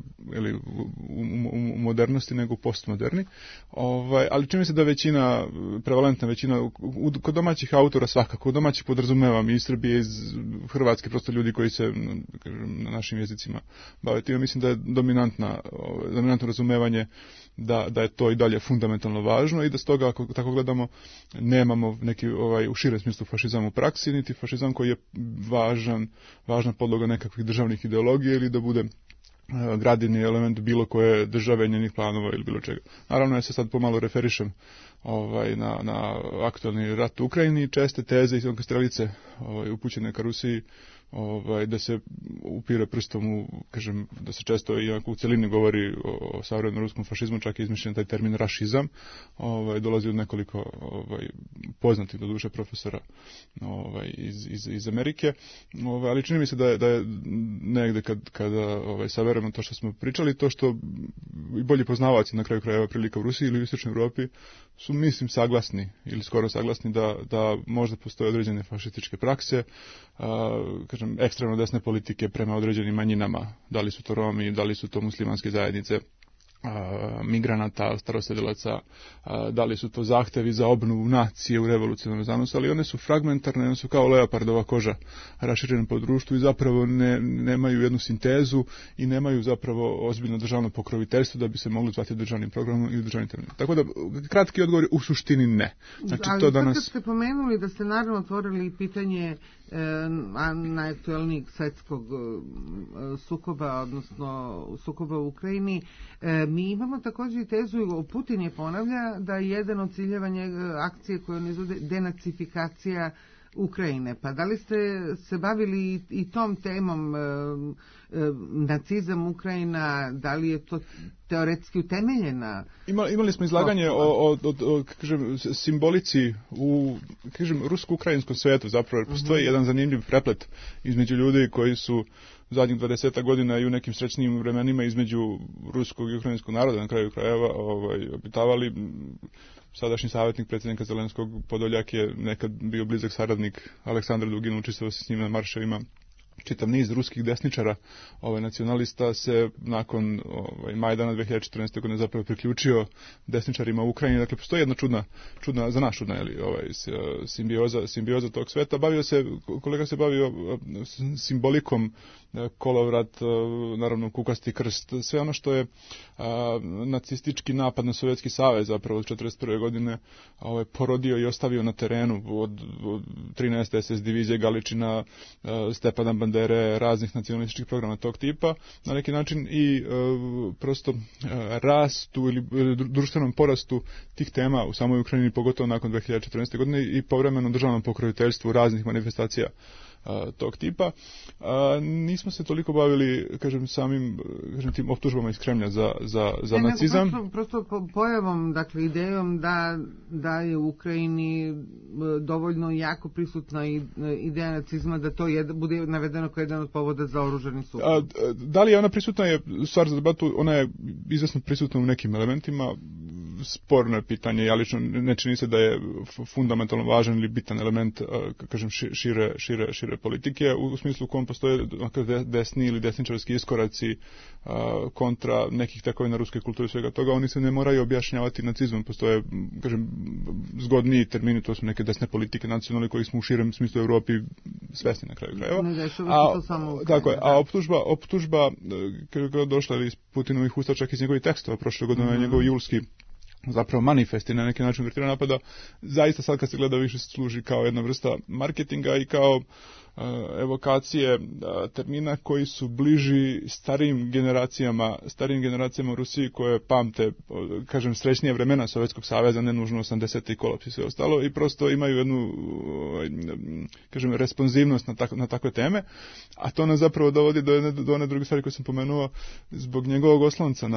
u modernosti nego u postmoderni, ali čini mi se da većina, prevalentna većina, kod domaćih autora svakako, kod domaćih podrazumevam iz Srbije, iz Hrvatske, prosto ljudi koji se na našim jezicima bave time, mislim da je dominantno razumevanje da je to i dalje fundamentalno važno i da stoga, ako tako gledamo, nemamo neki u širem smislu fašizam u praksi, niti fašizam koji je važna podloga nekakvih državnih ideologija ili da bude gradivni element bilo koje države, njenih planova ili bilo čega. Naravno, ja se sad pomalo referišem na aktualni rat u Ukrajini, česte teze i strelice upućene ka Rusiji, da se upire prstom kažem, da se često i u celini govori o savremenom ruskom fašizmu, čak je izmišljen taj termin rašizam, dolazi od nekoliko poznatih do duše profesora iz Amerike, ali čini mi se da je negde kada saberemo to što smo pričali, to što i bolji poznavaoci na kraju krajeva prilika u Rusiji ili u Istočnoj Evropi su, mislim, saglasni ili skoro saglasni da možda postoje određene fašističke prakse, kažem, ekstremno desne politike prema određenim manjinama, da li su to Romi, da li su to muslimanske zajednice, migranata, starosjedilaca, da li su to zahtevi za obnovu nacije u revolucionarnom zanosu, ali one su fragmentarne, one su kao leopardova koža raširene po društvu i zapravo nemaju jednu sintezu i nemaju zapravo ozbiljno državno pokroviteljstvo da bi se mogli zvati državnim programom ili državnim terminom. Tako da, kratki odgovor je u suštini ne. Znači, ali to danas... kad ste pomenuli da ste naravno otvorili pitanje najaktualnijeg svetskog sukoba, odnosno sukoba u Ukrajini, mi imamo također i tezu, Putin je ponavlja da je jedan od ciljeva akcije koje on izvode denacifikacija Ukrajine. Pa da li ste se bavili i tom temom, nacizam Ukrajina, da li je to teoretski utemeljena? Imali smo izlaganje o kažem, simbolici u rusko-ukrajinskom svijetu, zapravo postoji jedan zanimljiv preplet između ljudi koji su zadnjih 20 godina i u nekim srećnijim vremenima između ruskog i ukrajinskog naroda na kraju krajeva obitavali. Sadašnji savjetnik predsjednika Zelenskog, Podoljak, je nekad bio blizak saradnik Aleksandra Dugina, učestvovao se s njim na marševima. Čitav niz ruskih desničara, nacionalista, se nakon Majdana 2014. godine zapravo priključio desničarima u Ukrajini. Dakle, postoji jedna čudna za nas čudna, simbioza tog sveta. Kolega se bavio simbolikom, kolovrat, naravno kukasti krst, sve ono što je nacistički napad na Sovjetski savez zapravo od 1941. godine porodio i ostavio na terenu od 13. SS divizije Galičina, Stepana Bandere, raznih nacionalističkih programa tog tipa, na neki način i prosto rastu ili društvenom porastu tih tema u samoj Ukrajini, pogotovo nakon 2014. godine i povremeno državnom pokroviteljstvu raznih manifestacija tog tipa. Nismo se toliko bavili, kažem, tim optužbama iz Kremlja za nacizam. Prosto pojavom, dakle, idejom da je u Ukrajini dovoljno jako prisutna ideja nacizma, da to bude navedeno kao jedan od povoda za oružani sukob. Da li je ona prisutna, je stvar za debatu, ona je izvesno prisutna u nekim elementima, sporno je pitanje, ali lično ne čini se da je fundamentalno važan ili bitan element, kažem, šire politike, u smislu u kojem postoje desni ili desničarski iskoraci kontra nekih tekovina ruske kulture i svega toga, oni se ne moraju objašnjavati nacizmom, postoje, kažem, zgodniji termini, to su neke desne politike nacionalne koji smo u širem smislu u Europi svesni na kraju krajeva. A optužba kada je došla iz Putinovih usta, čak iz njegovih tekstova, prošle godine na njegov julski zapravo manifest i na neki način vertira napada, zaista sad kad se gleda više služi kao jedna vrsta marketinga i kao evokacije termina koji su bliži starijim generacijama u Rusiji koje pamte, kažem, srećnije vremena Sovjetskog saveza, ne nužno 80. i kolaps i sve ostalo, i prosto imaju jednu, kažem, responsivnost na takve teme, a to nas zapravo dovodi do one druge stvari koje sam pomenuo, zbog njegovog oslonca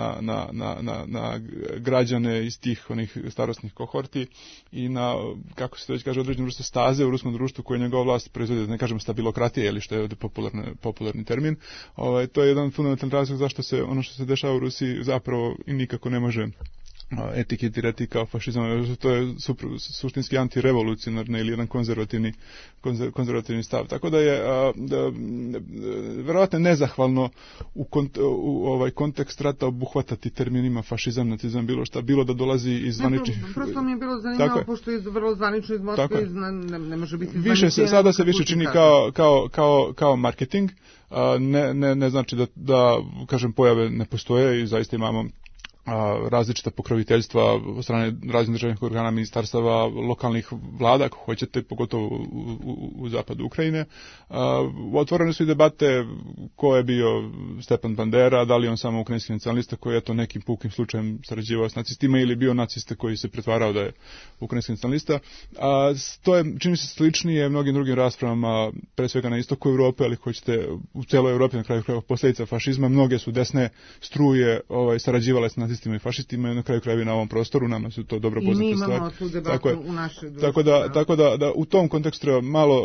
na građane iz tih onih starosnih kohorti i na, kako se to već kaže, određenu vrstu staze u ruskom društvu koje njegova vlast proizvodi, ne kažem stabilokratije, ili što je ovdje popularni termin. To je jedan fundamentalni razlog zašto se ono što se dešava u Rusiji zapravo i nikako ne može etiketirati kao fašizam, to je suštinski antirevolucionarni ili jedan konzervativni stav. Tako da je verovatno nezahvalno u ovaj kontekst rata obuhvatati terminima fašizam, nacizam, bilo da dolazi iz zvaničnih... Prosto mi je bilo zanimljivo, pošto je vrlo zvanično iz Moskve, ne može biti zvanično. Sada se više čini kao marketing, ne znači da kažem, pojave ne postoje i zaista imamo različita pokroviteljstva od strane raznih državnih organa, ministarstava, lokalnih vlada, ako hoćete, pogotovo u zapadu Ukrajine. Otvorene su i debate ko je bio Stepan Bandera, da li on samo ukrajinski nacionalista koji je to nekim pukim slučajem sarađivao s nacistima ili bio nacista koji se pretvarao da je ukrajinski nacionalista. To je, čini se, sličnije mnogim drugim raspravama, pre svega na istoku Evrope, ali hoćete u celoj Evropi, na kraju krajeva posljedica fašizma. Mnoge su desne struje sarađivale s nacistima i fašistima i na kraju krajeva na ovom prostoru, nama su to dobro poznate stvari. I mi imamo tu debatu u našoj društvu. Tako da u tom kontekstu treba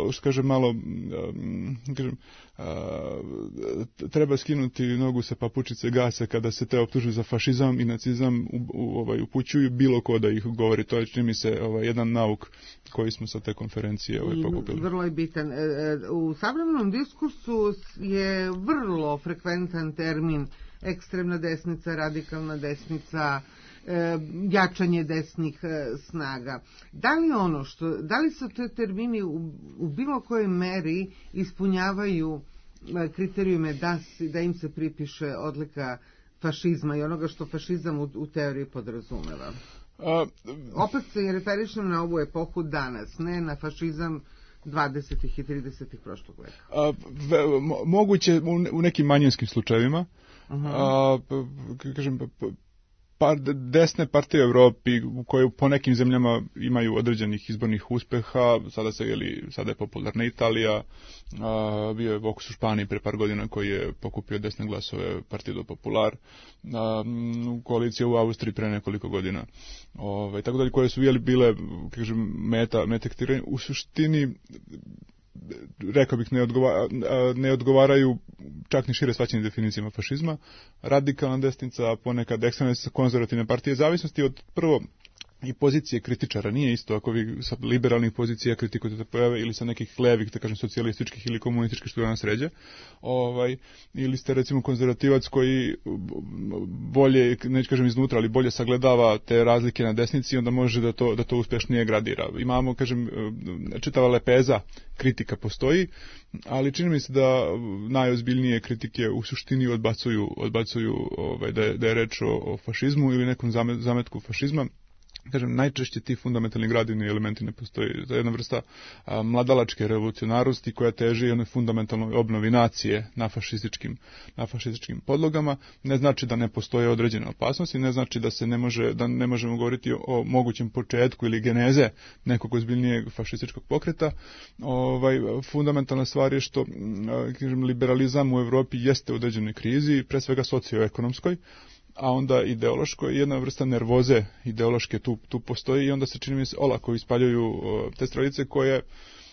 treba skinuti nogu sa papučice gasa kada se te optužuju za fašizam i nacizam upućuju bilo ko da ih govori. To je, čini mi se, jedan nauk koji smo sa te konferencije pokupili. Vrlo je bitan. U savremenom diskursu je vrlo frekventan termin ekstremna desnica, radikalna desnica, jačanje desnih snaga. Da li su te termini u bilo kojoj meri ispunjavaju kriterijume da im se pripiše odlika fašizma i onoga što fašizam u teoriji podrazumeva? Opet se referišem na ovu epohu danas, ne na fašizam 20. i 30. prošlog veka. Moguće u nekim manjinskim slučajevima. Kažem, desne partije u Evropi koje po nekim zemljama imaju određenih izbornih uspeha, sada je popularna Italija, bio je Vox u Španiji pre par godina koji je pokupio desne glasove Partido Popular, koalicija u Austriji pre nekoliko godina, tako dalje, koje su bile, kažem, meta aktiranja. U suštini, rekao bih, ne odgovaraju čak ni šire shvaćenim definicijama fašizma. Radikalna desnica, ponekad ekstremna konzervativne partije, zavisnosti od prvo i pozicije kritičara. Nije isto ako vi sa liberalnih pozicija kritikujete pojave ili sa nekih levih, da kažem, socijalističkih ili komunističkih, što je nas ređe. Ili ste, recimo, konzervativac koji bolje, neću kažem iznutra, ali bolje sagledava te razlike na desnici i onda može da to uspešnije gradira. Imamo, kažem, čitava lepeza kritika postoji, ali čini mi se da najozbiljnije kritike u suštini odbacuju da je reč o fašizmu ili nekom zametku fašizma. Kažem, najčešće ti fundamentalni gradivni elementi ne postoji. To je jedna vrsta mladalačke revolucionarnosti koja teži jednoj fundamentalnoj obnovi nacije na fašističkim podlogama. Ne znači da ne postoje određene opasnosti, ne znači da ne možemo govoriti o mogućem početku ili geneze nekog ozbiljnijeg fašističkog pokreta. Fundamentalna stvar je što, kažem, liberalizam u Evropi jeste u određenoj krizi, pre svega socioekonomskoj, a onda ideološko, jedna vrsta nervoze ideološke tu postoji i onda se, čini mi se, olako ispaljuju te strelice koje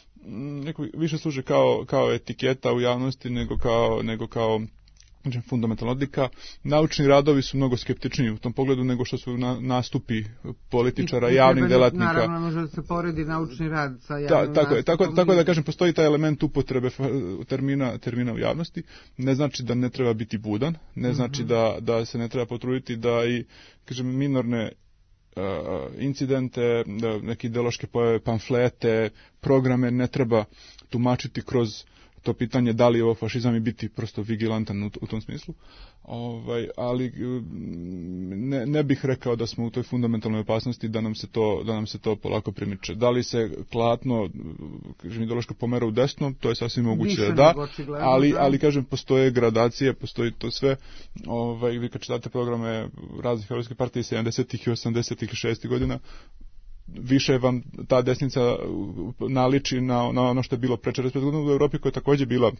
više služe kao etiketa u javnosti nego kao fundamentalna odlika. Naučni radovi su mnogo skeptičniji u tom pogledu nego što su nastupi političara, javnih delatnika. Naravno, može da se poredi naučni rad sa javnim nastupom. Tako da kažem, postoji taj element upotrebe termina u javnosti. Ne znači da ne treba biti budan, ne znači da se ne treba potruditi da i, kažem, minorne incidente, neke ideološke pojave, pamflete, programe ne treba tumačiti kroz to pitanje da li je ovo fašizam i biti prosto vigilantan u tom smislu. Ali ne bih rekao da smo u toj fundamentalnoj opasnosti da nam se to polako primiče. Da li se klatno, kažem, ideološko pomera u desno, to je sasvim moguće da, ali kažem, postoje gradacije, postoji to sve. Vi kad čitate programe raznih evropskih partija 70-ih i 80-ih i 60-ih godina, više vam ta desnica naliči na ono što je bilo pre 45 godina u Evropi, koja je također bila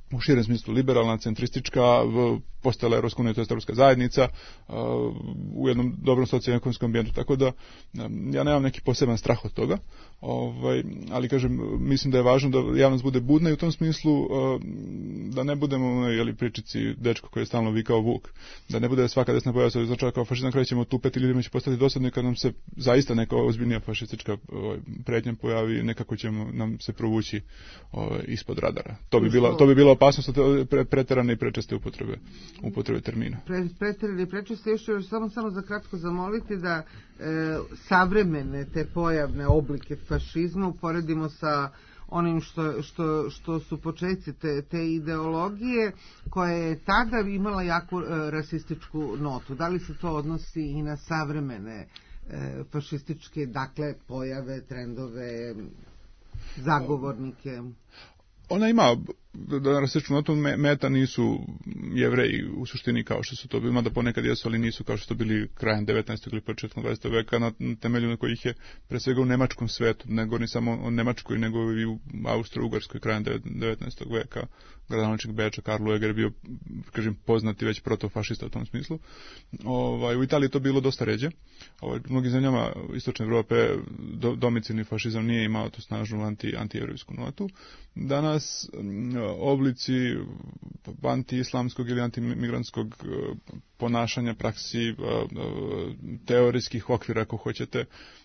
u širem smislu liberalna, centristička, postala Evropska unija, to je Evropska zajednica, u jednom dobrom socijalno-ekonomskom ambijentu, tako da ja nemam neki poseban strah od toga, ali kažem, mislim da je važno da javnost bude budna i u tom smislu da ne budemo pričici dečko koji je stalno vikao vuk, da ne bude svaka desna pojava se označava kao fašizam, kraj ćemo tupeti, ljudima će postati dosadno i kad nam se zaista neka ozbiljnija fašistička pretnja pojavi, nekako ćemo nam se provući ispod radara. To bi bila opasnost od preterane i prečeste upotrebe termina. Preterane i prečeste, još samo za kratko zamoliti da savremene te pojavne oblike fašizma uporedimo sa onim što su početci te ideologije koja je tada imala jako rasističku notu. Da li se to odnosi i na savremene fašističke, dakle, pojave, trendove, zagovornike? Ona ima, da rasističku notu, meta nisu Jevreji u suštini kao što su to bili, mada ponekad jesu, ali nisu kao što su bili krajem 19. ili početkom 20. veka, na temelju na kojih je pre svega u nemačkom svetu, ne govorim samo o Nemačkoj, nego i u Austro-Ugarskoj krajem 19. veka, gradonačelnik Beča Karl Lueger bio, kažem, poznati već protofašista u tom smislu. U Italiji to bilo dosta ređe. U mnogim zemljama istočne Evrope domicilni fašizam nije imao tu snažnu antijevrijsku notu. Danas oblici anti-islamskog ili antimigrantskog ponašanja, praksi, teorijskih okvira, ako hoćete,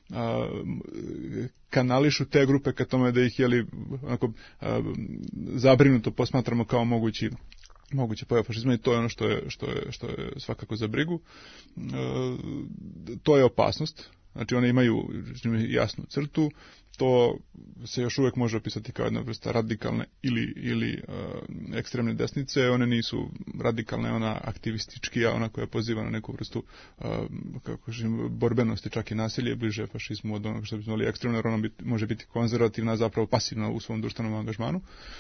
kanališu te grupe ka tome da ih zabrinuto posmatramo kao moguće pojava fašizma i to je ono što je svakako za brigu. To je opasnost. Znači one imaju jasnu crtu, to se još uvijek može opisati kao jedna vrsta radikalne ili ekstremne desnice, one nisu radikalne, ona aktivistički, a ona koja poziva na neku vrstu borbenosti, čak i nasilje, bliže fašizmu od onoga što bi zvali ekstremno, jer ona može biti konzervativna, a zapravo pasivna u svom društvenom angažmanu.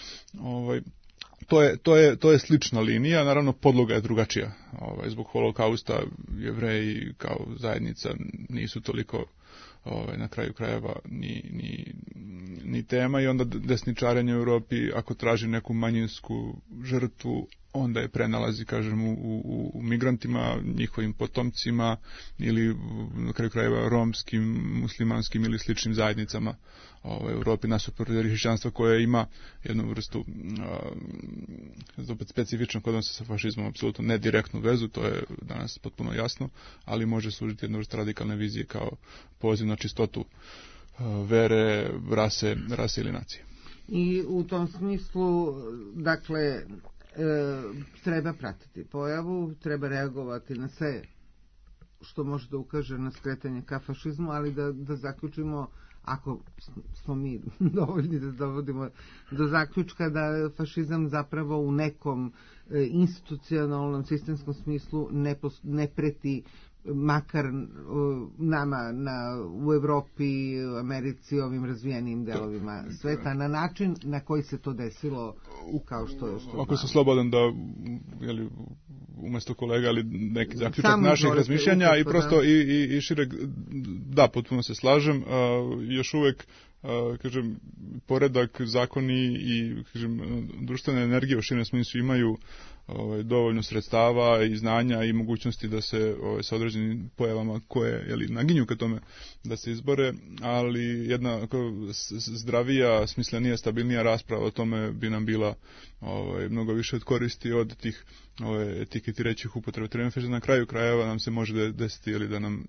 To je slična linija, naravno podloga je drugačija. Zbog holokausta Jevreji kao zajednica nisu toliko na kraju krajeva ni tema i onda desničarenje u Europi, ako traži neku manjinsku žrtvu, onda je prenalazi, kažem, u migrantima, njihovim potomcima ili na kraju krajeva romskim, muslimanskim ili sličnim zajednicama u Europi nasuprot hrišćanstva koje ima jednu vrstu opet specifičnog odnosa sa fašizmom, apsolutno ne direktnu vezu, to je danas potpuno jasno, ali može služiti jednu vrstu radikalne vizije kao poziv na čistotu vere, rase ili nacije. I u tom smislu, dakle, treba pratiti pojavu, treba reagovati na sve što može da ukaže na skretanje ka fašizmu, ali da zaključimo, ako smo mi dovoljni da dovodimo do zaključka da fašizam zapravo u nekom institucionalnom, sistemskom smislu ne preti makar nama u Evropi, Americi, ovim razvijenim delovima sveta, na način na koji se to desilo kao što ako sam slobodan da umjesto kolega, ali neki zaključak naših razmišljanja i prosto i šireg, da, potpuno se slažem, još uvijek kažem, poredak, zakoni i kažem, društvene energije u širem smislu imaju dovoljno sredstava i znanja i mogućnosti da se sa određenim pojavama koje naginju ka tome da se izbore, ali jedna zdravija, smislenija, stabilnija rasprava o tome bi nam bila mnogo više od koristi od tih etiketirećih upotreba termina. Na kraju krajeva nam se može desiti ili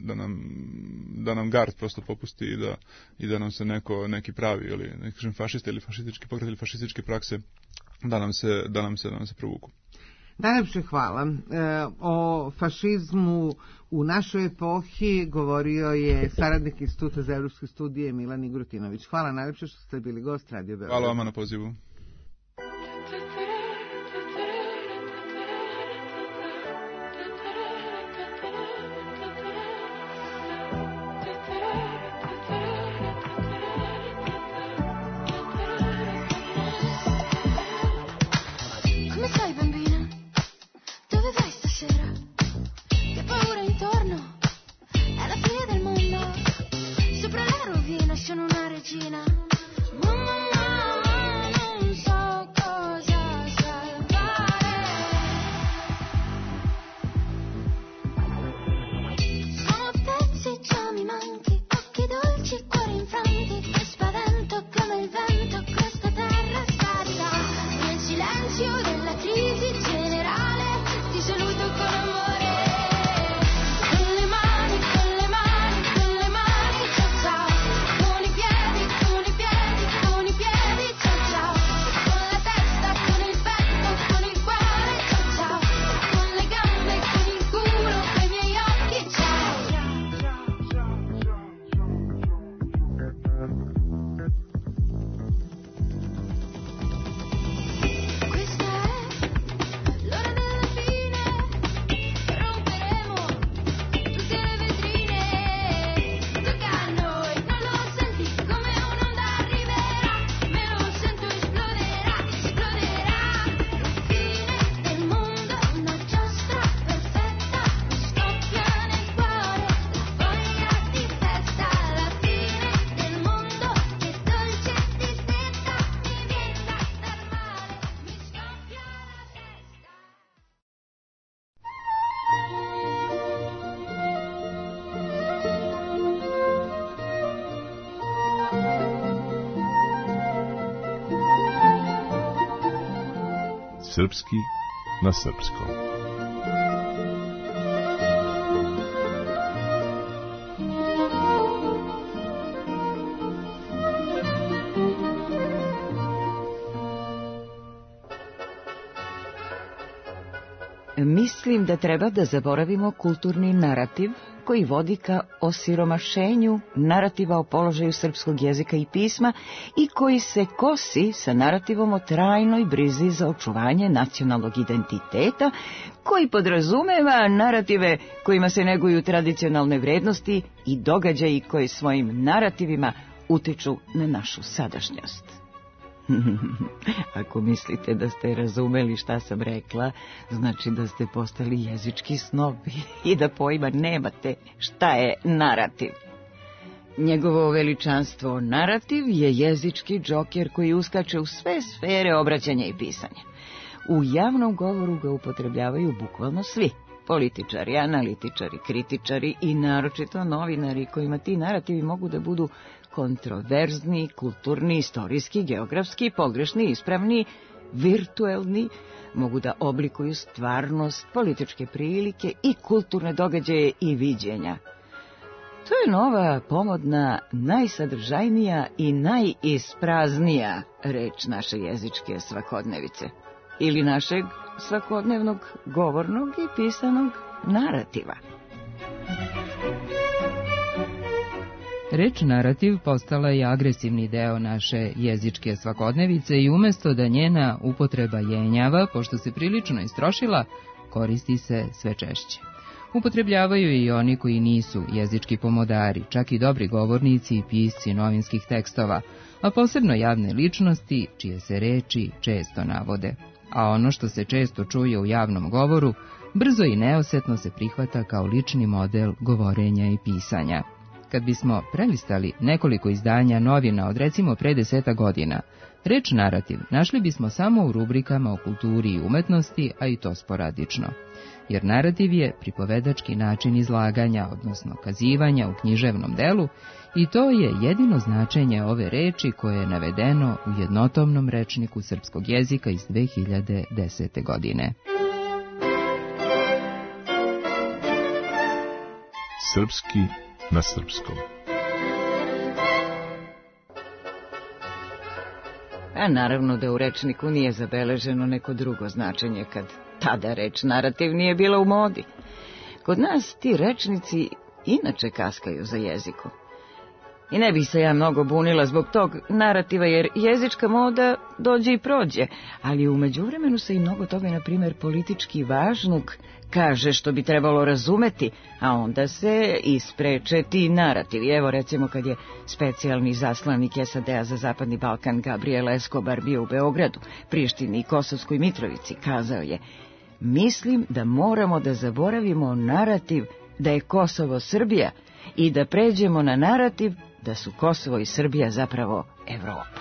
da nam gard prosto popusti i da nam se neki pravi ili neki fašisti ili fašistički pokret ili fašističke prakse da nam se provuku. Najlepše hvala. O fašizmu u našoj epohi govorio je saradnik Instituta za evropske studije Milan Igrutinović. Hvala najlepše što ste bili gost Radio Beograd. Hvala vama na pozivu. Sono una regina, mamma, non Srpski na srpskom. Mislim da treba da zaboravimo kulturni narativ koji vodi ka osiromašenju narativa o položaju srpskog jezika i pisma i koji se kosi sa narativom o trajnoj brizi za očuvanje nacionalnog identiteta, koji podrazumeva narative kojima se neguju tradicionalne vrednosti i događaji koji svojim narativima utiču na našu sadašnjost. Ako mislite da ste razumeli šta sam rekla, znači da ste postali jezički snobi i da pojma nemate šta je narativ. Njegovo veličanstvo narativ je jezički džoker koji uskače u sve sfere obraćanja i pisanja. U javnom govoru ga upotrebljavaju bukvalno svi. Političari, analitičari, kritičari i naročito novinari kojima ti narativi mogu da budu kontroverzni, kulturni, istorijski, geografski, pogrešni, ispravni, virtuelni, mogu da oblikuju stvarnost, političke prilike i kulturne događaje i viđenja. To je nova, pomodna, najsadržajnija i najispraznija reč naše jezičke svakodnevice ili našeg svakodnevnog govornog i pisanog narativa. Reč narativ postala je agresivni deo naše jezičke svakodnevice i umjesto da njena upotreba jenjava, pošto se prilično istrošila, koristi se sve češće. Upotrebljavaju i oni koji nisu jezički pomodari, čak i dobri govornici i pisci novinskih tekstova, a posebno javne ličnosti čije se reči često navode. A ono što se često čuje u javnom govoru, brzo i neosetno se prihvata kao lični model govorenja i pisanja. Kad bismo prelistali nekoliko izdanja novina od recimo pre 10 godina, reč narativ našli bismo samo u rubrikama o kulturi i umetnosti, a i to sporadično. Jer narativ je pripovedački način izlaganja, odnosno kazivanja u književnom delu, i to je jedino značenje ove reči koje je navedeno u jednotomnom rečniku srpskog jezika iz 2010. godine. Srpski na srpskom. A naravno da u rečniku nije zabeleženo neko drugo značenje kad tada reč narativ nije bila u modi. Kod nas ti rečnici inače kaskaju za jeziku. I ne bih se ja mnogo bunila zbog tog narativa, jer jezička moda dođe i prođe, ali u međuvremenu se i mnogo toga, na primjer, politički važnog kaže što bi trebalo razumeti, a onda se ispreče ti narativi. Evo recimo kad je specijalni zaslanik SAD-a za Zapadni Balkan Gabriel Escobar bio u Beogradu, Prištini i Kosovskoj Mitrovici, kazao je: mislim da moramo da zaboravimo narativ da je Kosovo Srbija i da pređemo na narativ da su Kosovo i Srbija zapravo Evropa.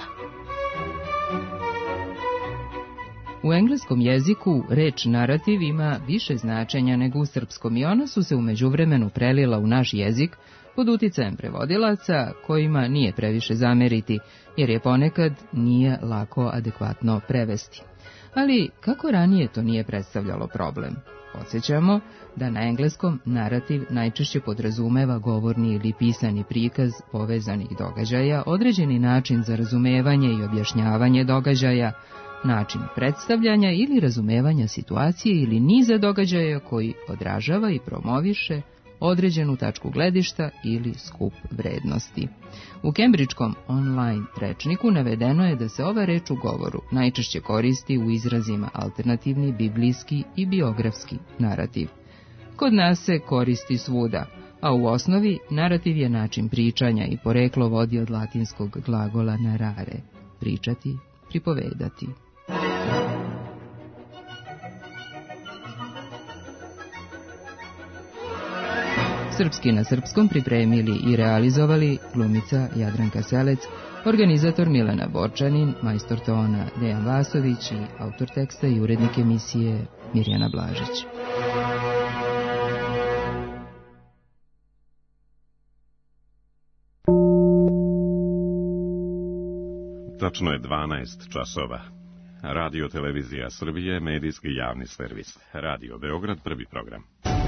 U engleskom jeziku reč narativ ima više značenja nego u srpskom i ona su se u međuvremenu prelila u naš jezik pod uticajem prevodilaca kojima nije previše zameriti, jer je ponekad nije lako adekvatno prevesti. Ali kako ranije to nije predstavljalo problem? Podsjećamo da na engleskom narativ najčešće podrazumeva govorni ili pisani prikaz povezanih događaja, određeni način za razumevanje i objašnjavanje događaja, način predstavljanja ili razumevanja situacije ili niza događaja koji odražava i promoviše određenu tačku gledišta ili skup vrednosti. U Cambridgeskom online rečniku navedeno je da se ova reč u govoru najčešće koristi u izrazima alternativni, biblijski i biografski narativ. Kod nas se koristi svuda, a u osnovi narativ je način pričanja i poreklo vodi od latinskog glagola narare, pričati, pripovedati. Srpski na srpskom pripremili i realizovali glumica Jadranka Selec, organizator Milena Borčanin, majstor tona Dejan Vasović i autor teksta i urednik emisije Mirjana Blažić. Tačno je 12 časova. Radio Televizija Srbije, medijski javni servis. Radio Beograd, prvi program.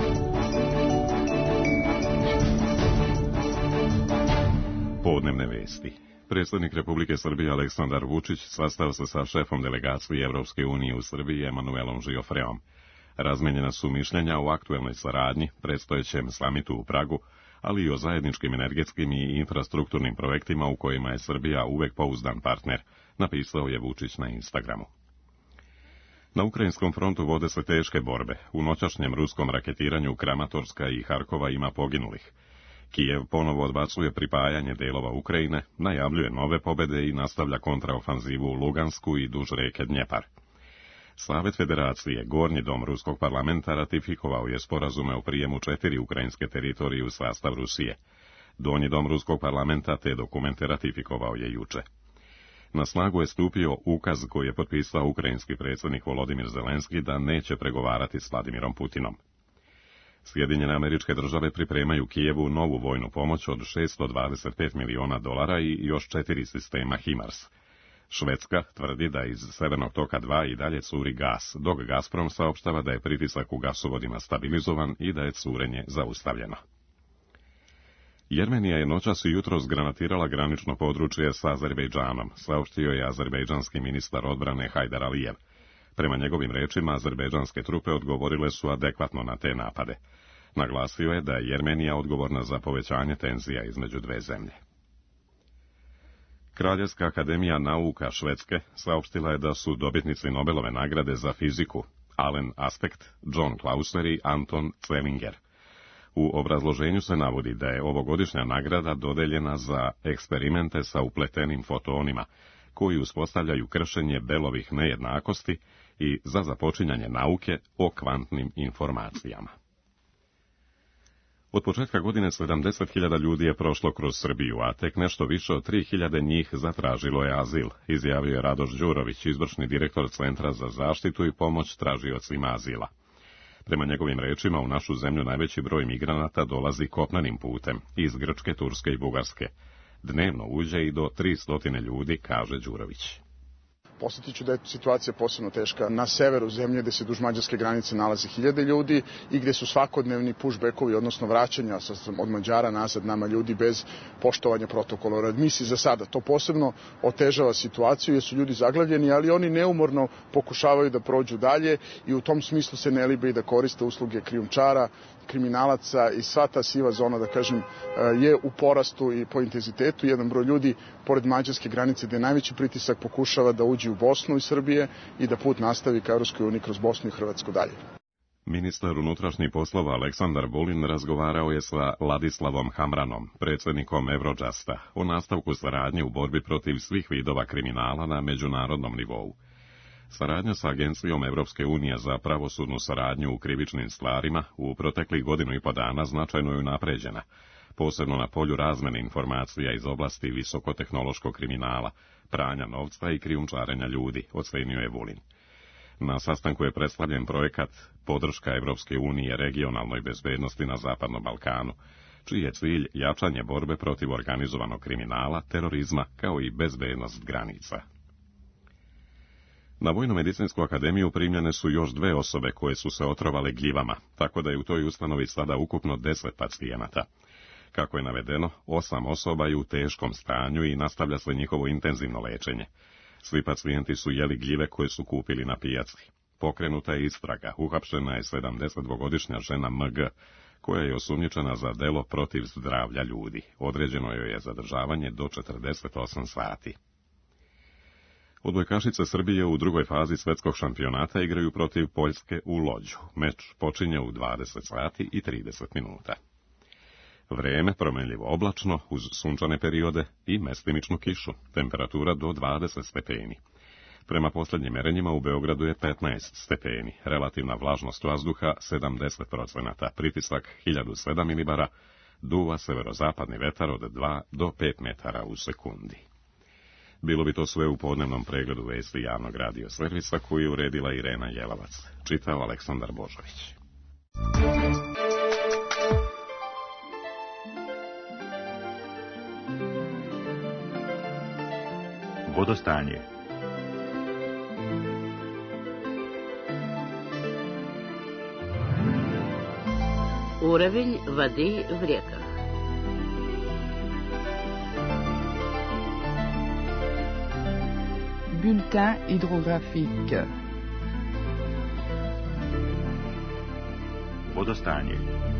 Podnevne vesti. Predsjednik Republike Srbije Aleksandar Vučić sastao se sa šefom delegacije Evropske unije u Srbiji Emanuelom Žiofreom. Razmenjena su mišljenja o aktuelnoj saradnji, predstojećem samitu u Pragu, ali i o zajedničkim energetskim i infrastrukturnim projektima u kojima je Srbija uvek pouzdan partner, napisao je Vučić na Instagramu. Na ukrajinskom frontu vode se teške borbe. U noćašnjem ruskom raketiranju Kramatorska i Harkova ima poginulih. Kijev ponovo odbacuje pripajanje delova Ukrajine, najavljuje nove pobede i nastavlja kontraofanzivu u Lugansku i duž reke Dnjepar. Savet Federacije, Gornji dom Ruskog parlamenta, ratifikovao je sporazume o prijemu 4 ukrajinske teritorije u sastav Rusije. Donji dom Ruskog parlamenta te dokumente ratifikovao je juče. Na snagu je stupio ukaz koji je potpisao ukrajinski predsjednik Volodimir Zelenski da neće pregovarati s Vladimirom Putinom. Sjedinjene Američke Države pripremaju Kijevu novu vojnu pomoć od $625 miliona i još 4 sistema HIMARS. Švedska tvrdi da iz Severnog toka 2 i dalje curi gas, dok Gazprom saopštava da je pritisak u gasovodima stabilizovan i da je curenje zaustavljeno. Jermenija je noćas i jutros granatirala granično područje sa Azerbejdžanom, saopštio je azerbejdžanski ministar odbrane Hajdar Alijev. Prema njegovim rečima, azerbejdžanske trupe odgovorile su adekvatno na te napade. Naglasio je da je Jermenija odgovorna za povećanje tenzija između dve zemlje. Kraljevska akademija nauka Švedske saopštila je da su dobitnici Nobelove nagrade za fiziku Allen Aspect, John Clauser i Anton Zwillinger. U obrazloženju se navodi da je ovogodišnja nagrada dodeljena za eksperimente sa upletenim fotonima, koji uspostavljaju kršenje Bellovih nejednakosti i za započinjanje nauke o kvantnim informacijama. Od početka godine 70.000 ljudi je prošlo kroz Srbiju, a tek nešto više od 3.000 njih zatražilo je azil, izjavio je Radoš Đurović, izvršni direktor Centra za zaštitu i pomoć tražiocima azila. Prema njegovim rečima, u našu zemlju najveći broj migranata dolazi kopnenim putem, iz Grčke, Turske i Bugarske. Dnevno uđe i do 300 ljudi, kaže Đurović. Posjetiću da je situacija posebno teška na severu zemlje, gde se duž mađarske granice nalazi 1000 ljudi i gde su svakodnevni pushbackovi, odnosno vraćanja od Mađara nazad nama ljudi bez poštovanja protokola o readmisiji za sada. To posebno otežava situaciju jer su ljudi zaglavljeni, ali oni neumorno pokušavaju da prođu dalje i u tom smislu se ne libe i da koriste usluge krijumčara, kriminalaca i sva ta siva zona, da kažem, je u porastu i po intenzitetu. Jedan broj ljudi pored mađarske granice gde je najveći pritisak pokušava da uđe u Bosnu i Srbije i da put nastavi ka Europskoj uniji kroz Bosnu i Hrvatsku dalje. Ministar unutrašnjih poslova Aleksandar Vulin razgovarao je sa Ladislavom Hamranom, predsjednikom Eurojusta, o nastavku saradnje u borbi protiv svih vidova kriminala na međunarodnom nivou. Saradnja sa Agencijom Evropske unije za pravosudnu saradnju u krivičnim stvarima u proteklih 1,5 dana značajno je unapređena, posebno na polju razmene informacija iz oblasti visokotehnološkog kriminala, pranja novca i krijumčarenja ljudi, ocenio je Vulin. Na sastanku je predstavljen projekat Podrška Evropske unije regionalnoj bezbednosti na Zapadnom Balkanu, čiji je cilj jačanje borbe protiv organizovanog kriminala, terorizma kao i bezbednost granica. Na Vojno-medicinsku akademiju primljene su još 2 osobe koje su se otrovale gljivama, tako da je u toj ustanovi sada ukupno 10 pacijenata. Kako je navedeno, 8 osoba je u teškom stanju i nastavlja se njihovo intenzivno lečenje. Svi pacijenti su jeli gljive koje su kupili na pijaci. Pokrenuta je istraga, uhapšena je 72-godišnja žena MG, koja je osumnjičena za delo protiv zdravlja ljudi. Određeno joj je zadržavanje do 48 sati. Odbojkašice Srbije u drugoj fazi svetskog šampionata igraju protiv Poljske u Lođu. Meč počinje u 20 sati i 30 minuta. Vreme promenljivo oblačno, uz sunčane periode i mestimičnu kišu, temperatura do 20 stepeni. Prema posljednjim merenjima u Beogradu je 15 stepeni, relativna vlažnost vazduha 70%, pritisak 1007 milibara, duva severozapadni vetar od 2 do 5 metara u sekundi. Bilo bi to sve u podnevnom pregledu vesti javnog radio servisa koju je uredila Irena Jelavac. Čitao Aleksandar Božović. Vodostanje. Уровень воды в реках. Bulletin hydrographique. Vodostanje.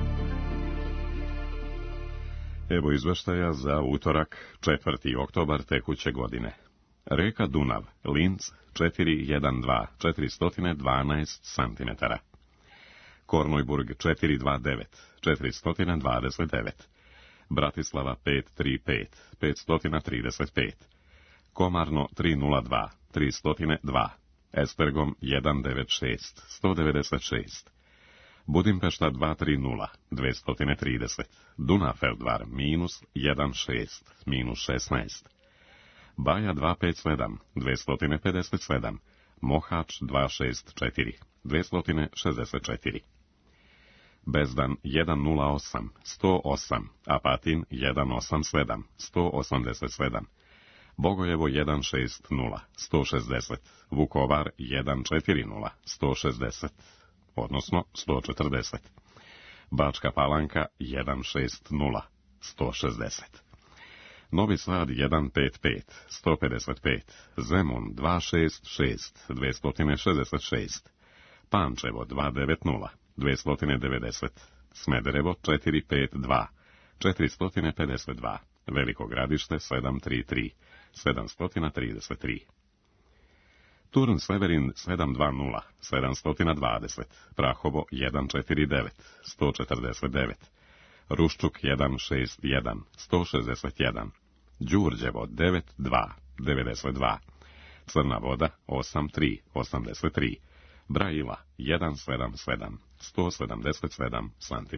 Evo izveštaja za utorak 4. oktobar tekuće godine. Reka Dunav, Linz 412, 412 cm. Kornojburg 429, 429. Bratislava 535, 535. Komarno 302, 302. Estergom 196, 196. Budimpešta 230, 230. Dunafeldvar -16, -16. Baja 257, 257. Mohač 264, 264. Bezdan 108, 108. Apatin 187, 187. Bogojevo 160, 160. Vukovar 140, 160. Odnosno 140. Bačka Palanka 160, 160. Novi Sad 155, 155. Zemun 266, 266. Pančevo 290, 290. Smederevo 452, 452. Veliko Gradište 733, 733. Turn Severin 720, 720. Prahovo 149, 149. Ruščuk 161, 161. Đurđevo 92, 92. Crna Voda 83, 83. Brajila 177, 177 cm.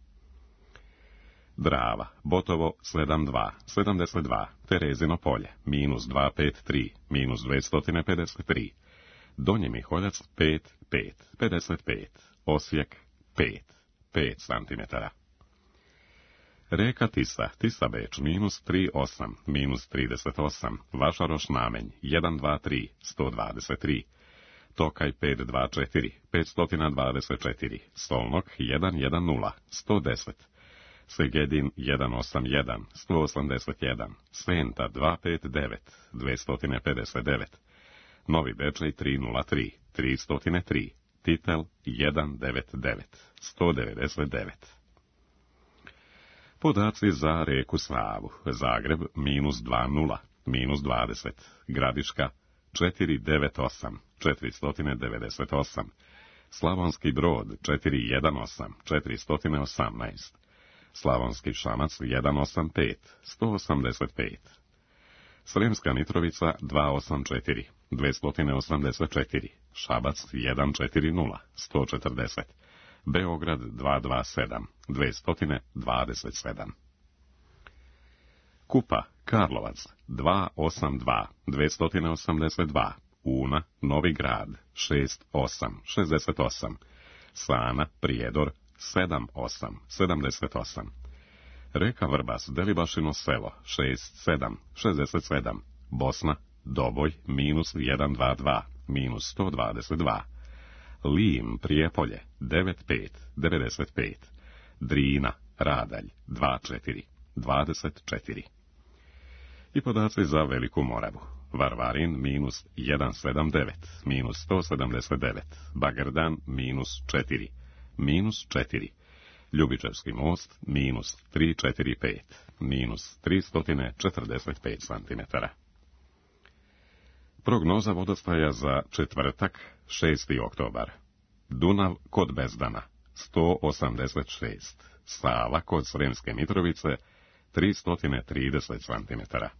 Drava, Botovo 72, 72. Terezino polje -253, -253. Donji Miholjac 5, 5, 55. Osijek 5, 5 cm. Reka Tisa, Tisa Beč -38, -38. Vašaroš Namenj 123, 123. Tokaj 524, 524. Solnok 110, 110. Segedin 181, 181. Senta 259, 259. Novi Bečej 303, 303. Titel 199, 199. Podaci za reku Savu. Zagreb -20, -20. Gradiška 498, 498. Slavonski Brod 418, 418. Slavonski Šamac 185, 185. Sremska Mitrovica 284, 284. Šabac 140, 140. Beograd 227, 227. Kupa, Karlovac 282, 282. Una, Novi Grad 68, 68. Sana, Prijedor 78, 78. Reka Vrbas, Delibašino selo 67, 67. Bosna, Doboj -122, -122. Lim, Prijepolje 95, 95. Drina, Radalj 24, 24. I podaci za Veliku Moravu. Varvarin -179, -179. Bagrdan -4, -4. Ljubičevski most -345, -345 cm. Prognoza vodostaja za četvrtak, 6. oktobar. Dunav kod Bezdana 186, Sava kod Sremske Mitrovice 330 cm.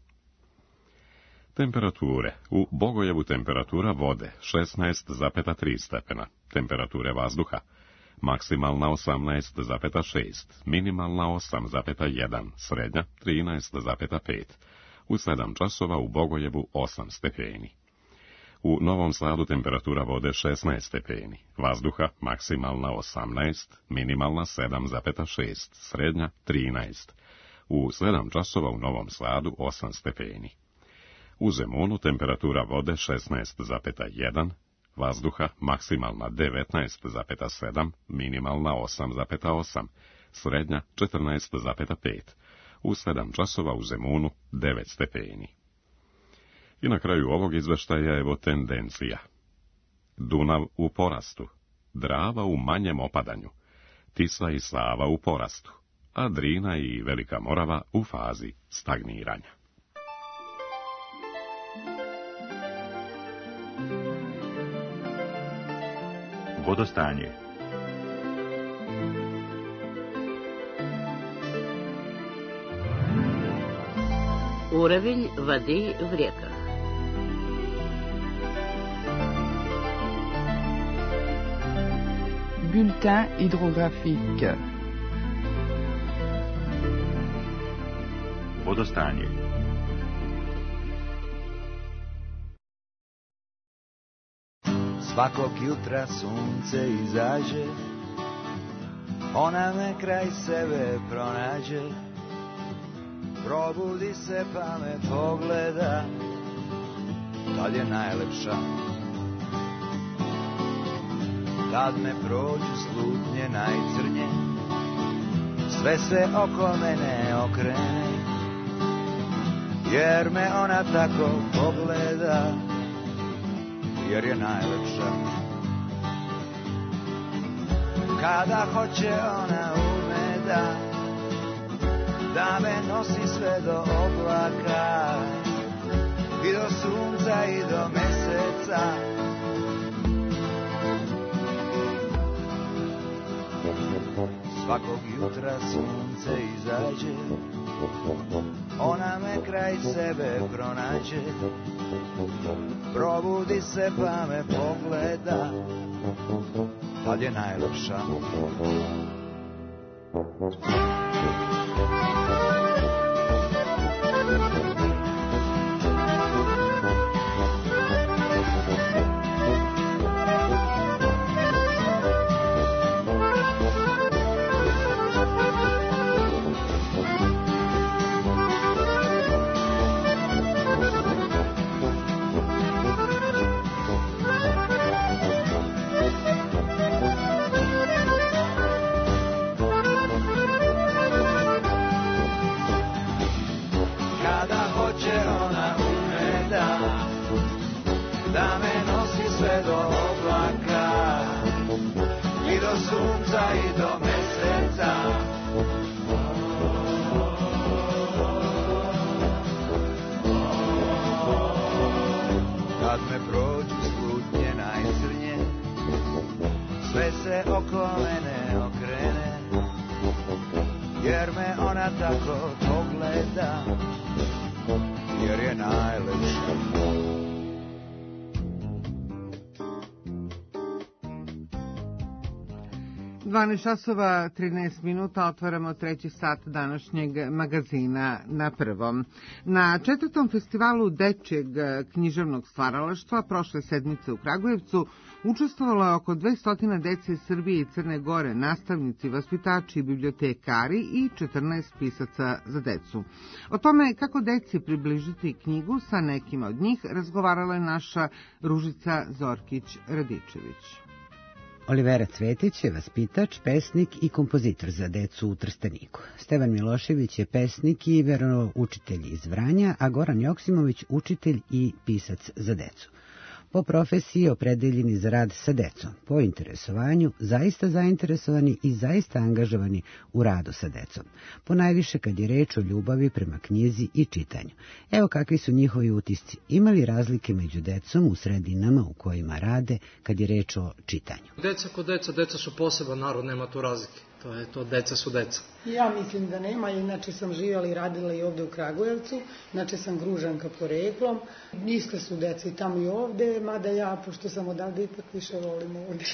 Temperature. U Bogojevu temperatura vode 16,3 stepena. Temperature vazduha maksimalna 18,6, minimalna 8,1, srednja 13,5. U 7 časova u Bogojevu 8 stepeni. U Novom Sadu temperatura vode 16 stepeni, vazduha maksimalna 18, minimalna 7,6, srednja 13. U 7 časova u Novom Sadu 8 stepeni. U Zemunu temperatura vode 16,1, vazduha maksimalna 19,7, minimalna 8,8, srednja 14,5, u 7 časova u Zemunu 9 stepeni. I na kraju ovog izveštaja evo tendencija. Dunav u porastu, Drava u manjem opadanju, Tisa i Sava u porastu, a Drina i Velika Morava u fazi stagniranja. Vodostanje. Уровень воды в реках. Bulletin hydrographique. Vodostanje. Svakog jutra sunce izađe, ona me kraj sebe pronađe, probudi se pa me pogleda, tad je najlepša. Tad me prođu slutnje najcrnje, sve se oko mene okrene, jer me ona tako pogleda, jer je najlepša. Kada hoće ona ume da me nosi sve do oblaka i do sunca i do meseca. Svakog jutra sunce izađe, ona me kraj sebe pronađe, probudi se pa me pogleda, tad je najlepša. 12 časova 13 minuta otvaramo treći sat današnjeg magazina Na prvom. Na 4. festivalu dečjeg književnog stvaralaštva prošle sedmice u Kragujevcu učestvovalo je oko 200 dece iz Srbije i Crne Gore, nastavnici, vaspitači, bibliotekari i 14 pisaca za decu. O tome kako deci približiti knjigu sa nekima od njih razgovarala je naša Ružica Zorkić-Radičević. Olivera Cvetić je vaspitač, pesnik i kompozitor za decu u Trsteniku. Stevan Milošević je pesnik i veroučitelj iz Vranja, a Goran Joksimović učitelj i pisac za decu. Po profesiji opredeljeni za rad sa decom, po interesovanju zaista zainteresovani i zaista angažovani u radu sa decom, po najviše kad je reč o ljubavi prema knjizi i čitanju. Evo kakvi su njihovi utisci. Ima li razlike među decom u sredinama u kojima rade kad je reč o čitanju? Deca kod deca su poseban narod, nema tu razlike. To deca su deca. Ja mislim da nema, inače sam živjela i radila i ovde u Kragujevcu, inače sam Gružanka poreklom, iste su deca i tamo i ovde, mada ja, pošto sam odavde, ipak više volim ovde.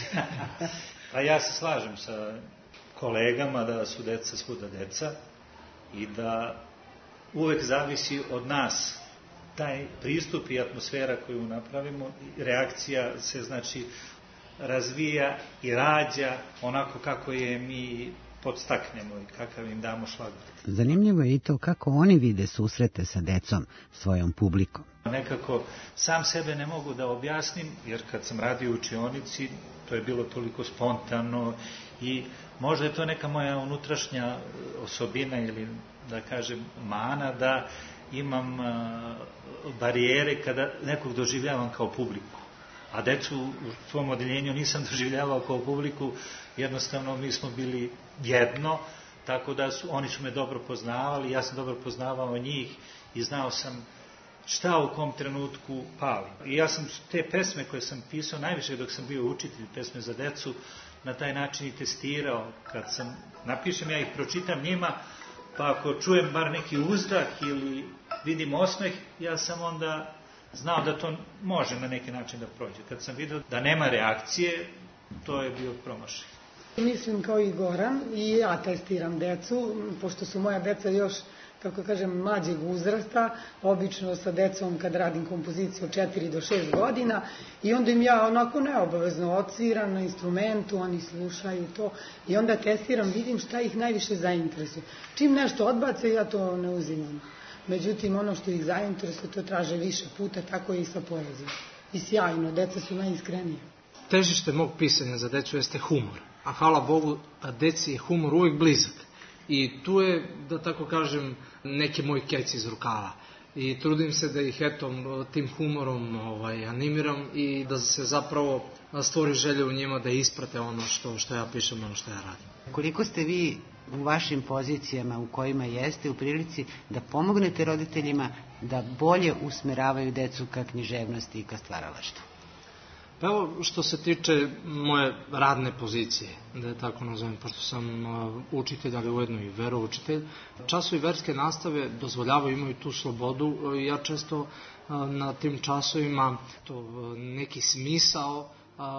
A ja se slažem sa kolegama da su deca svuda deca i da uvek zavisi od nas taj pristup i atmosfera koju napravimo, reakcija se znači razvija i rađa onako kako je mi podstaknemo i kakav im damo šlagvort. Zanimljivo je i to kako oni vide susrete sa decom, svojom publikom. Nekako sam sebe ne mogu da objasnim, jer kad sam radio u učionici, to je bilo toliko spontano i možda je to neka moja unutrašnja osobina ili da kažem mana, da imam barijere kada nekog doživljavam kao publiku. A decu u svom odeljenju nisam doživljavao kao publiku, jednostavno mi smo bili jedno, tako da oni su me dobro poznavali, ja sam dobro poznavao njih i znao sam šta u kom trenutku pali. I ja sam te pesme koje sam pisao, najviše dok sam bio učitelj pesme za decu, na taj način i testirao. Kad sam napišem, ja ih pročitam njima, pa ako čujem bar neki uzdah ili vidim osmeh, ja sam onda znao da to može na neki način da prođe. Kad sam vidio da nema reakcije, to je bio promašaj. Mislim kao i Goran, i ja testiram decu, pošto su moja deca još, kako kažem, mlađeg uzrasta, obično sa decom kad radim kompoziciju od 4 do 6 godina, i onda im ja onako neobavezno odsviram na instrumentu, oni slušaju to, i onda testiram, vidim šta ih najviše zainteresuje. Čim nešto odbace, ja to ne uzimam. Međutim, ono što ih zainteresuje, to traže više puta, tako i sa poezijom. I sjajno, deca su najiskrenije. Težište mog pisanja za decu jeste humor. A hvala Bogu, deci je humor uvijek blizak. I tu je, da tako kažem, neki moj kec iz rukava. I trudim se da ih tim humorom animiram i da se zapravo stvori želje u njima da isprate ono što ja pišem, ono što ja radim. Koliko ste vi u vašim pozicijama u kojima jeste u prilici da pomognete roditeljima da bolje usmeravaju decu ka književnosti i ka stvaralaštvu? Pa evo, što se tiče moje radne pozicije, da je tako nazovem, pošto sam učitelj, ali ujedno i veroučitelj, časovi verske nastave dozvoljavaju, imaju tu slobodu. Ja često na tim časovima neki smisao,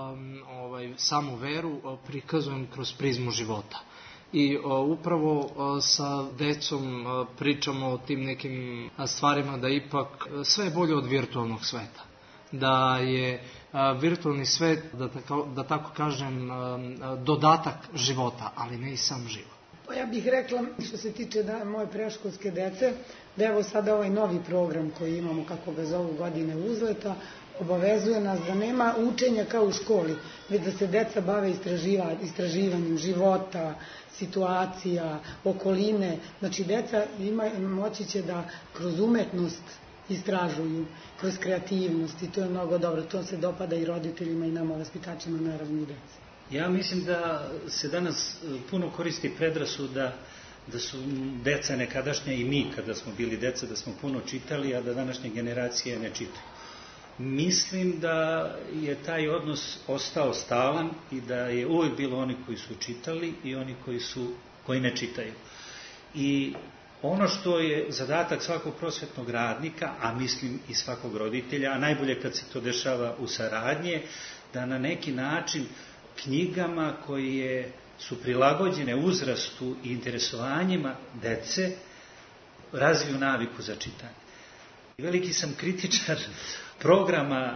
samu veru prikazujem kroz prizmu života. I upravo sa decom pričamo o tim nekim stvarima da ipak sve je bolje od virtualnog sveta. Da je virtualni svet, da tako kažem, dodatak života, ali ne i sam život. Pa ja bih rekla, što se tiče moje predškolske dece, da evo sada ovaj novi program koji imamo, kako ga zovu, Godine uzleta, obavezuje nas da nema učenja kao u školi, već da se deca bave istraživanjem života, situacija, okoline. Znači, deca moći će da kroz umetnost istražuju, kroz kreativnost, i to je mnogo dobro. To se dopada i roditeljima i nama vaspitačima, naravno i deci. Ja mislim da se danas puno koristi predrasuda da su deca nekadašnja i mi kada smo bili deca da smo puno čitali, a da današnje generacije ne čitaju. Mislim da je taj odnos ostao stalan i da je uvijek bilo oni koji su čitali i oni koji ne čitaju. I ono što je zadatak svakog prosvetnog radnika, a mislim i svakog roditelja, a najbolje kad se to dešava u saradnje, da na neki način knjigama koje su prilagođene uzrastu i interesovanjima dece razviju naviku za čitanje. Veliki sam kritičar programa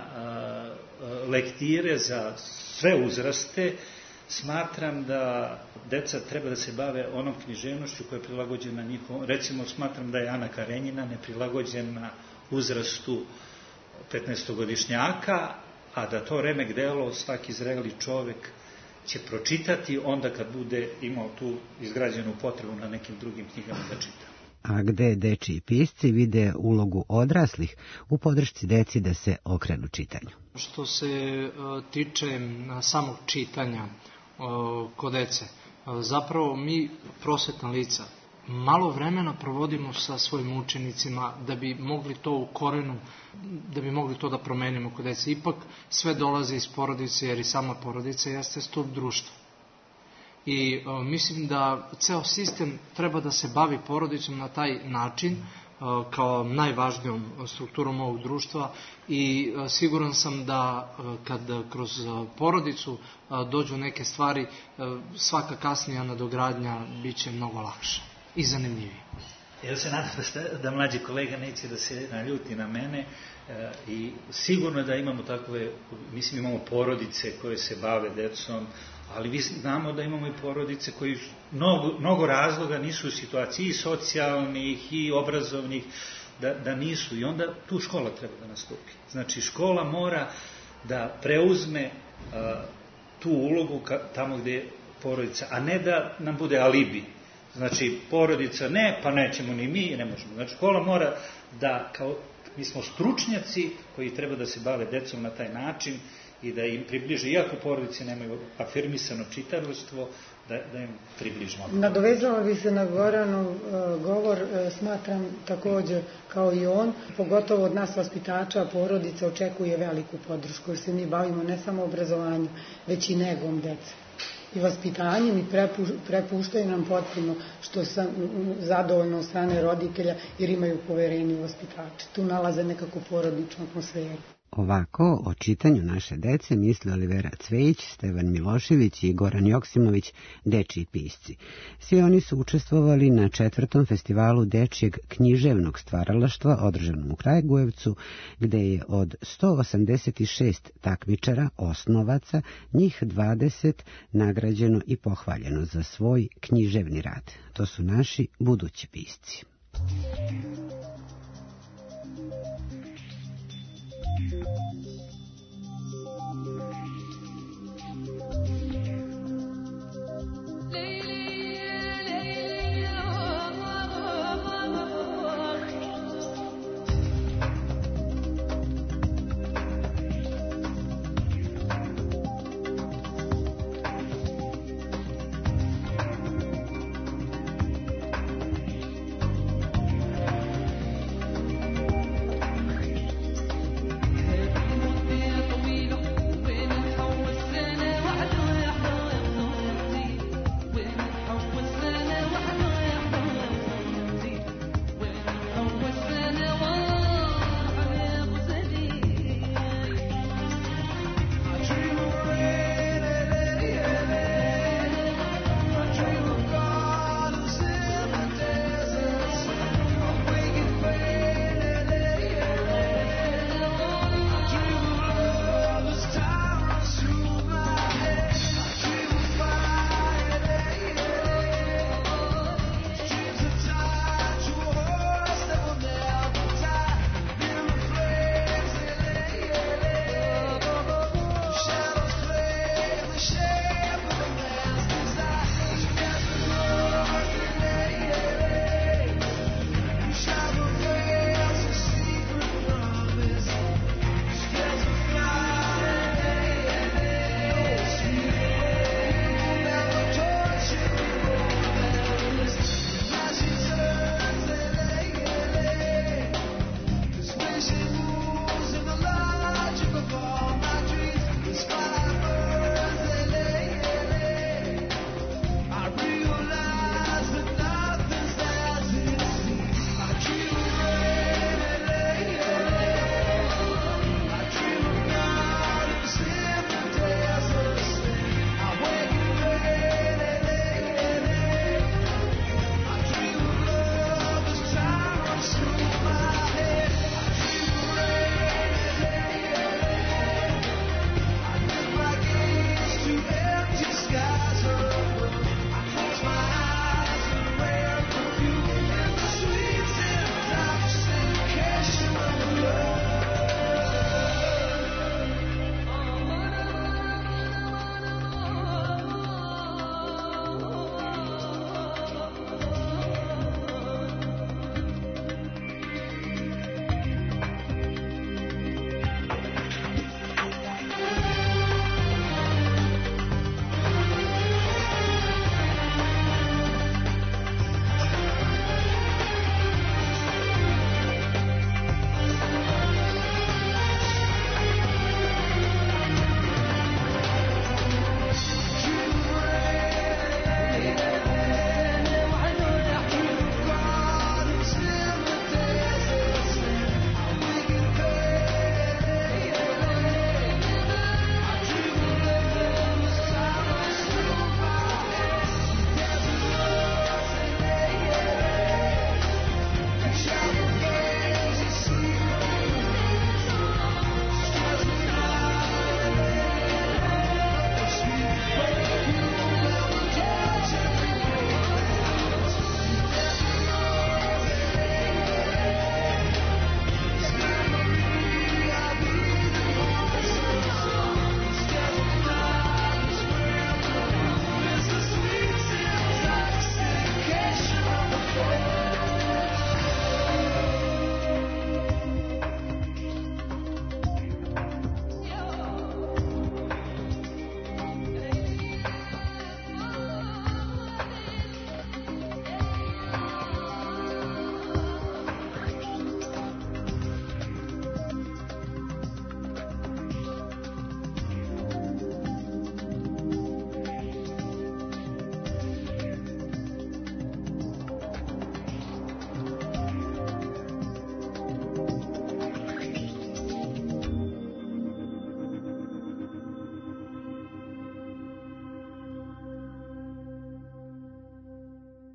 lektire za sve uzraste. Smatram da deca treba da se bave onom književnošću koja je prilagođena njihovom. Recimo, smatram da je Ana Karenjina neprilagođena uzrastu 15-godišnjaka, a da to remek delo svaki zreli čovek će pročitati onda kad bude imao tu izgrađenu potrebu na nekim drugim knjigama da čita. A gde dečiji pisci vide ulogu odraslih u podršci deci da se okrenu čitanju? Što se tiče samog čitanja kod dece, zapravo mi, prosvetna lica, malo vremena provodimo sa svojim učenicima da bi mogli to u korenu, da bi mogli to da promenimo kod dece. Ipak sve dolazi iz porodice, jer i sama porodica jeste stup društva. I mislim da ceo sistem treba da se bavi porodicom na taj način, kao najvažnijom strukturom ovog društva, i siguran sam da kad kroz porodicu dođu neke stvari, svaka kasnija nadogradnja bit će mnogo lakša i zanimljivija. Ja se nadam da mlađi kolega neće da se naljuti na mene i sigurno da imamo takve, mislim imamo porodice koje se bave decom, ali vi znamo da imamo i porodice koji mnogo razloga nisu u situaciji i socijalnih i obrazovnih, da nisu, i onda tu škola treba da nastupi. Znači škola mora da preuzme tu ulogu tamo gde je porodica, a ne da nam bude alibi. Znači porodica ne, pa nećemo ni mi, ne možemo. Znači škola mora da, kao mi smo stručnjaci koji treba da se bave decom na taj način i da im približe, iako porodice nemaju afirmisano čitalaštvo, da im približimo. Nadovezala bi se na Goranov govor, smatram također kao i on, pogotovo od nas vaspitača, porodica očekuje veliku podršku, jer se mi bavimo ne samo obrazovanjem, već i negom dece i vaspitanjem i prepuštaju nam potpuno, što sam zadovoljna od strane roditelja, jer imaju poverenje u vaspitače. Tu nalaze nekako porodičnu atmosferu. Ovako o čitanju naše dece misle Olivera Cvejić, Stevan Milošević i Goran Joksimović, dečiji pisci. Svi oni su učestvovali na 4. festivalu dečijeg književnog stvaralaštva održanom u Kragujevcu, gde je od 186 takmičara, osnovaca, njih 20 nagrađeno i pohvaljeno za svoj književni rad. To su naši budući pisci.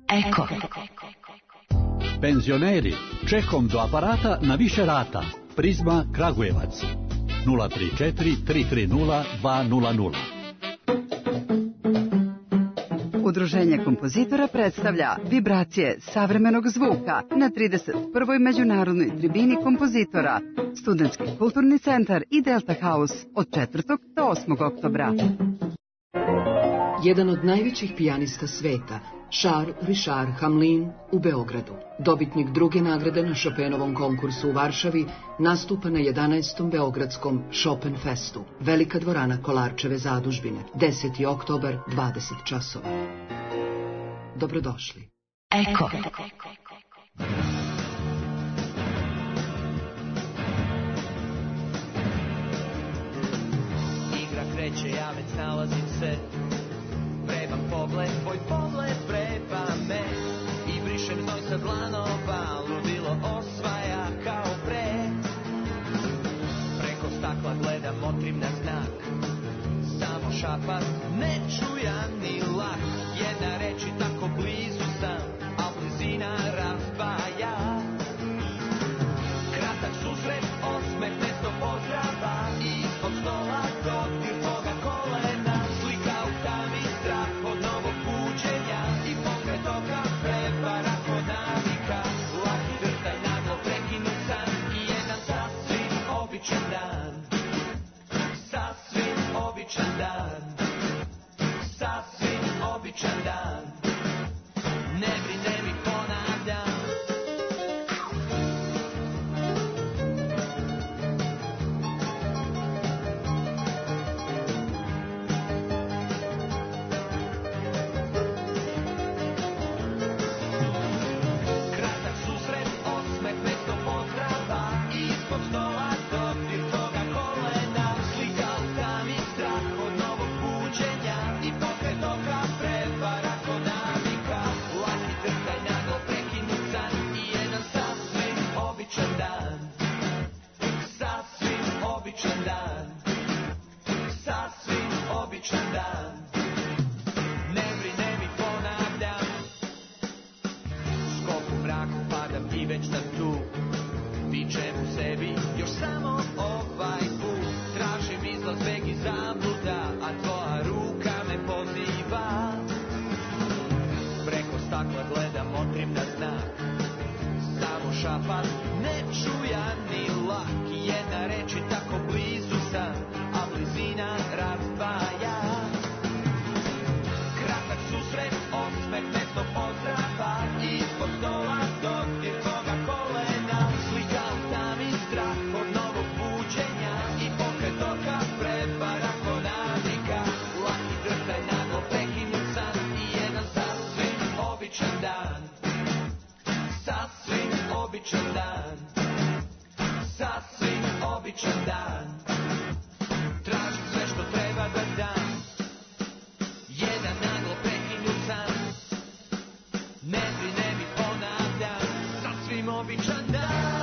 Eko. Penzioneri, čekom do aparata na više rata. Prizma Kragujevac. 034 330 200. Udruženje kompozitora predstavlja Vibracije savremenog zvuka na 31. međunarodnoj tribini kompozitora, Studentski kulturni centar i Delta House od 4. do 8. oktobra. Jedan od najvećih pijanista sveta, Charles Richard Hamelin u Beogradu, dobitnik druge nagrade na Chopinovom konkursu u Varšavi, nastupa na 11. Beogradskom Chopin Festu, Velika dvorana Kolarčeve zadužbine, 10. oktobar, 20 časova. Dobrodošli. Eko. Igra kreće, ja već nalazim se. Vreban pogled, tvoj pogled vreba me. I brišem znoj sa dlanova, ludilo osvaja kao pre. Preko stakla gledam, motrim na znak. Samo šapat, ne čujam ni lak. Jedna reč i tako blizu sam, a blizina razdvaja. Kratak susret, osmeh, mesto pozdrava. Ispod stola, dodir tvoga kolena. Slika u tami, strah od novog buđenja. I pokret oka, prepara kod navika. Laki drtaj, naglo prekinut san. I jedan sasvim običan dan. Sasvim običan dan. Sasvim običan dan. Ne brine mi, ponavljam. Kratak susret, osmeh, mesto pozdrava. Ispod stola, dodir tvoga kolena. Slika u tami, strah od novog buđenja. I pokret oka, prevara kod navika. Laki drtaj, naglo prekinut san. I jedan sasvim običan dan. Sasvim običan dan. Sasvim običan dan. Ne brine mi, ponavljam. Skok u mraku, padam i već sam tu. Vičem u sebi, još samo ovaj put. Tražim izlaz, beg i zabluda, a tvoja ruka me poziva. Preko stakla gledam, motrim na znak. Samo šapat, ne čuja ni lak. Jedna reč i tako blizu sam, a blizina razdvaja. Kratak susret, osmeh, mesto pozdrava. Ispod stola, dodir tvoga kolena. Slika u tami, strah od novog buđenja. I pokret oka, prepara kod navika. Laki drtaj, naglo prekinut san. I jedan sasvim običan dan. Sasvim običan dan. Sasvim običan dan. Tražim sve što treba da dam. Jedan naglo prekinut san. Ne brine mi, ponavljam. Sasvim običan dan.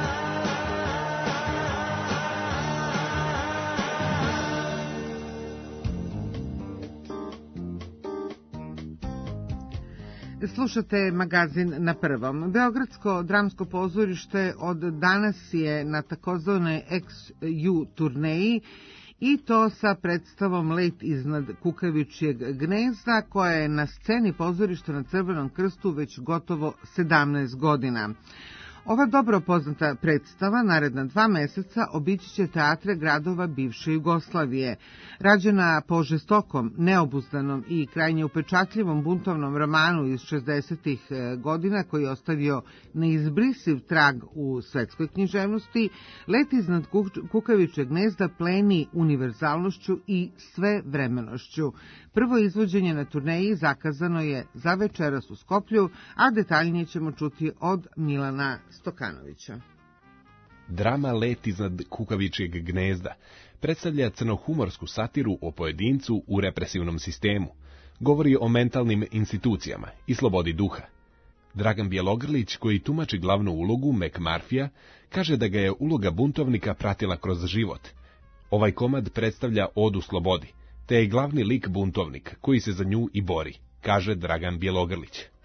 Slušate magazin Na prvom. Beogradsko dramsko pozorište od danas je na takozvanoj XU turneji i to sa predstavom Let iznad kukavičjeg gnezda koja je na sceni pozorišta na Crvenom krstu već gotovo 17 godina. Ova dobro poznata predstava naredna 2 meseca obići će teatre gradova bivše Jugoslavije. Rađena po žestokom, neobuzdanom i krajnje upečatljivom buntovnom romanu iz 60. godina koji je ostavio neizbrisiv trag u svetskoj književnosti, Let iznad kukavičjeg gnezda pleni univerzalnošću i svevremenošću. Prvo izvođenje na turneji zakazano je za večeras u Skoplju, a detaljnije ćemo čuti od Milana Stokanovića. Drama Let iznad kukavičjeg gnezda predstavlja crnohumorsku satiru o pojedincu u represivnom sistemu, govori o mentalnim institucijama i slobodi duha. Dragan Bjelogrlić, koji tumači glavnu ulogu McMurphyja, kaže da ga je uloga buntovnika pratila kroz život. Ovaj komad predstavlja odu slobodi, te je glavni lik buntovnik koji se za nju i bori, kaže Dragan Bjelogrlić.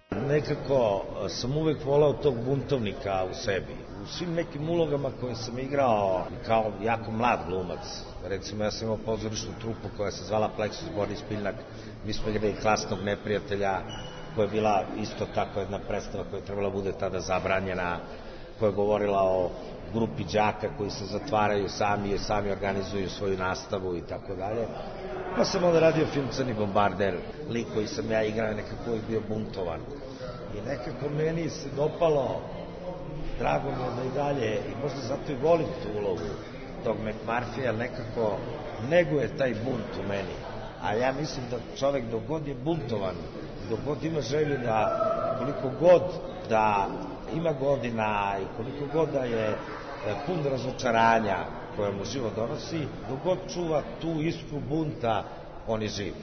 Nekako sam uvek volao tog buntovnika u sebi. U svim nekim ulogama koje sam igrao kao jako mlad glumac. Recimo, ja sam imao pozorišnu trupu koja se zvala Plexus Boris Piljnak. Mi smo igrali Klasnog neprijatelja, koja je bila isto tako jedna predstava koja je trebala bude tada zabranjena, koja je govorila o grupi đaka koji se zatvaraju sami organizuju svoju nastavu i tako dalje. Pa sam onda radio film Crni bombarder, lik koji sam ja igrao nekako uvijek bio buntovan. I nekako meni se dopalo, drago mi je da i dalje, i možda zato i volim tu ulogu tog McMurphy, ali nekako neguje taj bunt u meni. A ja mislim da čovek dok god je buntovan, dok god ima želju da, koliko god da ima godina i koliko god da je pun razočaranja koje mu život donosi, dok god čuva tu iskru bunta, on je živ.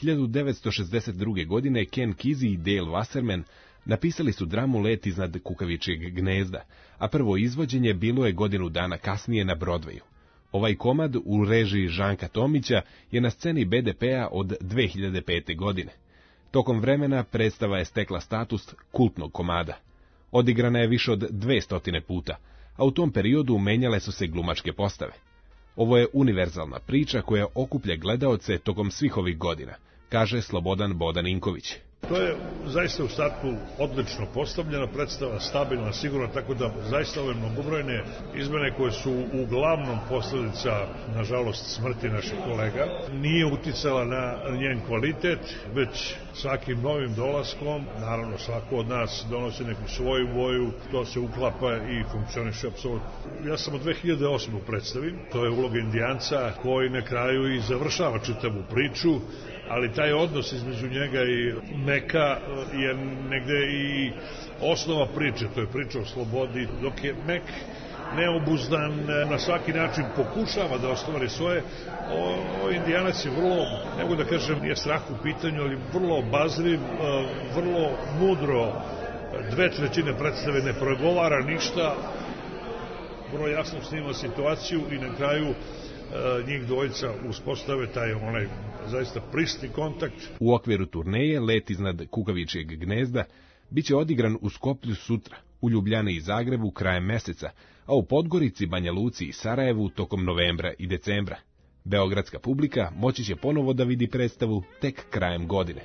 1962. godine Ken Kesey i Dale Wasserman napisali su dramu Let iznad kukavičjeg gnezda, a prvo izvođenje bilo je godinu dana kasnije na Broadwayu. Ovaj komad u režiji Žanka Tomića je na sceni BDP-a od 2005. godine. Tokom vremena predstava je stekla status kultnog komada. Odigrana je više od 200 puta, a u tom periodu menjale su se glumačke postave. Ovo je univerzalna priča koja okuplja gledaoce tokom svih ovih godina, kaže Slobodan Bodaninković. To je zaista u startu odlično postavljena predstava, stabilna, sigurna, tako da zaista ove mnogobrojne izmene koje su uglavnom posledica, nažalost, smrti naših kolega, nije uticala na njen kvalitet, već svakim novim dolaskom, naravno svako od nas donosi neku svoju boju, to se uklapa i funkcioniše apsolutno. Ja sam od 2008. u predstavi, to je uloga Indijanca koji na kraju i završava čitavu priču, ali taj odnos između njega i Meka je negde i osnova priče, to je priča o slobodi, dok je Mek neobuzdan, na svaki način pokušava da ostvari svoje. Indijanac je vrlo, ne mogu da kažem, nije strah u pitanju, ali vrlo obazriv, vrlo mudro, 2/3 predstave ne progovara ništa, vrlo jasno snima situaciju i na kraju njih dvojica uspostave taj onaj zaista prisni kontakt. U okviru turneje Let iznad kukavičjeg gnezda biće odigran u Skoplju sutra, u Ljubljani i Zagrebu krajem meseca, a u Podgorici, Banja Luci i Sarajevu tokom novembra i decembra. Beogradska publika moći će ponovo da vidi predstavu tek krajem godine.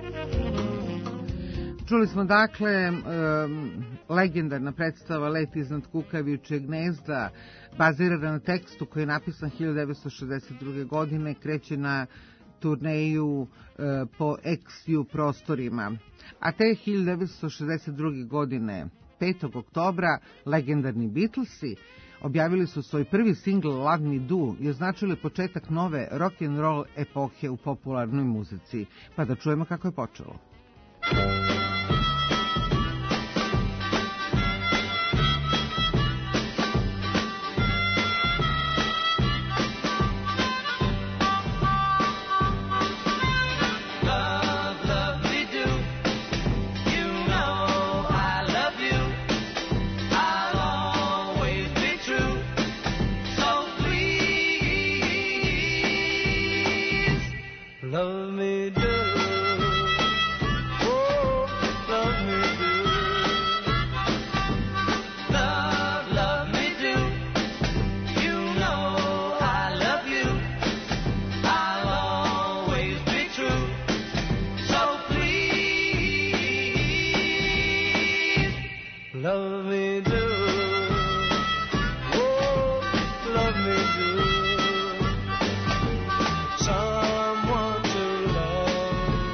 Čuli smo dakle legendarna predstava Let iznad kukavičjeg gnezda, bazirana na tekstu koji je napisan 1962. godine, kreće na turneju po ex-ju prostorima. A te 1962. godine, 5. oktobra, legendarni Beatlesi objavili su svoj prvi singl Love Me Do i označili početak nove rock'n'roll epohe u popularnoj muzici. Pa da čujemo kako je počelo. Love me do, oh, love me do. Love, love me do. You know I love you. I'll always be true. So please, love me do. Oh, love me do. Someone to love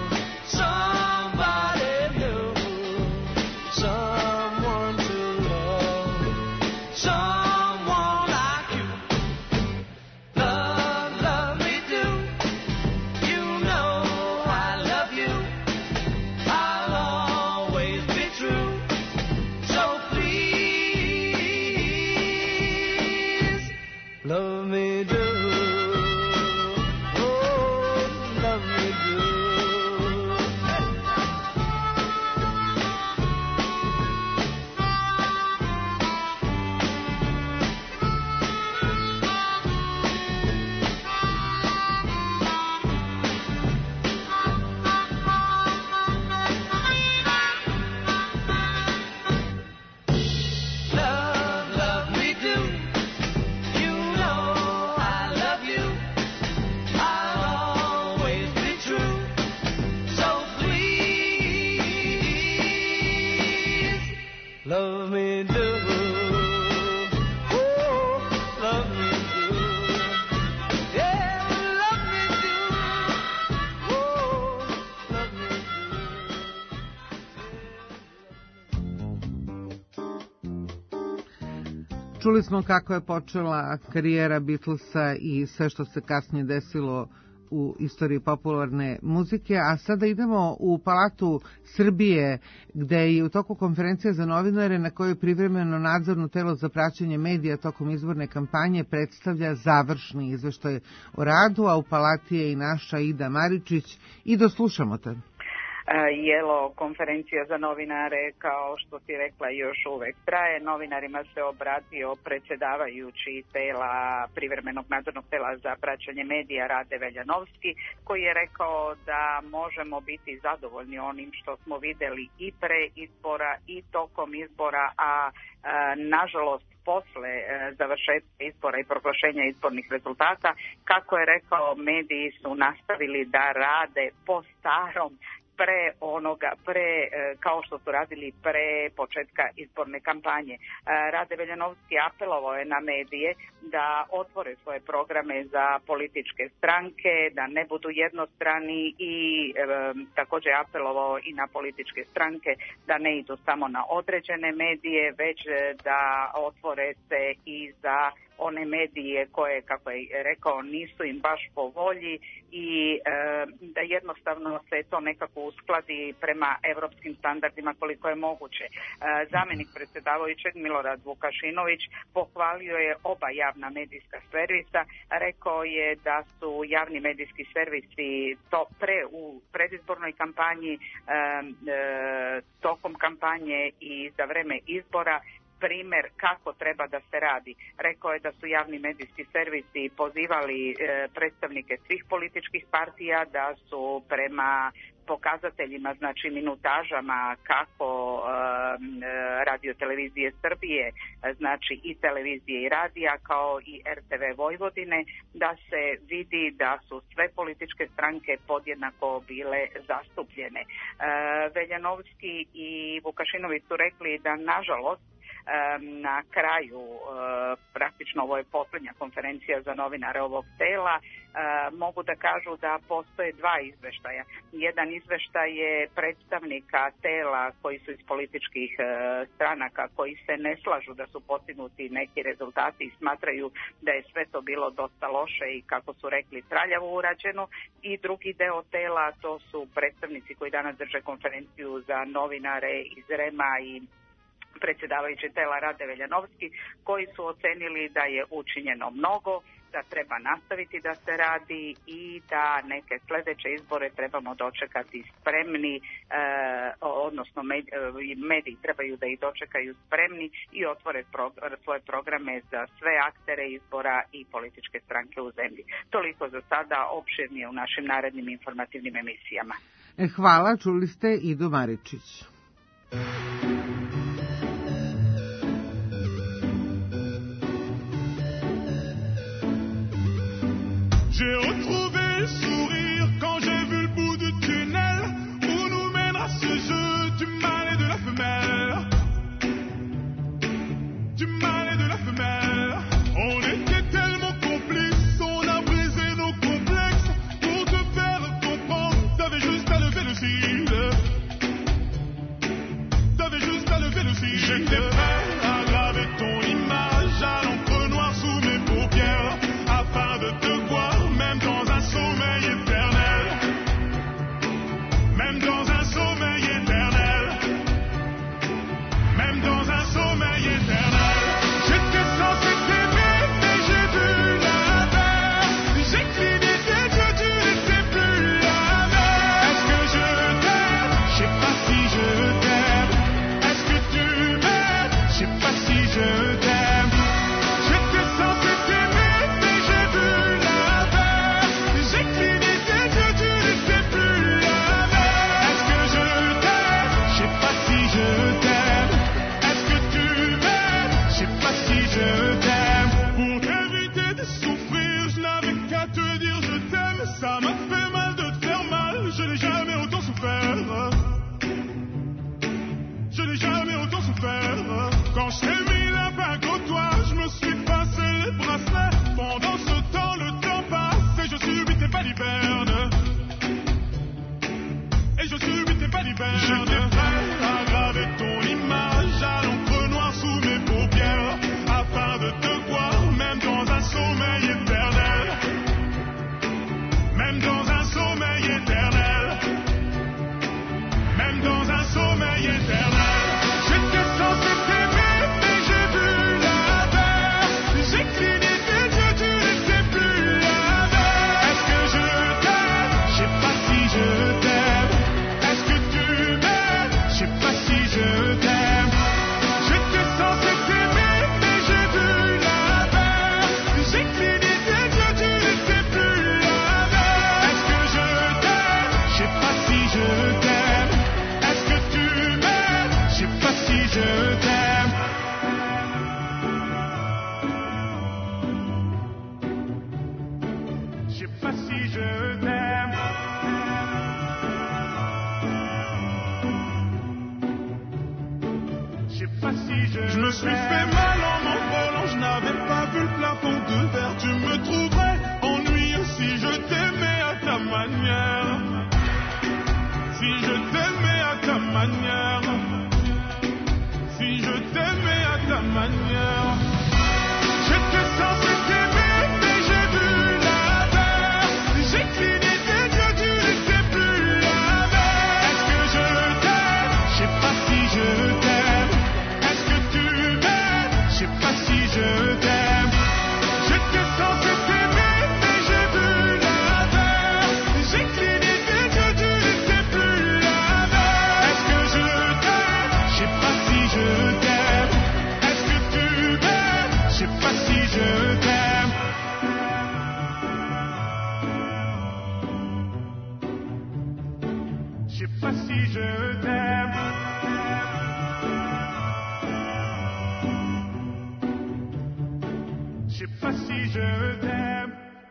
Čuli smo kako je počela karijera Beatlesa i sve što se kasnije desilo u istoriji popularne muzike, a sada idemo u Palatu Srbije, gde je u toku konferencije za novinare na kojoj privremeno nadzorno telo za praćenje medija tokom izborne kampanje predstavlja završni izveštaj o radu, a u Palati je i naša Ida Maričić. I doslušamo te. Jelo, konferencija za novinare, kao što si rekla, još uvek traje. Novinarima se obratio predsjedavajući tela, privremenog nadzornog tela za praćenje medija Rade Veljanovski, koji je rekao da možemo biti zadovoljni onim što smo videli i pre izbora i tokom izbora, a nažalost posle završetka izbora i proglašenja izbornih rezultata, kako je rekao, mediji su nastavili da rade po starom, kao što su radili pre početka izborne kampanje. Rade Veljanovski apelovao je na medije da otvore svoje programe za političke stranke, da ne budu jednostrani i također apelovao i na političke stranke da ne idu samo na određene medije, već da otvore se i za one medije koje, kako je rekao, nisu im baš po volji i da jednostavno se to nekako uskladi prema evropskim standardima koliko je moguće. Zamjenik predsjedavajućeg Milorad Vukašinović pohvalio je oba javna medijska servisa, rekao je da su javni medijski servisi u predizbornoj kampanji, tokom kampanje i za vreme izbora primjer kako treba da se radi. Rekao je da su javni medijski servisi pozivali predstavnike svih političkih partija, da su prema pokazateljima, znači minutažama kako Radio televizije Srbije, znači i televizije i radija, kao i RTV Vojvodine, da se vidi da su sve političke stranke podjednako bile zastupljene. Veljanovski i Vukašinović su rekli da nažalost na kraju, praktično ovo je posljednja konferencija za novinare ovog tela, mogu da kažu da postoje dva izveštaja. Jedan izveštaj je predstavnika tela koji su iz političkih stranaka, koji se ne slažu da su postignuti neki rezultati i smatraju da je sve to bilo dosta loše i, kako su rekli, traljavo urađeno. I drugi deo tela, to su predstavnici koji danas drže konferenciju za novinare iz REM-a i predsjedavajući tela Rade Veljanovski, koji su ocenili da je učinjeno mnogo, da treba nastaviti da se radi i da neke sljedeće izbore trebamo dočekati spremni, odnosno mediji trebaju da ih dočekaju spremni i otvore svoje programe za sve aktere izbora i političke stranke u zemlji. Toliko za sada, opširnije u našim narednim informativnim emisijama. Hvala, čuli ste Idu Maričić. J'ai retrouvé le sourire quand j'ai vu le bout du tunnel où nous mènera ce jeu du mâle et de la femelle. Du mâle et de la femelle. On était tellement complices, on a brisé nos complexes pour te faire comprendre. T'avais juste à lever le cil. T'avais juste à lever le cil. J'étais prêt à graver ton image à l'encre noire sous mes paupières afin de te voir. Même dans un sommeil éternel. Même dans un sommeil éternel. Même dans un sommeil éternel. J'étais censé t'aimer, mais j'ai vu l'inverse. J'ai cligné des yeux, tu n'étais plus la même. Est-ce que je t'aime? Je sais pas si je t'aime. Est-ce que tu m'aimes? Je sais pas si je t'aime. J'étais censé t'aimer, mais j'ai vu l'inverse. J'ai cligné des yeux, tu n'étais plus la même. Est-ce que je t'aime? Je sais pas si je t'aime. Est-ce que tu m'aimes? Je sais pas si je t'aime. Pour t'éviter de souffrir, je n'avais qu'à te dire je t'aime. Ça m'a fait mal de te faire mal, je n'ai jamais autant souffert. Je n'ai jamais autant souffert. Quand je t'ai mis la bague au doigt, je me suis passé les bracelets. Pendant ce temps, le temps passe et je subis tes balivernes. Et je subis tes balivernes. J'étais prêt à graver ton image à l'encre noire sous mes paupières afin pas si je me suis fait mal en m'envolant, je n'avais pas vu le plafond de verre. Tu me trouverais ennuyeux si je t'aimais à ta manière. Si je t'aimais à ta manière. Si je t'aimais à ta manière. J'étais censé t'aimer, mais j'ai vu l'inverse. J'ai cligné des yeux, tu n'étais plus la même. Est-ce que je t'aime? Je sais pas si je t'aime. Est-ce que tu m'aimes? Je sais pas si je t'aime. J'étais censé t'aimer, mais j'ai vu l'inverse. J'ai cligné des yeux, tu n'étais plus la même. Est-ce que je t'aime? Je sais pas si je t'aime. Est-ce que tu m'aimes? Je sais pas si je t'aime. Je sais pas si je t'aime. Je sais pas si je t'aime.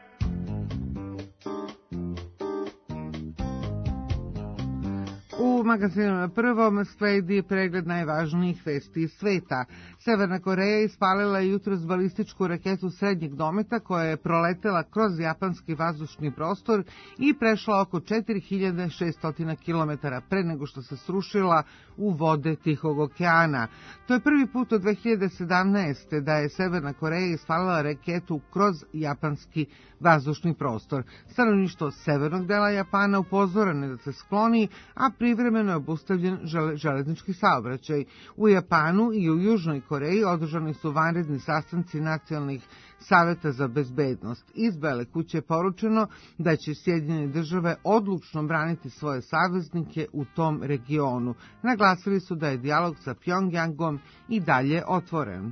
U magazinu na prvom sledi pregled najvažnijih vesti iz sveta. Severna Koreja ispalila je jutros balističku raketu srednjeg dometa koja je proletela kroz japanski vazdušni prostor i prešla oko 4600 km pre nego što se srušila u vode Tihog okeana. To je prvi put od 2017. da je Severna Koreja ispalila raketu kroz japanski vazdušni prostor. Stanovništvo severnog dela Japana upozoreno je da se skloni, a privremeno je obustavljen železnički saobraćaj. U Japanu i u Južnoj Koreji održani su vanredni sastanci nacionalnih saveta za bezbednost. Iz Bele kuće je poručeno da će Sjedinjene države odlučno braniti svoje saveznike u tom regionu. Naglasili su da je dijalog sa Pjongjangom i dalje otvoren.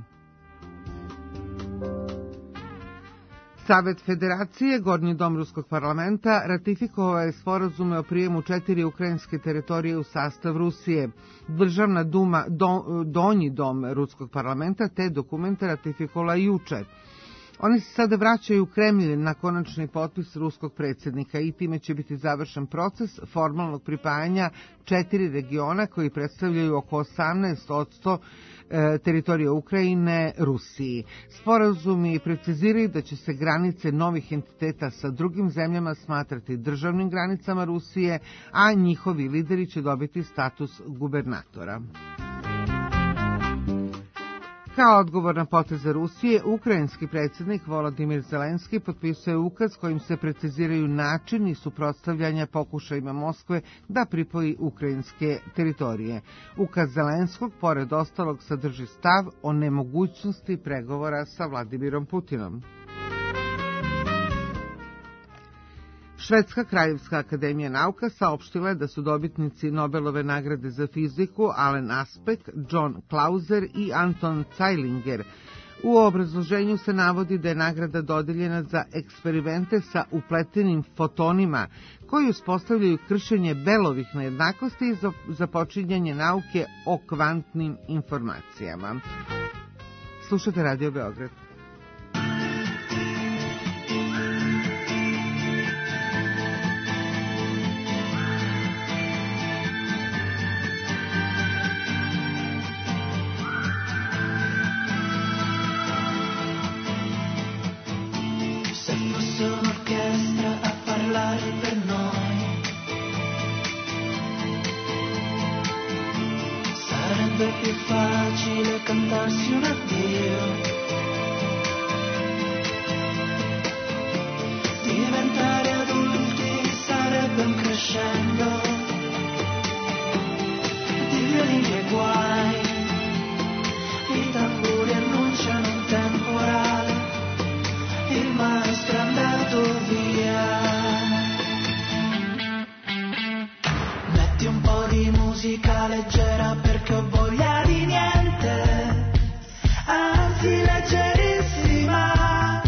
Savet Federacije, Gornji dom Ruskog parlamenta, ratifikovao je sporazume o prijemu 4 ukrajinske teritorije u sastav Rusije. Državna duma, Donji dom Ruskog parlamenta, te dokumente ratifikovala juče. Oni se sada vraćaju u Kremlj na konačni potpis ruskog predsjednika i time će biti završen proces formalnog pripajanja 4 regiona koji predstavljaju oko 18% teritorije Ukrajine Rusiji. Sporazumi preciziraju da će se granice novih entiteta sa drugim zemljama smatrati državnim granicama Rusije, a njihovi lideri će dobiti status gubernatora. Kao odgovor na poteze Rusije, ukrajinski predsjednik Volodimir Zelenski potpisuje ukaz kojim se preciziraju načini suprotstavljanja pokušajima Moskve da pripoji ukrajinske teritorije. Ukaz Zelenskog, pored ostalog, sadrži stav o nemogućnosti pregovora sa Vladimirom Putinom. Švedska kraljevska akademija nauka saopštila je da su dobitnici Nobelove nagrade za fiziku Alan Aspect, John Clauser i Anton Zeilinger. U obrazloženju se navodi da je nagrada dodeljena za eksperimente sa upletenim fotonima koji uspostavljaju kršenje Bellovih nejednakosti i započinjanje nauke o kvantnim informacijama. Slušate Radio Beograd. Facile cantarsi un addio, diventare adulti sarebbe un crescendo di violini e guai, i tamburi annunciano un temporale, il maestro è andato via. Metti un po' di musica leggera perché ho voglia di niente, anzi leggerissima,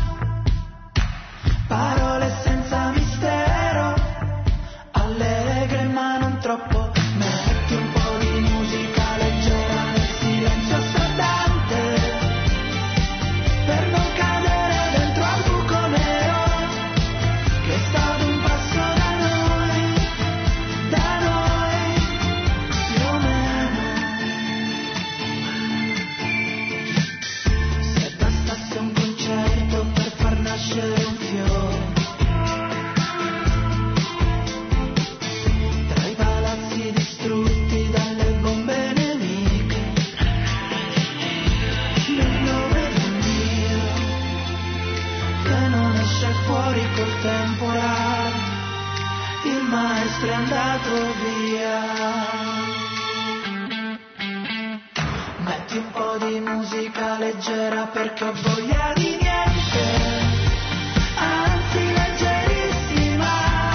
parole senza mistero, allegre ma non troppo. Metti un po' di musica leggera nel silenzio assordante, per non cadere dentro al buco nero che è stato un passo da noi più o meno. andato via. Metti un po' di musica leggera perché ho voglia di niente, anzi leggerissima,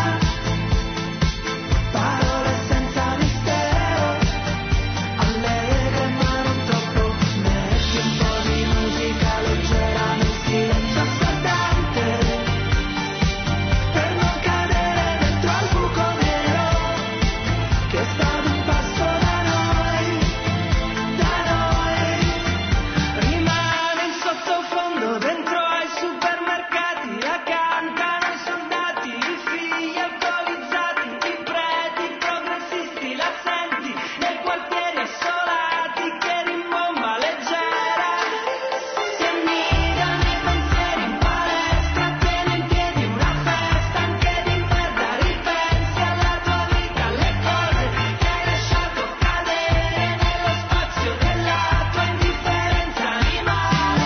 parole senza mistero, allegre ma non troppo. Metti un po' di musica leggera nel silenzio assordante, per non cadere dentro al buco nero che è stato un passo da noi, da noi. Rimane in sottofondo dentro ai supermercati, accantano i soldati, i figli alcolizzati, i preti progressisti, l'assenti nei quartieri assolati che rimbomba leggera. Si annidano i pensieri in palestra, tieni in piedi una festa anche di merda. Ripensi alla tua vita, alle cose che hai lasciato cadere nello spazio della tua indifferenza animale.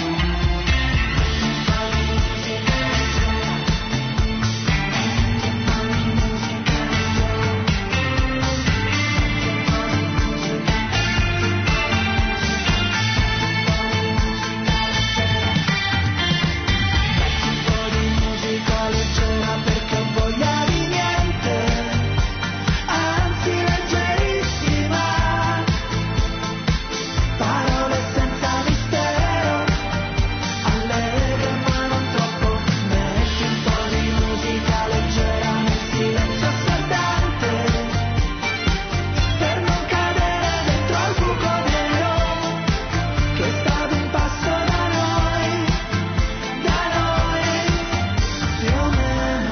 Un po' di musica leggera perché ho voglia di niente, anzi leggerissima, parole senza mistero, allegre ma non troppo. Metti un po' di musica leggera nel silenzio assordante, per non cadere dentro al buco nero che è stato un passo da noi, più o meno.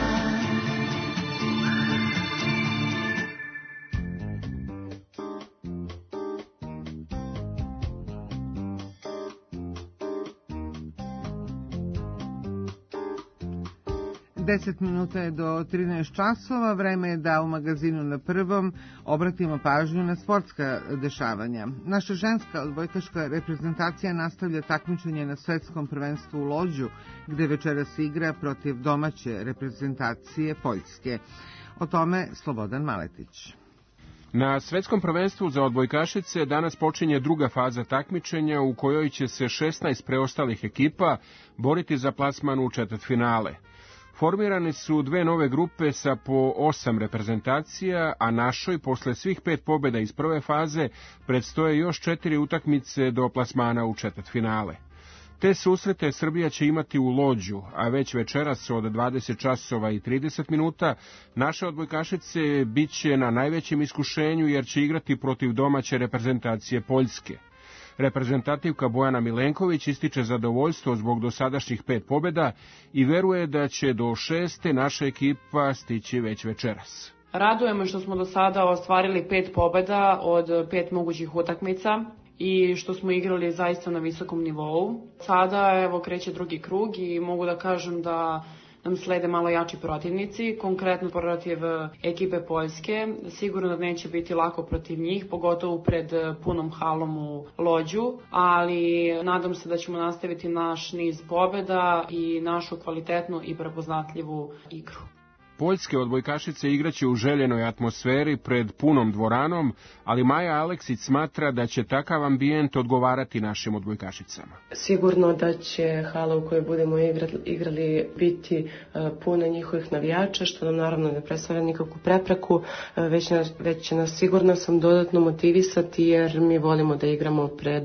10 minuta je do 13 časova, vreme je da u magazinu Na prvom obratimo pažnju na sportska dešavanja. Naša ženska odbojkaška reprezentacija nastavlja takmičenje na svetskom prvenstvu u Lođu, gde večeras igra protiv domaće reprezentacije Poljske. O tome Slobodan Maletić. Na svetskom prvenstvu za odbojkašice danas počinje druga faza takmičenja u kojoj će se 16 preostalih ekipa boriti za plasman u četvrtfinale. Formirane su dve nove grupe sa po 8 reprezentacija, a našoj, posle svih 5 pobjeda iz prve faze, predstoje još 4 utakmice do plasmana u četvrtfinale. Te susrete Srbija će imati u Lođu, a već večeras od 20 časova i 30 minuta naše odbojkašice bit će na najvećem iskušenju jer će igrati protiv domaće reprezentacije Poljske. Reprezentativka Bojana Milenković ističe zadovoljstvo zbog dosadašnjih 5 pobjeda i veruje da će do 6. naša ekipa stići već večeras. Radujemo što smo do sada ostvarili 5 pobjeda od 5 mogućih utakmica i što smo igrali zaista na visokom nivou. Sada evo kreće drugi krug i mogu da kažem da nam slede malo jači protivnici, konkretno protiv ekipe Poljske. Sigurno da neće biti lako protiv njih, pogotovo pred punom halom u Lođu, ali nadam se da ćemo nastaviti naš niz pobjeda i našu kvalitetnu i prepoznatljivu igru. Poljske odbojkašice igraće u željenoj atmosferi pred punom dvoranom, ali Maja Aleksić smatra da će takav ambijent odgovarati našim odbojkašicama. Sigurno da će hala u kojoj budemo igrali biti puna njihovih navijača, što nam naravno ne predstavlja nikakvu prepreku, već će nas, sigurno sam, dodatno motivisati jer mi volimo da igramo pred,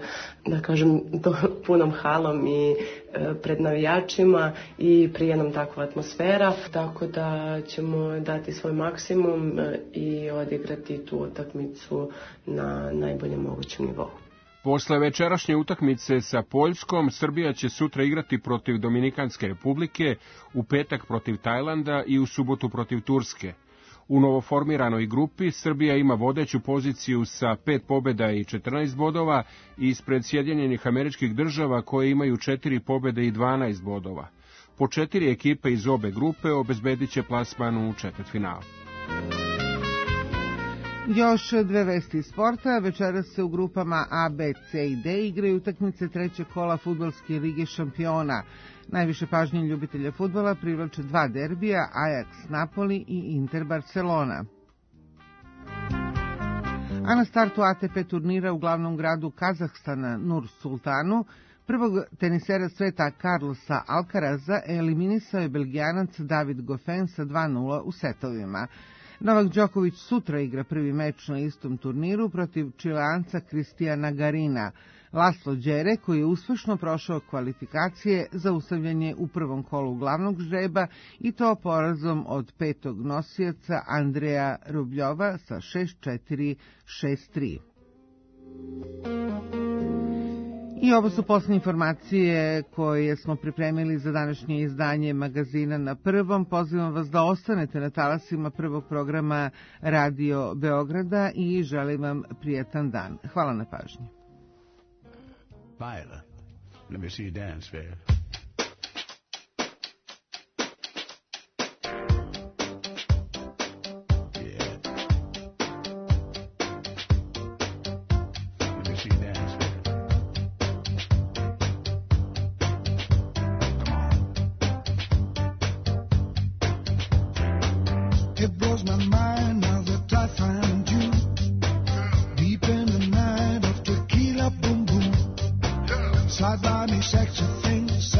da kažem, punom halom i pred navijačima i prije nam takva atmosfera, tako da ćemo dati svoj maksimum i odigrati tu utakmicu na najboljem mogućem nivou. Posle večerašnje utakmice sa Poljskom, Srbija će sutra igrati protiv Dominikanske republike, u petak protiv Tajlanda i u subotu protiv Turske. U novoformiranoj grupi Srbija ima vodeću poziciju sa 5 pobjeda i 14 bodova ispred Sjedinjenih Američkih Država koje imaju 4 pobjede i 12 bodova. Po 4 ekipe iz obe grupe obezbedit će plasman u četvrtfinal. Još dve vesti iz sporta. Večeras se u grupama A, B, C i D igraju utakmice trećeg kola fudbalske lige šampiona. Najviše pažnje ljubitelja fudbala privlače dva derbija, Ajax Napoli i Inter Barcelona. A na startu ATP turnira u glavnom gradu Kazahstana Nur Sultanu, prvog tenisera sveta Carlosa Alcaraza eliminisao je Belgijanac David Goffin sa 2:0 u setovima. Novak Đoković sutra igra prvi meč na istom turniru protiv Čileanca Kristijana Garina. Laslo Đere, koji je uspešno prošao kvalifikacije, zaustavljen je u prvom kolu glavnog žreba i to porazom od petog nosioca Andreja Rubljova sa 6-4, 6-3. I ovo su posljednje informacije koje smo pripremili za današnje izdanje magazina Na prvom. Pozivam vas da ostanete na talasima prvog programa Radio Beograda i želim vam prijatan dan. Hvala na pažnji. Viola, let me see you dance, babe. Slide by me, sexy things.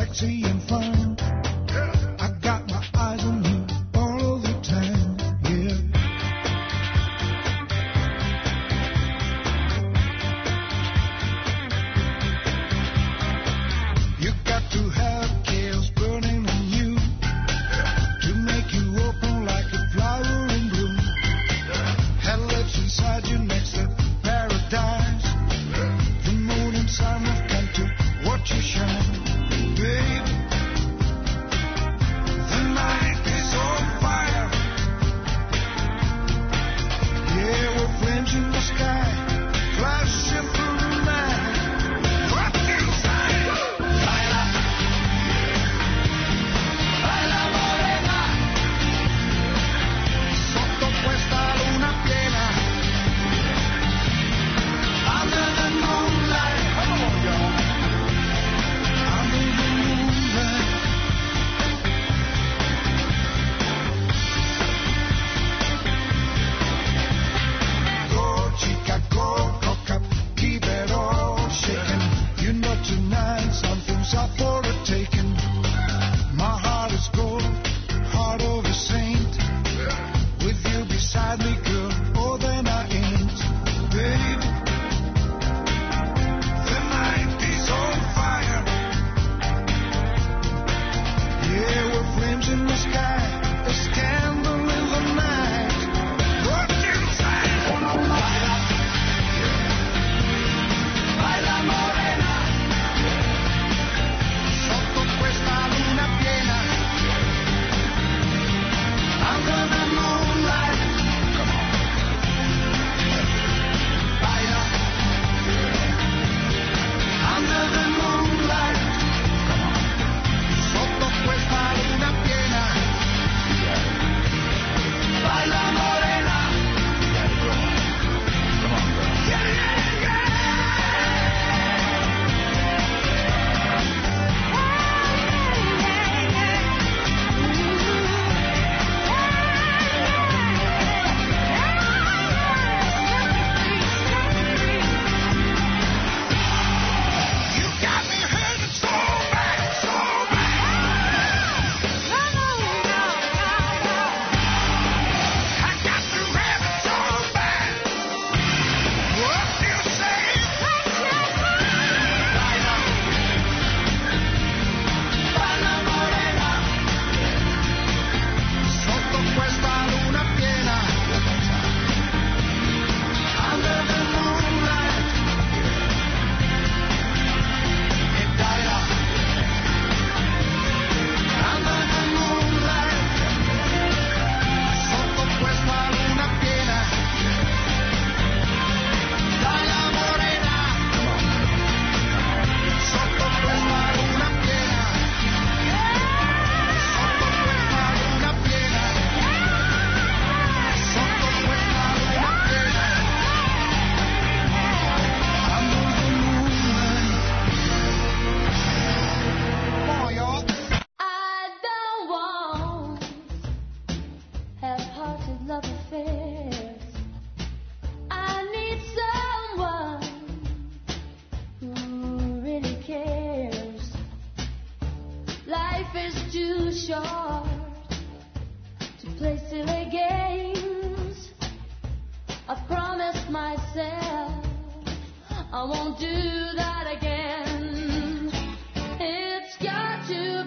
short to play silly games. I promised myself I won't do that again. It's got to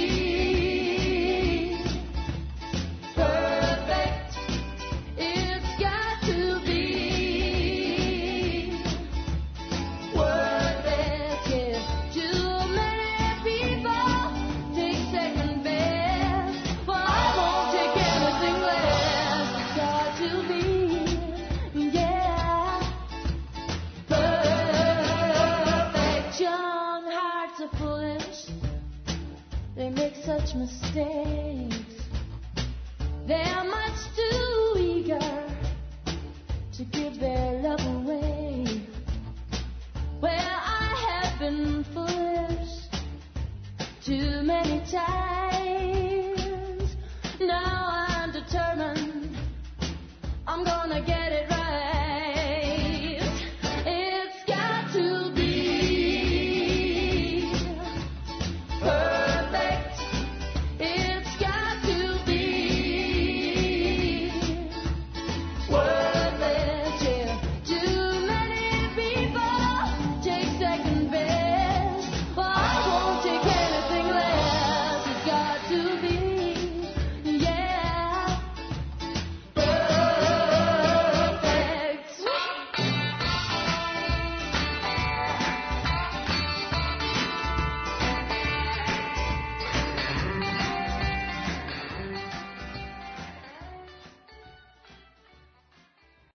be perfect. It's got to be worth it. Yeah. Too many people take second best, but I won't take anything less. It's got to be, yeah, perfect. Young hearts are foolish. They make such mistakes. They are much too eager to give their love away. Well, I have been foolish too many times. Now I'm determined I'm gonna get it right.